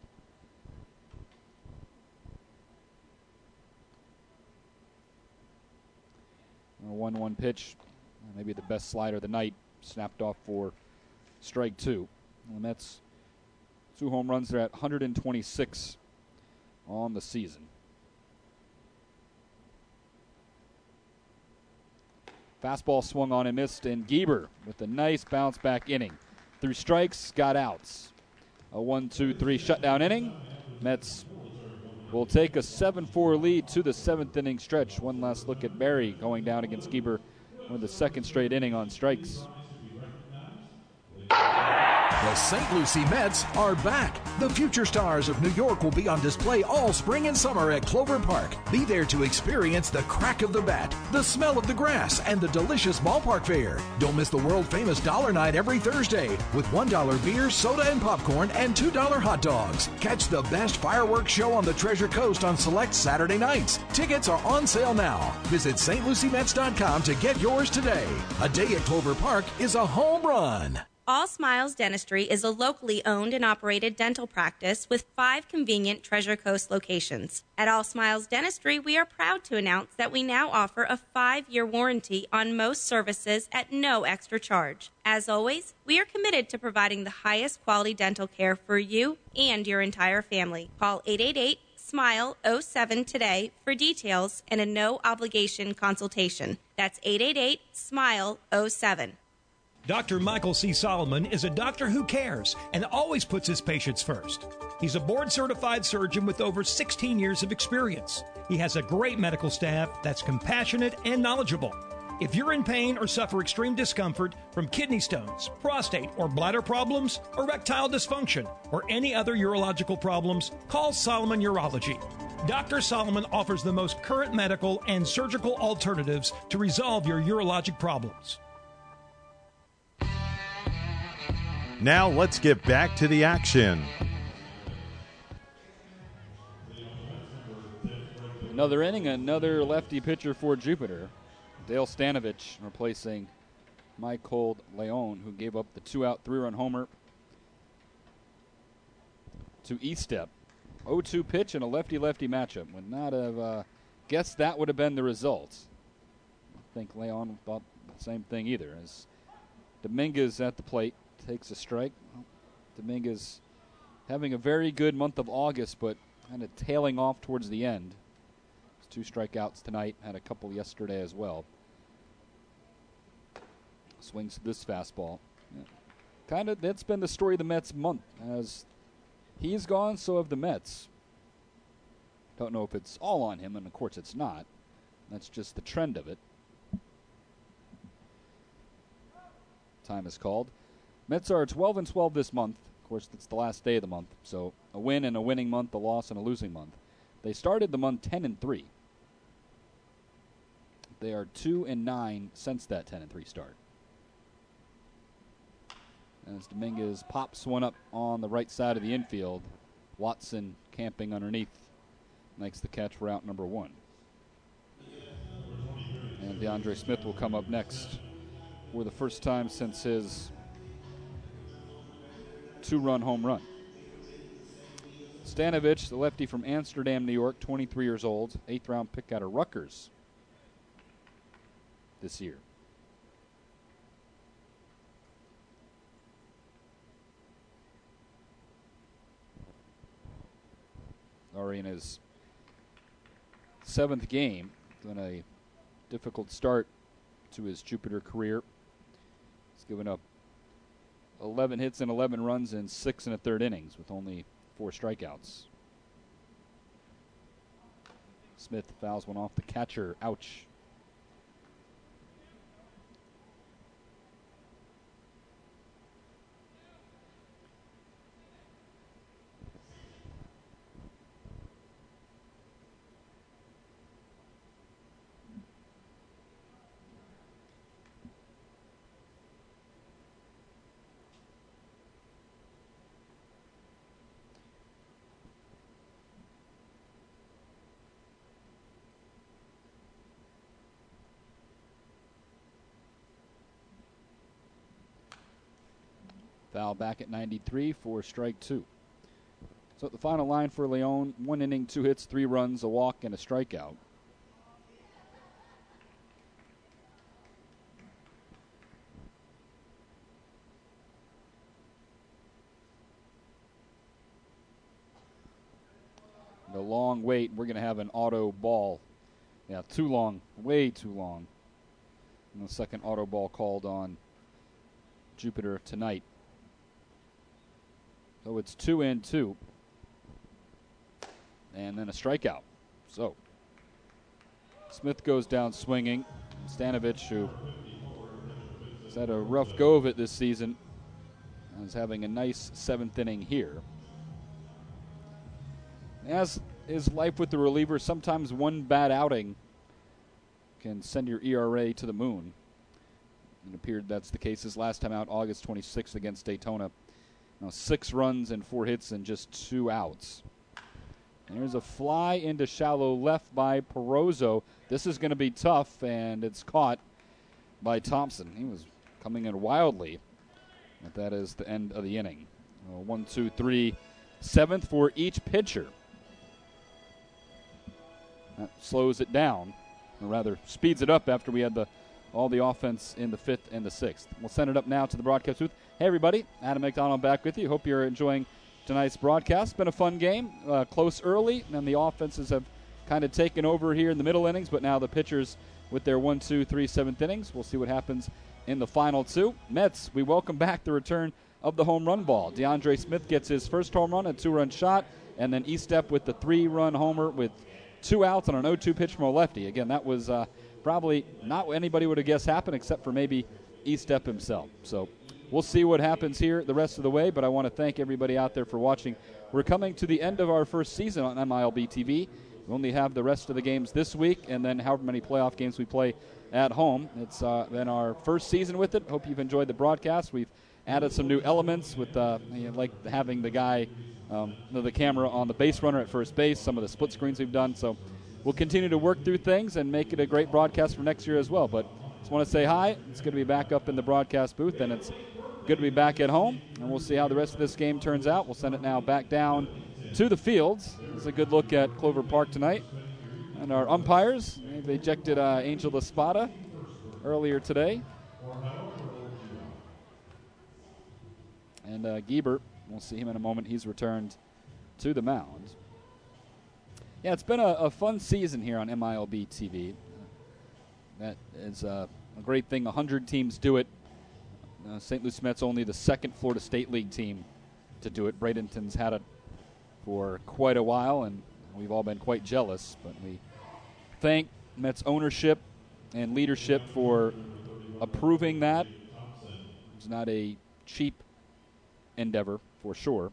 A one one pitch, maybe the best slider of the night, snapped off for strike two. The Mets Two home runs. They're at one hundred twenty-six on the season. Fastball swung on and missed, and Gieber with a nice bounce-back inning. Through strikes, got outs. A one two three shutdown inning. Mets will take a seven four lead to the seventh inning stretch. One last look at Barry going down against Gieber with the second straight inning on strikes. The Saint Lucie Mets are back. The future stars of New York will be on display all spring and summer at Clover Park. Be there to experience the crack of the bat, the smell of the grass, and the delicious ballpark fare. Don't miss the world-famous Dollar Night every Thursday with one dollar beer, soda, and popcorn, and two dollar hot dogs. Catch the best fireworks show on the Treasure Coast on select Saturday nights. Tickets are on sale now. Visit St Lucie Mets dot com to get yours today. A day at Clover Park is a home run. All Smiles Dentistry is a locally owned and operated dental practice with five convenient Treasure Coast locations. At All Smiles Dentistry, we are proud to announce that we now offer a five-year warranty on most services at no extra charge. As always, we are committed to providing the highest quality dental care for you and your entire family. Call eight eight eight, SMILE oh seven today for details and a no-obligation consultation. That's eight eight eight, SMILE oh seven. Doctor Michael C. Solomon is a doctor who cares and always puts his patients first. He's a board-certified surgeon with over sixteen years of experience. He has a great medical staff that's compassionate and knowledgeable. If you're in pain or suffer extreme discomfort from kidney stones, prostate or bladder problems, erectile dysfunction, or any other urological problems, call Solomon Urology. Doctor Solomon offers the most current medical and surgical alternatives to resolve your urologic problems. Now let's get back to the action. Another inning, another lefty pitcher for Jupiter. Dale Stanovich replacing Michael Leon, who gave up the two-out, three-run homer to Estep. oh two pitch and a lefty-lefty matchup. Would not have uh, guessed that would have been the result. I think Leon thought the same thing either. As Dominguez at the plate takes a strike. Well, Dominguez having a very good month of August, but kind of tailing off towards the end. Two strikeouts tonight, had a couple yesterday as well. Swings this fastball. Yeah. Kind of, that's been the story of the Mets month. As he's gone, so have the Mets. Don't know if it's all on him, and of course it's not. That's just the trend of it. Time is called. Mets are twelve and twelve this month. Of course, it's the last day of the month. So a win and a winning month, a loss and a losing month. They started the month ten and three. They are two and nine since that ten and three start. As Dominguez pops one up on the right side of the infield, Watson camping underneath makes the catch for out number one. And DeAndre Smith will come up next for the first time since his two-run home run. Stanovich, the lefty from Amsterdam, New York, twenty-three years old, eighth-round pick out of Rutgers this year. Already in his seventh game, doing a difficult start to his Jupiter career. He's given up eleven hits and eleven runs in six and a third innings with only four strikeouts. Smith fouls one off the catcher. Ouch. Foul back at ninety-three for strike two. So the final line for Leon, one inning, two hits, three runs, a walk, and a strikeout. The long wait. We're going to have an auto ball. Yeah, too long. Way too long. And the second auto ball called on Jupiter tonight. So it's two and two. And then a strikeout. So Smith goes down swinging. Stanovich, who has had a rough go of it this season, is having a nice seventh inning here. As is life with the reliever, sometimes one bad outing can send your E R A to the moon. It appeared that's the case his last time out, August twenty-sixth against Daytona. Now, six runs and four hits and just two outs. And here's a fly into shallow left by Perozo. This is going to be tough, and it's caught by Thompson. He was coming in wildly. But that is the end of the inning. Uh, one, two, three, seventh for each pitcher. That slows it down, or rather speeds it up after we had the all the offense in the fifth and the sixth. We'll send it up now to the broadcast booth. Hey, everybody. Adam McDonald back with you. Hope you're enjoying tonight's broadcast. It's been a fun game, uh, close early, and the offenses have kind of taken over here in the middle innings, but now the pitchers with their one, two, three, seventh innings. We'll see what happens in the final two. Mets, we welcome back the return of the home run ball. DeAndre Smith gets his first home run, a two-run shot, and then Estep with the three-run homer with two outs on an oh two pitch from a lefty. Again, that was uh, probably not what anybody would have guessed happened except for maybe Estep himself. So we'll see what happens here the rest of the way, but I want to thank everybody out there for watching. We're coming to the end of our first season on M I L B T V. We only have the rest of the games this week and then however many playoff games we play at home. It's uh, been our first season with it. Hope you've enjoyed the broadcast. We've added some new elements with uh, you know, like having the guy, um, the camera on the base runner at first base, some of the split screens we've done. So we'll continue to work through things and make it a great broadcast for next year as well. But just want to say hi. It's good to be back up in the broadcast booth, and it's good to be back at home. And we'll see how the rest of this game turns out. We'll send it now back down to the fields. It's a good look at Clover Park tonight. And our umpires, they've ejected uh, Angel Espada earlier today. And uh, Giebert, we'll see him in a moment. He's returned to the mound. Yeah, it's been a, a fun season here on M I L B T V. That is uh, a great thing. one hundred teams do it. Uh, Saint Lucie Mets only the second Florida State League team to do it. Bradenton's had it for quite a while, and we've all been quite jealous. But we thank Mets ownership and leadership for approving that. It's not a cheap endeavor, for sure.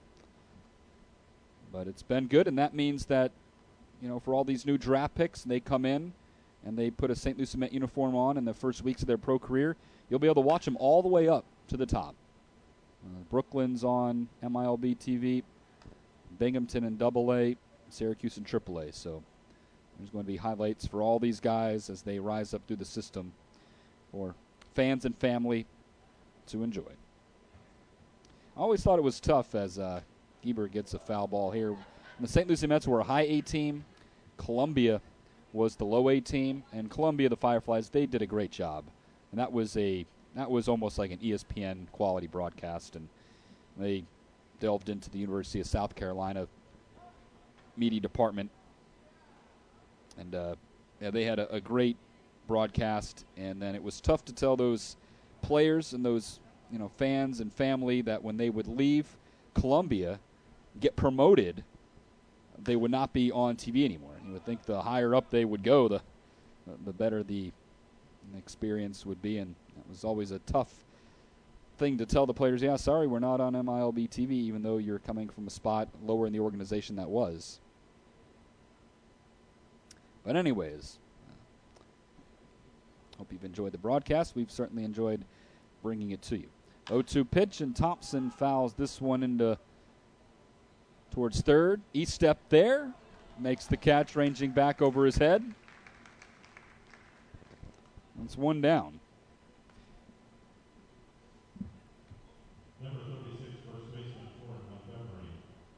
But it's been good, and that means that, you know, for all these new draft picks, they come in and they put a Saint Lucie Met uniform on in the first weeks of their pro career, you'll be able to watch them all the way up to the top. Uh, Brooklyn's on M I L B T V, Binghamton in Double A, Syracuse in Triple A. So there's going to be highlights for all these guys as they rise up through the system for fans and family to enjoy. I always thought it was tough as uh, Giebert gets a foul ball here. And the Saint Lucie Mets were a high A team. Columbia was the low A team, and Columbia, the Fireflies, they did a great job. And that was a that was almost like an E S P N quality broadcast, and they delved into the University of South Carolina media department, and uh, yeah, they had a, a great broadcast. And then it was tough to tell those players and those you know fans and family that when they would leave Columbia, get promoted, they would not be on T V anymore. You would think the higher up they would go, the the better the experience would be, and it was always a tough thing to tell the players, yeah, sorry, we're not on M I L B T V, even though you're coming from a spot lower in the organization that was. But anyways, uh, hope you've enjoyed the broadcast. We've certainly enjoyed bringing it to you. oh two pitch, and Thompson fouls this one into towards third. E-step there, makes the catch, ranging back over his head. That's one down. Number thirty-six, first baseman, Torrin Montgomery.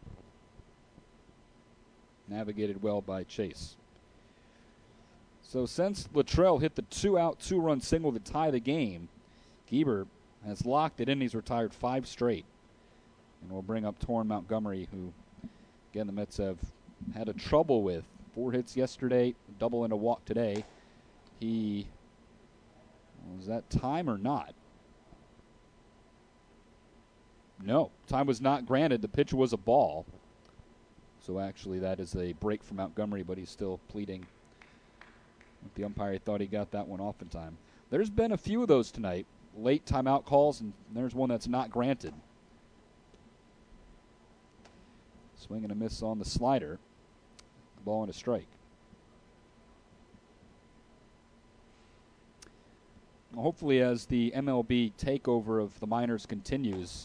Navigated well by Chase. So since Luttrell hit the two-out, two-run single to tie the game, Giebert has locked it in. He's retired five straight. And we'll bring up Torrin Montgomery, who, again, the Mets have had a trouble with. Four hits yesterday, double and a walk today. He, was that time or not? No, time was not granted. The pitch was a ball. So actually that is a break for Montgomery, but he's still pleading. The umpire thought he got that one off in time. There's been a few of those tonight. Late timeout calls, and there's one that's not granted. Swing and a miss on the slider. Ball and a strike. Well, hopefully as the M L B takeover of the minors continues,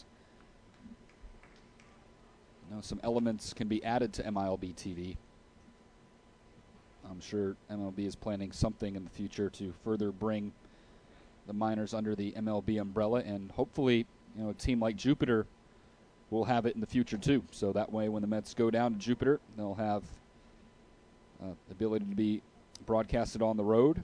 you know, some elements can be added to M I L B T V. I'm sure M L B is planning something in the future to further bring the minors under the M L B umbrella, and hopefully, you know, a team like Jupiter will have it in the future too. So that way, when the Mets go down to Jupiter, they'll have uh, the ability to be broadcasted on the road.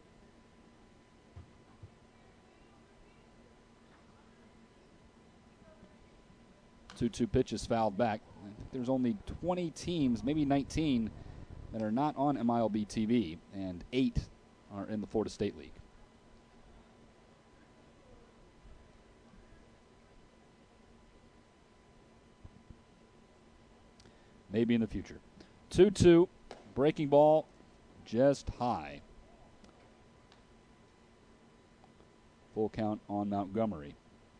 two two pitch is fouled back. I think there's only twenty teams, maybe nineteen, that are not on M I L B T V, and eight are in the Florida State League. Maybe in the future. two two, breaking ball, just high. Full count on Montgomery.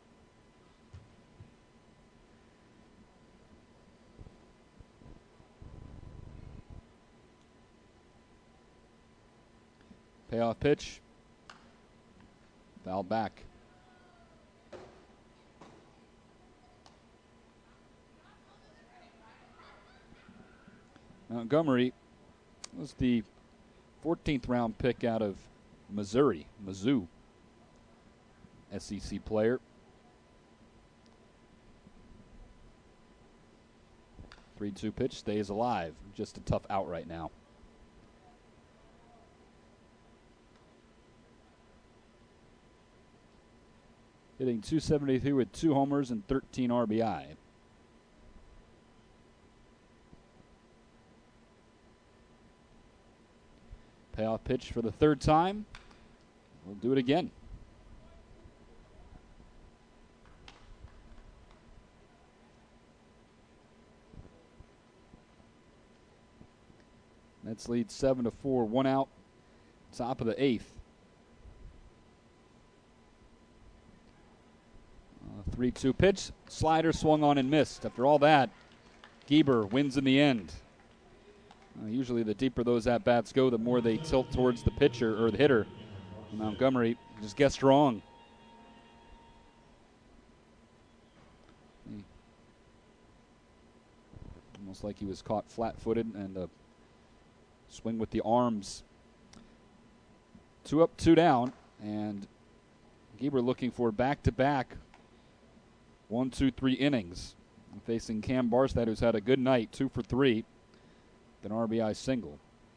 Payoff pitch. Foul back. Montgomery was the fourteenth round pick out of Missouri, Mizzou. S E C player. three two pitch stays alive. Just a tough out right now. Hitting two seventy-three with two homers and thirteen R B I. Payoff pitch for the third time. We'll do it again. Mets lead seven to four, one out, top of the eighth. three two pitch, slider swung on and missed. After all that, Gieber wins in the end. Uh, usually the deeper those at-bats go, the more they tilt towards the pitcher or the hitter. Montgomery just guessed wrong. Almost like he was caught flat-footed, and a swing with the arms. Two up, two down, and Gieber looking for back-to-back one, two, three innings. Facing Cam Barstad, who's had a good night, two for three. An R B I single.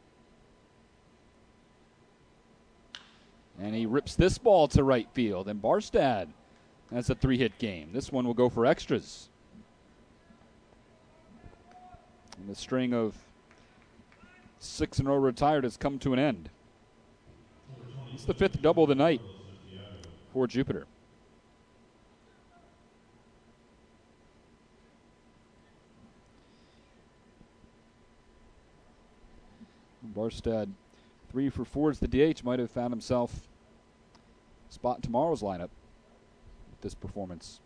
And he rips this ball to right field. And Barstad, that's a three-hit game. This one will go for extras. And the string of six in a row retired has come to an end. It's the fifth double of the night for Jupiter. Barstad, three for four as the D H, might have found himself a spot in tomorrow's lineup with this performance.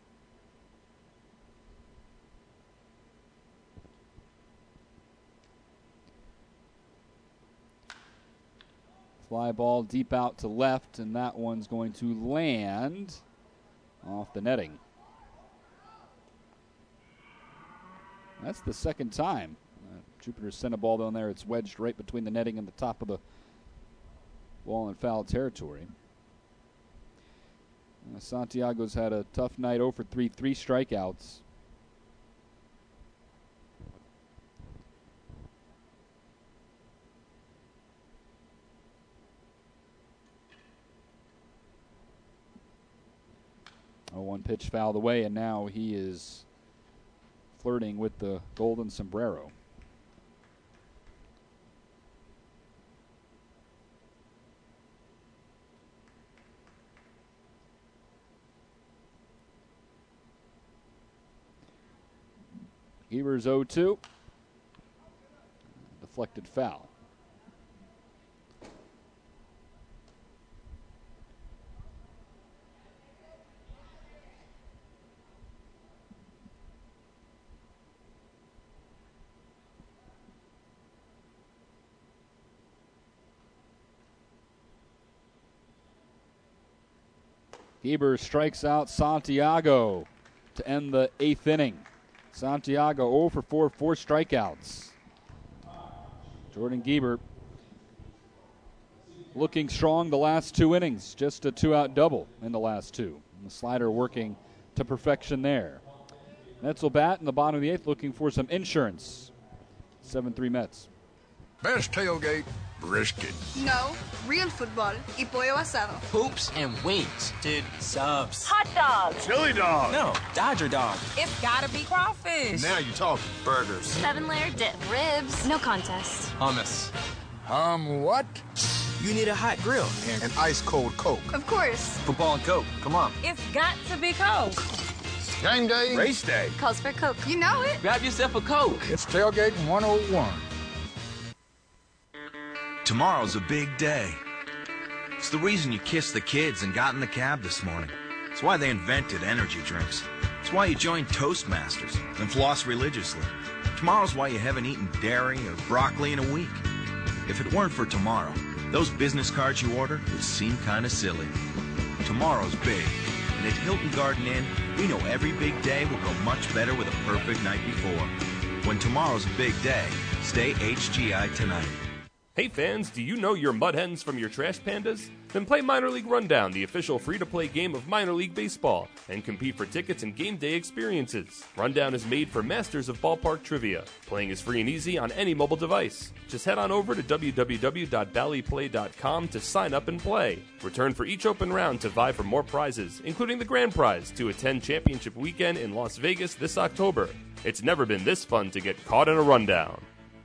Fly ball deep out to left, and that one's going to land off the netting. That's the second time. Uh, Jupiter sent a ball down there. It's wedged right between the netting and the top of the wall in foul territory. Uh, Santiago's had a tough night, oh for three, three strikeouts. oh one pitch fouled away, and now he is flirting with the golden sombrero. Evers oh two. Deflected foul. Evers strikes out Santiago to end the eighth inning. Santiago oh for four, four strikeouts. Jordan Gieber looking strong the last two innings. Just a two-out double in the last two. And the slider working to perfection there. Mets will bat in the bottom of the eighth looking for some insurance. seven three Mets. Best tailgate, brisket. No, real football y pollo asado. Hoops and wings. Dude, subs. Hot dogs. Chili dog. No, Dodger dog. It's gotta be crawfish. Now you're talking. Burgers. Seven-layer dip. Ribs. No contest. Hummus. Um, what? You need a hot grill. And an ice-cold Coke. Of course. Football and Coke. Come on. It's got to be Coke. Game day. Race day. Calls for Coke. You know it. Grab yourself a Coke. It's tailgating one oh one. Tomorrow's a big day. It's the reason you kissed the kids and got in the cab this morning. It's why they invented energy drinks. It's why you joined Toastmasters and floss religiously. Tomorrow's why you haven't eaten dairy or broccoli in a week. If it weren't for tomorrow, those business cards you ordered would seem kind of silly. Tomorrow's big, and at Hilton Garden Inn, we know every big day will go much better with a perfect night before. When tomorrow's a big day, stay H G I tonight. Hey fans, do you know your Mud Hens from your Trash Pandas? Then play Minor League Rundown, the official free-to-play game of Minor League Baseball, and compete for tickets and game day experiences. Rundown is made for masters of ballpark trivia. Playing is free and easy on any mobile device. Just head on over to w w w dot valley play dot com to sign up and play. Return for each open round to vie for more prizes, including the grand prize to attend Championship Weekend in Las Vegas this October. It's never been this fun to get caught in a rundown.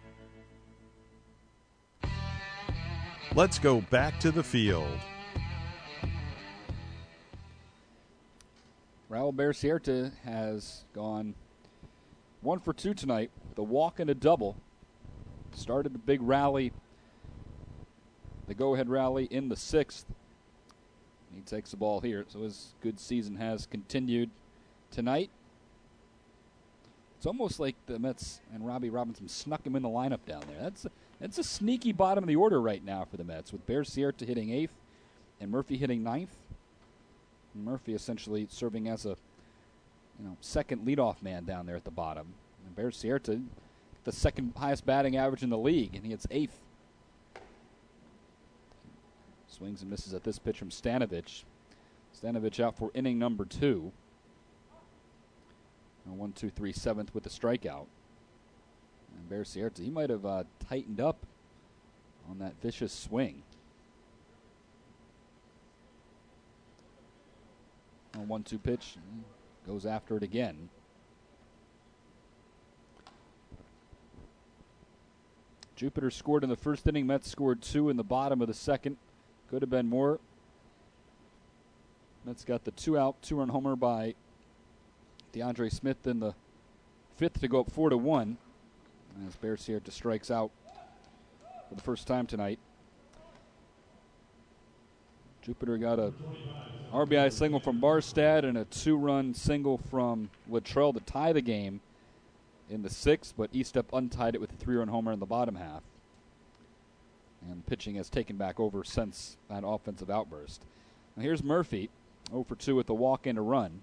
Let's go back to the field. Raul Bersierta has gone one for two tonight. The walk and a double. Started the big rally, the go-ahead rally in the sixth. He takes the ball here, so his good season has continued tonight. It's almost like the Mets and Robbie Robinson snuck him in the lineup down there. That's a, that's a sneaky bottom of the order right now for the Mets, with Bersierta hitting eighth and Murphy hitting ninth. And Murphy essentially serving as a you know second leadoff man down there at the bottom. And Bersierta, the second highest batting average in the league, and he hits eighth. Swings and misses at this pitch from Stanovich. Stanovich out for inning number two. A one, two, three, seventh with the strikeout. And Bersierta, he might have uh, tightened up on that vicious swing. A one two pitch, goes after it again. Jupiter scored in the first inning. Mets scored two in the bottom of the second. Could have been more. Mets got the two-out, two-run homer by DeAndre Smith in the fifth to go up four to one. As Bersierta strikes out for the first time tonight. Jupiter got a R B I single from Barstad and a two-run single from Luttrell to tie the game in the sixth, but Estep untied it with a three-run homer in the bottom half. And pitching has taken back over since that offensive outburst. Now here's Murphy, oh for two with a walk and a run.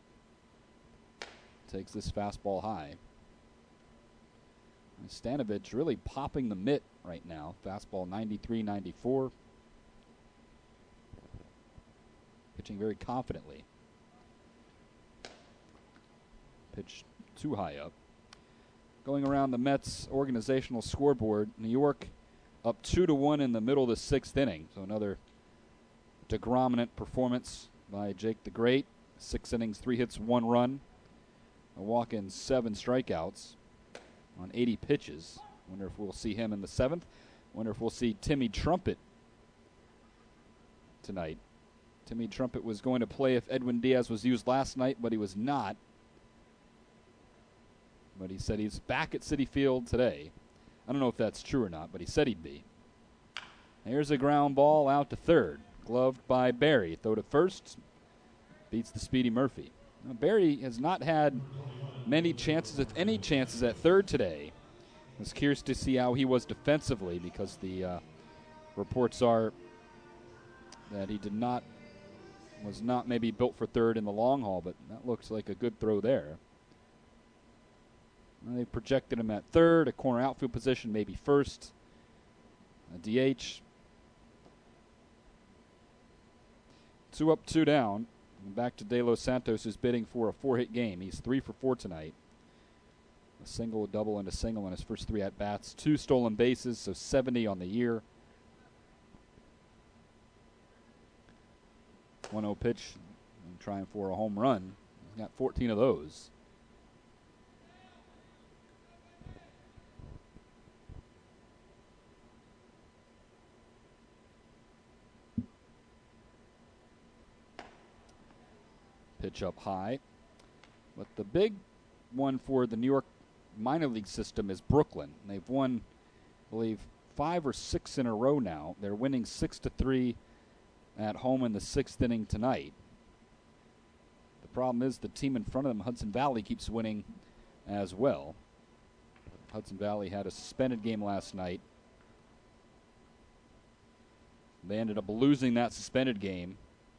Takes this fastball high. And Stanovich really popping the mitt right now. Fastball ninety-three ninety-four. Pitching very confidently. Pitch too high up. Going around the Mets organizational scoreboard, New York up two to one in the middle of the sixth inning. So another DeGrom-inant performance by Jake the Great. Six innings, three hits, one run. A walk in, seven strikeouts on eighty pitches. Wonder if we'll see him in the seventh. Wonder if we'll see Timmy Trumpet tonight. Timmy Trumpet was going to play if Edwin Diaz was used last night, but he was not. but he said he's back at Citi Field today. I don't know if that's true or not, but he said he'd be. Here's a ground ball out to third. Gloved by Barry. Throw to first. Beats the speedy Murphy. Now, Barry has not had many chances, if any chances, at third today. I was curious to see how he was defensively because the uh, reports are that he did not, was not maybe built for third in the long haul, but that looks like a good throw there. Well, they projected him at third, a corner outfield position, maybe first, a D H. Two up, two down. And back to De Los Santos, who's bidding for a four-hit game. He's three for four tonight. A single, a double, and a single in his first three at-bats. Two stolen bases, so seventy on the year. one oh pitch, and trying for a home run. He's got fourteen of those. Pitch up high. But the big one for the New York minor league system is Brooklyn. They've won, I believe, five or six in a row now. They're winning six to three at home in the sixth inning tonight. The problem is the team in front of them, Hudson Valley, keeps winning as well. Hudson Valley had a suspended game last night. They ended up losing that suspended game.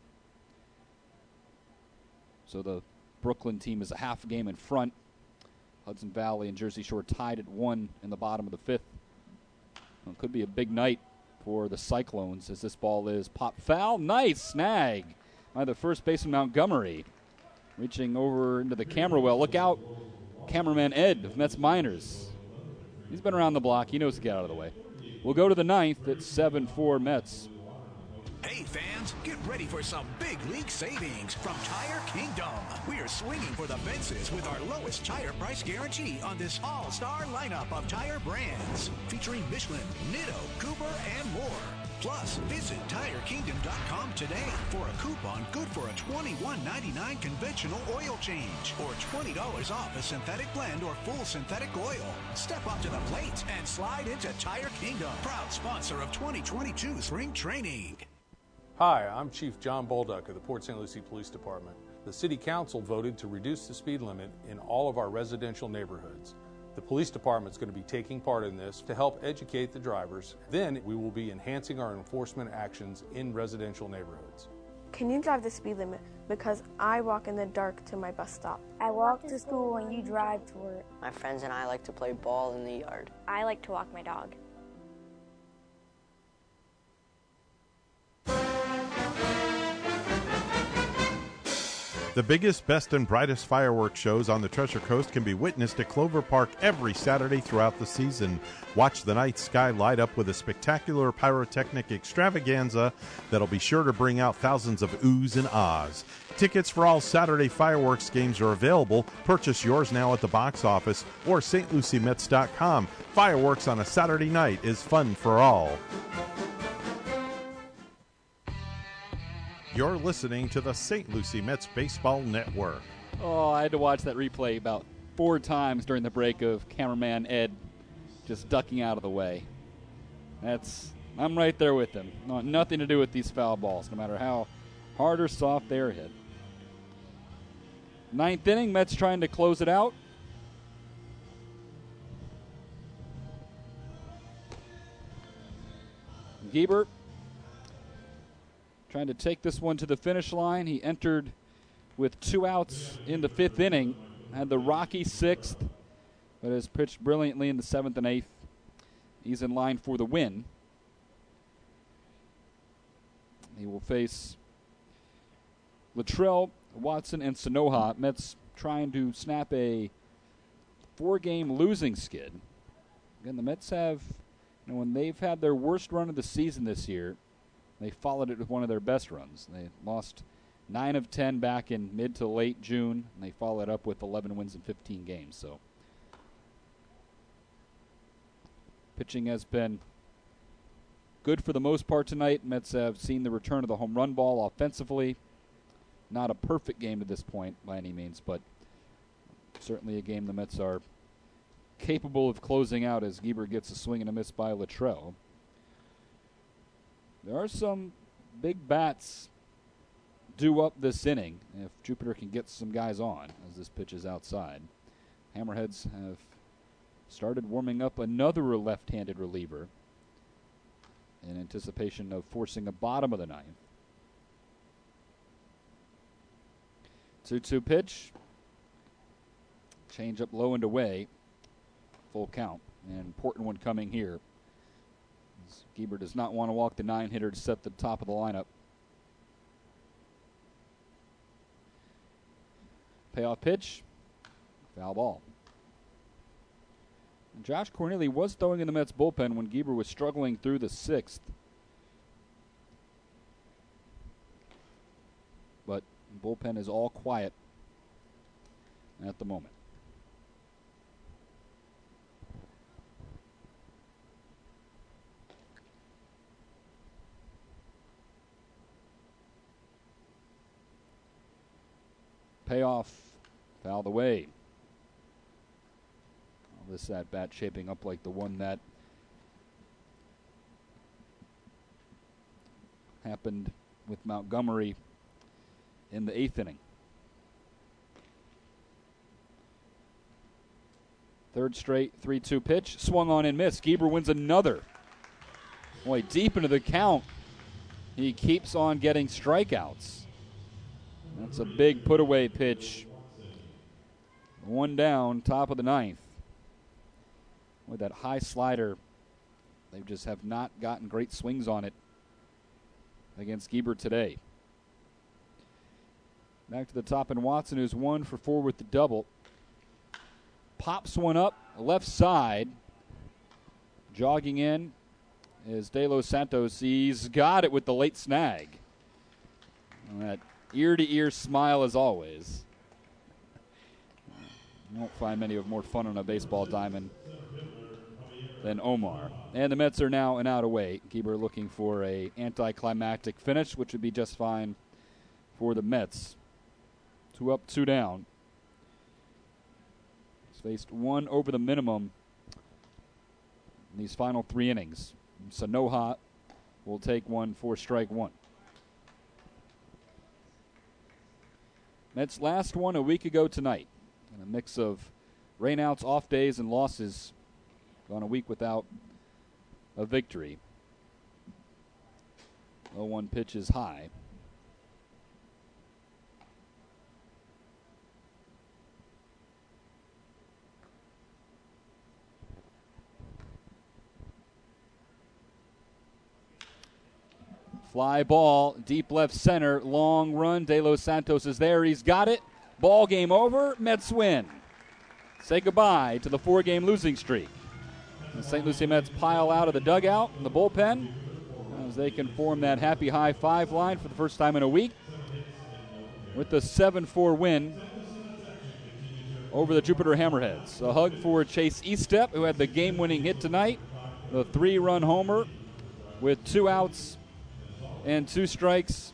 So the Brooklyn team is a half game in front. Hudson Valley and Jersey Shore tied at one in the bottom of the fifth. Well, it could be a big night for the Cyclones as this ball is popped foul. Nice snag by the first baseman Montgomery. Reaching over into the camera well. Look out, cameraman Ed of Mets Minors. He's been around the block. He knows to get out of the way. We'll go to the ninth at seven four Mets. Hey fans, get ready for some big league savings from Tire Kingdom. We are swinging for the fences with our lowest tire price guarantee on this all-star lineup of tire brands, featuring Michelin, Nitto, Cooper, and more. Plus, visit tire kingdom dot com today for a coupon good for a twenty-one ninety-nine conventional oil change or twenty dollars off a synthetic blend or full synthetic oil. Step up to the plate and slide into Tire Kingdom, proud sponsor of twenty twenty-two Spring Training. Hi, I'm Chief John Bolduck of the Port Saint Lucie Police Department. The City Council voted to reduce the speed limit in all of our residential neighborhoods. The Police Department is going to be taking part in this to help educate the drivers. Then we will be enhancing our enforcement actions in residential neighborhoods. Can you drive the speed limit? Because I walk in the dark to my bus stop. I walk to school and you drive to work. My friends and I like to play ball in the yard. I like to walk my dog. The biggest, best, and brightest fireworks shows on the Treasure Coast can be witnessed at Clover Park every Saturday throughout the season. Watch the night sky light up with a spectacular pyrotechnic extravaganza that'll be sure to bring out thousands of oohs and ahs. Tickets for all Saturday fireworks games are available. Purchase yours now at the box office or S T Lucie Mets dot com. Fireworks on a Saturday night is fun for all. You're listening to the Saint Lucie Mets Baseball Network. Oh, I had to watch that replay about four times during the break of cameraman Ed just ducking out of the way. That's I'm right there with him. No, nothing to do with these foul balls, no matter how hard or soft they're hit. Ninth inning, Mets trying to close it out. Giebert trying to take this one to the finish line. He entered with two outs in the fifth inning. Had the rocky sixth, but has pitched brilliantly in the seventh and eighth. He's in line for the win. He will face Luttrell, Watson, and Sanoja. Mets trying to snap a four-game losing skid. Again, the Mets have, you know, when they've had their worst run of the season this year, they followed it with one of their best runs. They lost nine of ten back in mid to late June, and they followed up with eleven wins in fifteen games. So pitching has been good for the most part tonight. Mets have seen the return of the home run ball offensively. Not a perfect game to this point by any means, but certainly a game the Mets are capable of closing out as Gieber gets a swing and a miss by Luttrell. There are some big bats due up this inning if Jupiter can get some guys on as this pitch is outside. Hammerheads have started warming up another left-handed reliever in anticipation of forcing a bottom of the ninth. two two pitch. Change up low and away. Full count. An important one coming here. Gieber does not want to walk the nine hitter to set the top of the lineup. Payoff pitch. Foul ball. And Josh Corneli was throwing in the Mets bullpen when Gieber was struggling through the sixth. But the bullpen is all quiet at the moment. Payoff, fouled away. Well, this at bat shaping up like the one that happened with Montgomery in the eighth inning. Third straight three two pitch, swung on and missed. Gieber wins another. Boy, deep into the count, he keeps on getting strikeouts. That's a big put-away pitch. One down, top of the ninth. With that high slider, they just have not gotten great swings on it against Gieber today. Back to the top, and Watson, who's one for four with the double. Pops one up, left side. Jogging in is De Los Santos. He's got it with the late snag. And that ear-to-ear smile as always. You won't find many of more fun on a baseball diamond than Omar. And the Mets are now an out away. Gieber looking for a anticlimactic finish, which would be just fine for the Mets. Two up, two down. He's faced one over the minimum in these final three innings. Sanoha will take one for strike one. Mets last one a week ago tonight. And a mix of rainouts, off days, and losses. Gone a week without a victory. oh one pitch is high. Fly ball, deep left center, long run. De Los Santos is there. He's got it. Ball game over. Mets win. Say goodbye to the four-game losing streak. The Saint Lucie Mets pile out of the dugout in the bullpen as they can form that happy high five line for the first time in a week with the seven four win over the Jupiter Hammerheads. A hug for Chase Estep, who had the game-winning hit tonight, the three-run homer with two outs and two strikes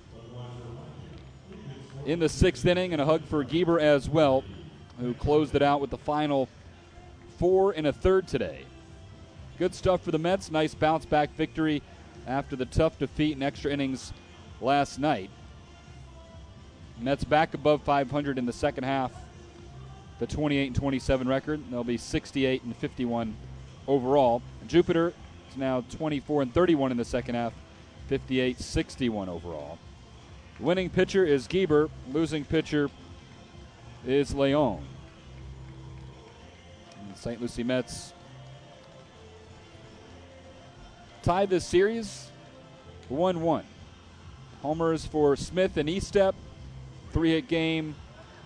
in the sixth inning, and a hug for Gieber as well, who closed it out with the final four and a third today. Good stuff for the Mets. Nice bounce-back victory after the tough defeat in extra innings last night. Mets back above five hundred in the second half. The twenty-eight and twenty-seven record. They'll be sixty-eight and fifty-one overall. Jupiter is now twenty-four and thirty-one in the second half. fifty-eight sixty-one overall. Winning pitcher is Gieber. Losing pitcher is Leon. And Saint Lucie Mets tied this series one one. Homers for Smith and Estep. Three-hit game.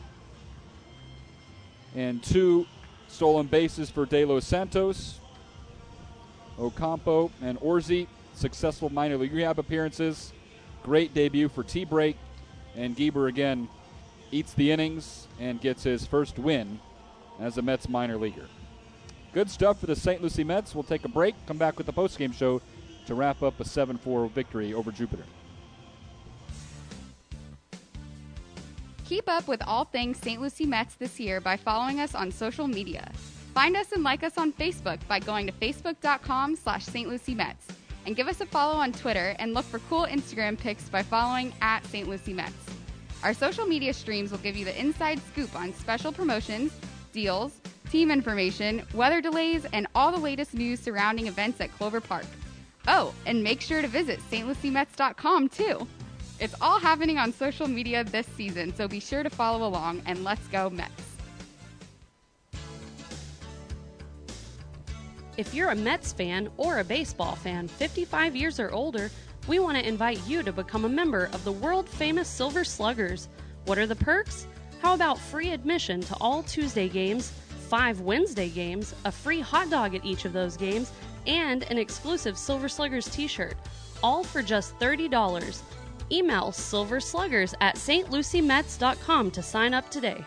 And two stolen bases for De Los Santos. Ocampo and Orsi. Successful minor league rehab appearances. Great debut for T-Break. And Gieber again eats the innings and gets his first win as a Mets minor leaguer. Good stuff for the Saint Lucie Mets. We'll take a break, come back with the postgame show to wrap up a seven four victory over Jupiter. Keep up with all things Saint Lucie Mets this year by following us on social media. Find us and like us on Facebook by going to facebook.com slash Saint Lucie Mets. And give us a follow on Twitter and look for cool Instagram pics by following at Saint Lucie Mets. Our social media streams will give you the inside scoop on special promotions, deals, team information, weather delays, and all the latest news surrounding events at Clover Park. Oh, and make sure to visit Saint Lucie Mets dot com too. It's all happening on social media this season, so be sure to follow along, and let's go Mets. If you're a Mets fan or a baseball fan fifty-five years or older, we want to invite you to become a member of the world-famous Silver Sluggers. What are the perks? How about free admission to all Tuesday games, five Wednesday games, a free hot dog at each of those games, and an exclusive Silver Sluggers t-shirt, all for just thirty dollars. Email silversluggers at S T Lucie Mets dot com to sign up today.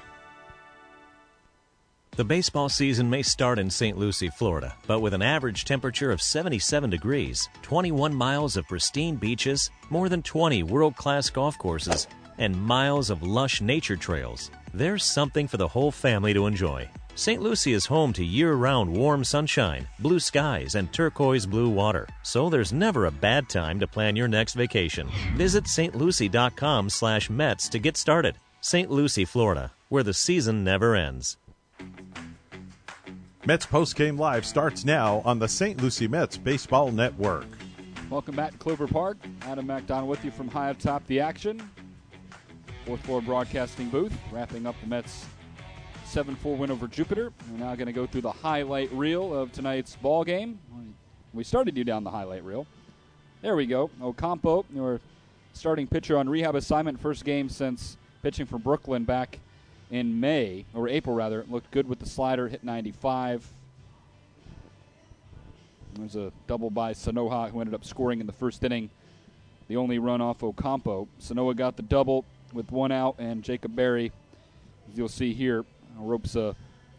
The baseball season may start in Saint Lucie, Florida, but with an average temperature of seventy-seven degrees, twenty-one miles of pristine beaches, more than twenty world-class golf courses, and miles of lush nature trails, there's something for the whole family to enjoy. Saint Lucie is home to year-round warm sunshine, blue skies, and turquoise blue water, so there's never a bad time to plan your next vacation. Visit Saint Lucie dot com slash Mets to get started. Saint Lucie, Florida, where the season never ends. Mets Postgame Live starts now on the Saint Lucie Mets Baseball Network. Welcome back to Clover Park. Adam McDonald with you from high atop the action. Fourth floor broadcasting booth, wrapping up the Mets' seven four win over Jupiter. We're now going to go through the highlight reel of tonight's ball game. We started you down the highlight reel. There we go. Ocampo, your starting pitcher on rehab assignment, first game since pitching for Brooklyn back in May, or April rather. Looked good with the slider, hit ninety-five. There's a double by Sanoha, who ended up scoring in the first inning. The only run off Ocampo. Sanoa got the double with one out, and Jacob Berry, as you'll see here, ropes a,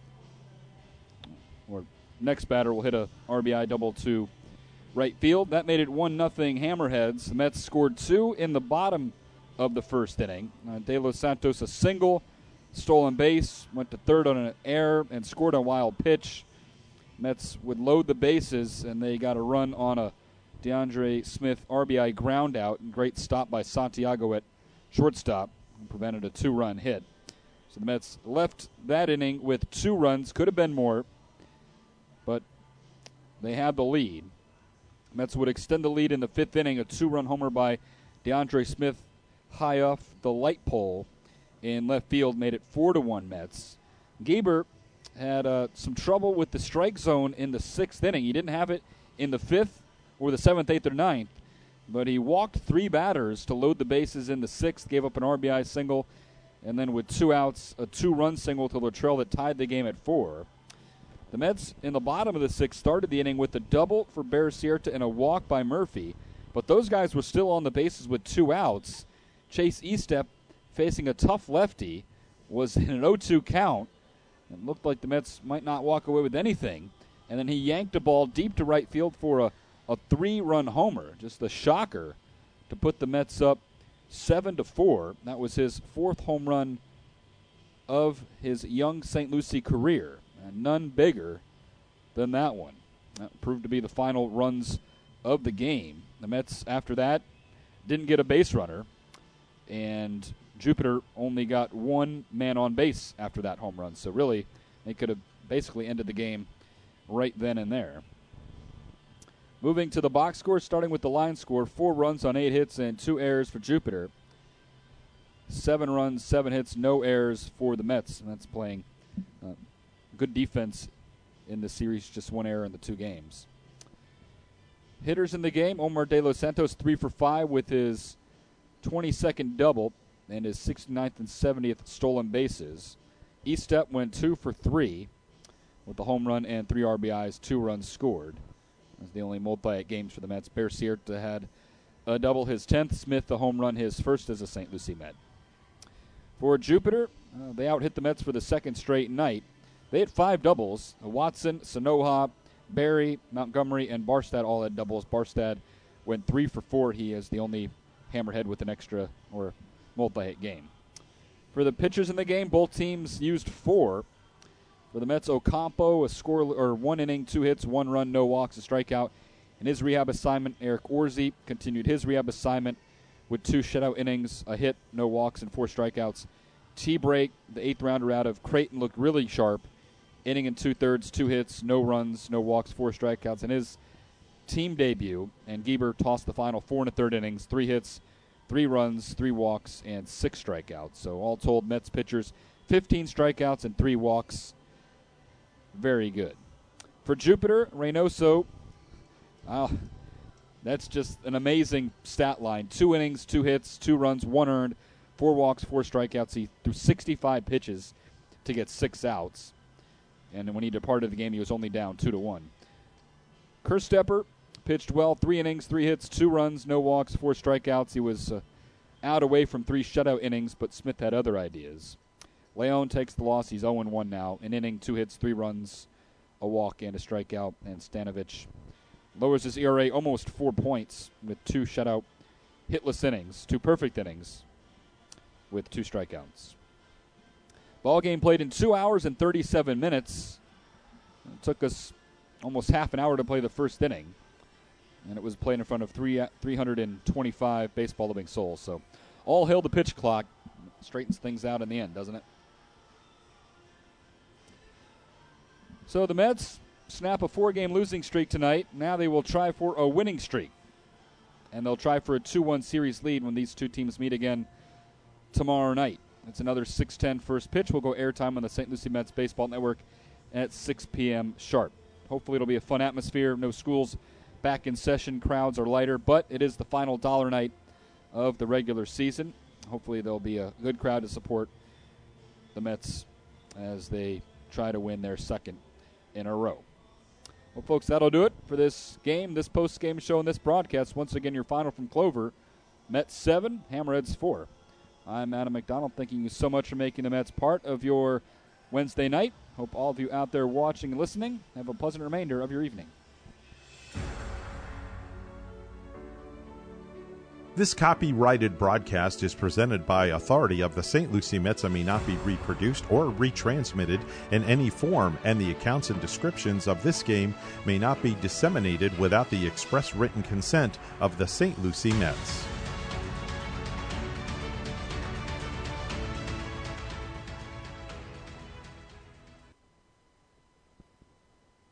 or next batter will hit a R B I double to right field. That made it one nothing Hammerheads. The Mets scored two in the bottom of the first inning. Uh, De Los Santos a single, stolen base, went to third on an error, and scored a wild pitch. Mets would load the bases, and they got a run on a DeAndre Smith R B I ground out, and great stop by Santiago at shortstop, and prevented a two-run hit. So the Mets left that inning with two runs. Could have been more, but they had the lead. Mets would extend the lead in the fifth inning. A two-run homer by DeAndre Smith high off the light pole in left field made it four to one Mets. Gieber had uh, some trouble with the strike zone in the sixth inning. He didn't have it in the fifth or the seventh, eighth, or ninth, but he walked three batters to load the bases in the sixth, gave up an R B I single, and then with two outs, a two-run single to Luttrell that tied the game at four. The Mets in the bottom of the sixth started the inning with a double for Baracierta and a walk by Murphy, but those guys were still on the bases with two outs. Chase Estep, facing a tough lefty, was in an oh two count. It looked like the Mets might not walk away with anything. And then he yanked a ball deep to right field for a, a three-run homer, just a shocker, to put the Mets up seven to four. That was his fourth home run of his young Saint Lucie career, and none bigger than that one. That proved to be the final runs of the game. The Mets, after that, didn't get a base runner, and Jupiter only got one man on base after that home run. So really, they could have basically ended the game right then and there. Moving to the box score, starting with the line score, four runs on eight hits and two errors for Jupiter. Seven runs, seven hits, no errors for the Mets. And that's playing uh, good defense in the series, just one error in the two games. Hitters in the game, Omar De Los Santos, three for five with his twenty-second double and his sixty-ninth and seventieth stolen bases. Estep went two for three with the home run and three R B Is, two runs scored. That's the only multi-hit games for the Mets. Baracierta had a double, his tenth. Smith, the home run, his first as a Saint Lucie Met. For Jupiter, uh, they out-hit the Mets for the second straight night. They had five doubles. Watson, Sanoha, Barry, Montgomery, and Barstad all had doubles. Barstad went three for four. He is the only Hammerhead with an extra or multi-hit game. For the pitchers in the game, both teams used four. For the Mets, Ocampo, a score or one inning, two hits, one run, no walks, a strikeout. In his rehab assignment, Eric Orsi continued his rehab assignment with two shutout innings, a hit, no walks, and four strikeouts. T-Break, the eighth rounder out of Creighton, looked really sharp. Inning and two-thirds, two hits, no runs, no walks, four strikeouts in his team debut. And Gieber tossed the final four and a third innings, three hits, three runs, three walks, and six strikeouts. So all told, Mets pitchers, fifteen strikeouts and three walks. Very good. For Jupiter, Reynoso, uh, that's just an amazing stat line. Two innings, two hits, two runs, one earned, four walks, four strikeouts. He threw sixty-five pitches to get six outs. And when he departed the game, he was only down two to one. Kerstepper pitched well, three innings, three hits, two runs, no walks, four strikeouts. He was uh, out away from three shutout innings, but Smith had other ideas. Leon takes the loss. He's oh and one now. An inning, two hits, three runs, a walk, and a strikeout. And Stanovich lowers his E R A almost four points with two shutout hitless innings, two perfect innings with two strikeouts. Ball game played in two hours and thirty-seven minutes. It took us almost half an hour to play the first inning. And it was played in front of three, three hundred twenty-five baseball-loving souls. So all hail the pitch clock. Straightens things out in the end, doesn't it? So the Mets snap a four-game losing streak tonight. Now they will try for a winning streak. And they'll try for a two one series lead when these two teams meet again tomorrow night. It's another six ten first pitch. We'll go airtime on the Saint Lucie Mets Baseball Network at six p.m. sharp. Hopefully it'll be a fun atmosphere. No schools back in session. Crowds are lighter. But it is the final dollar night of the regular season. Hopefully there'll be a good crowd to support the Mets as they try to win their second in a row. Well, folks, that'll do it for this game, this post-game show, and this broadcast. Once again, your final from Clover, Mets seven, Hammerheads four. I'm Adam McDonald, thanking you so much for making the Mets part of your Wednesday night. Hope all of you out there watching and listening have a pleasant remainder of your evening. This copyrighted broadcast is presented by authority of the Saint Lucie Mets and may not be reproduced or retransmitted in any form, and the accounts and descriptions of this game may not be disseminated without the express written consent of the Saint Lucie Mets.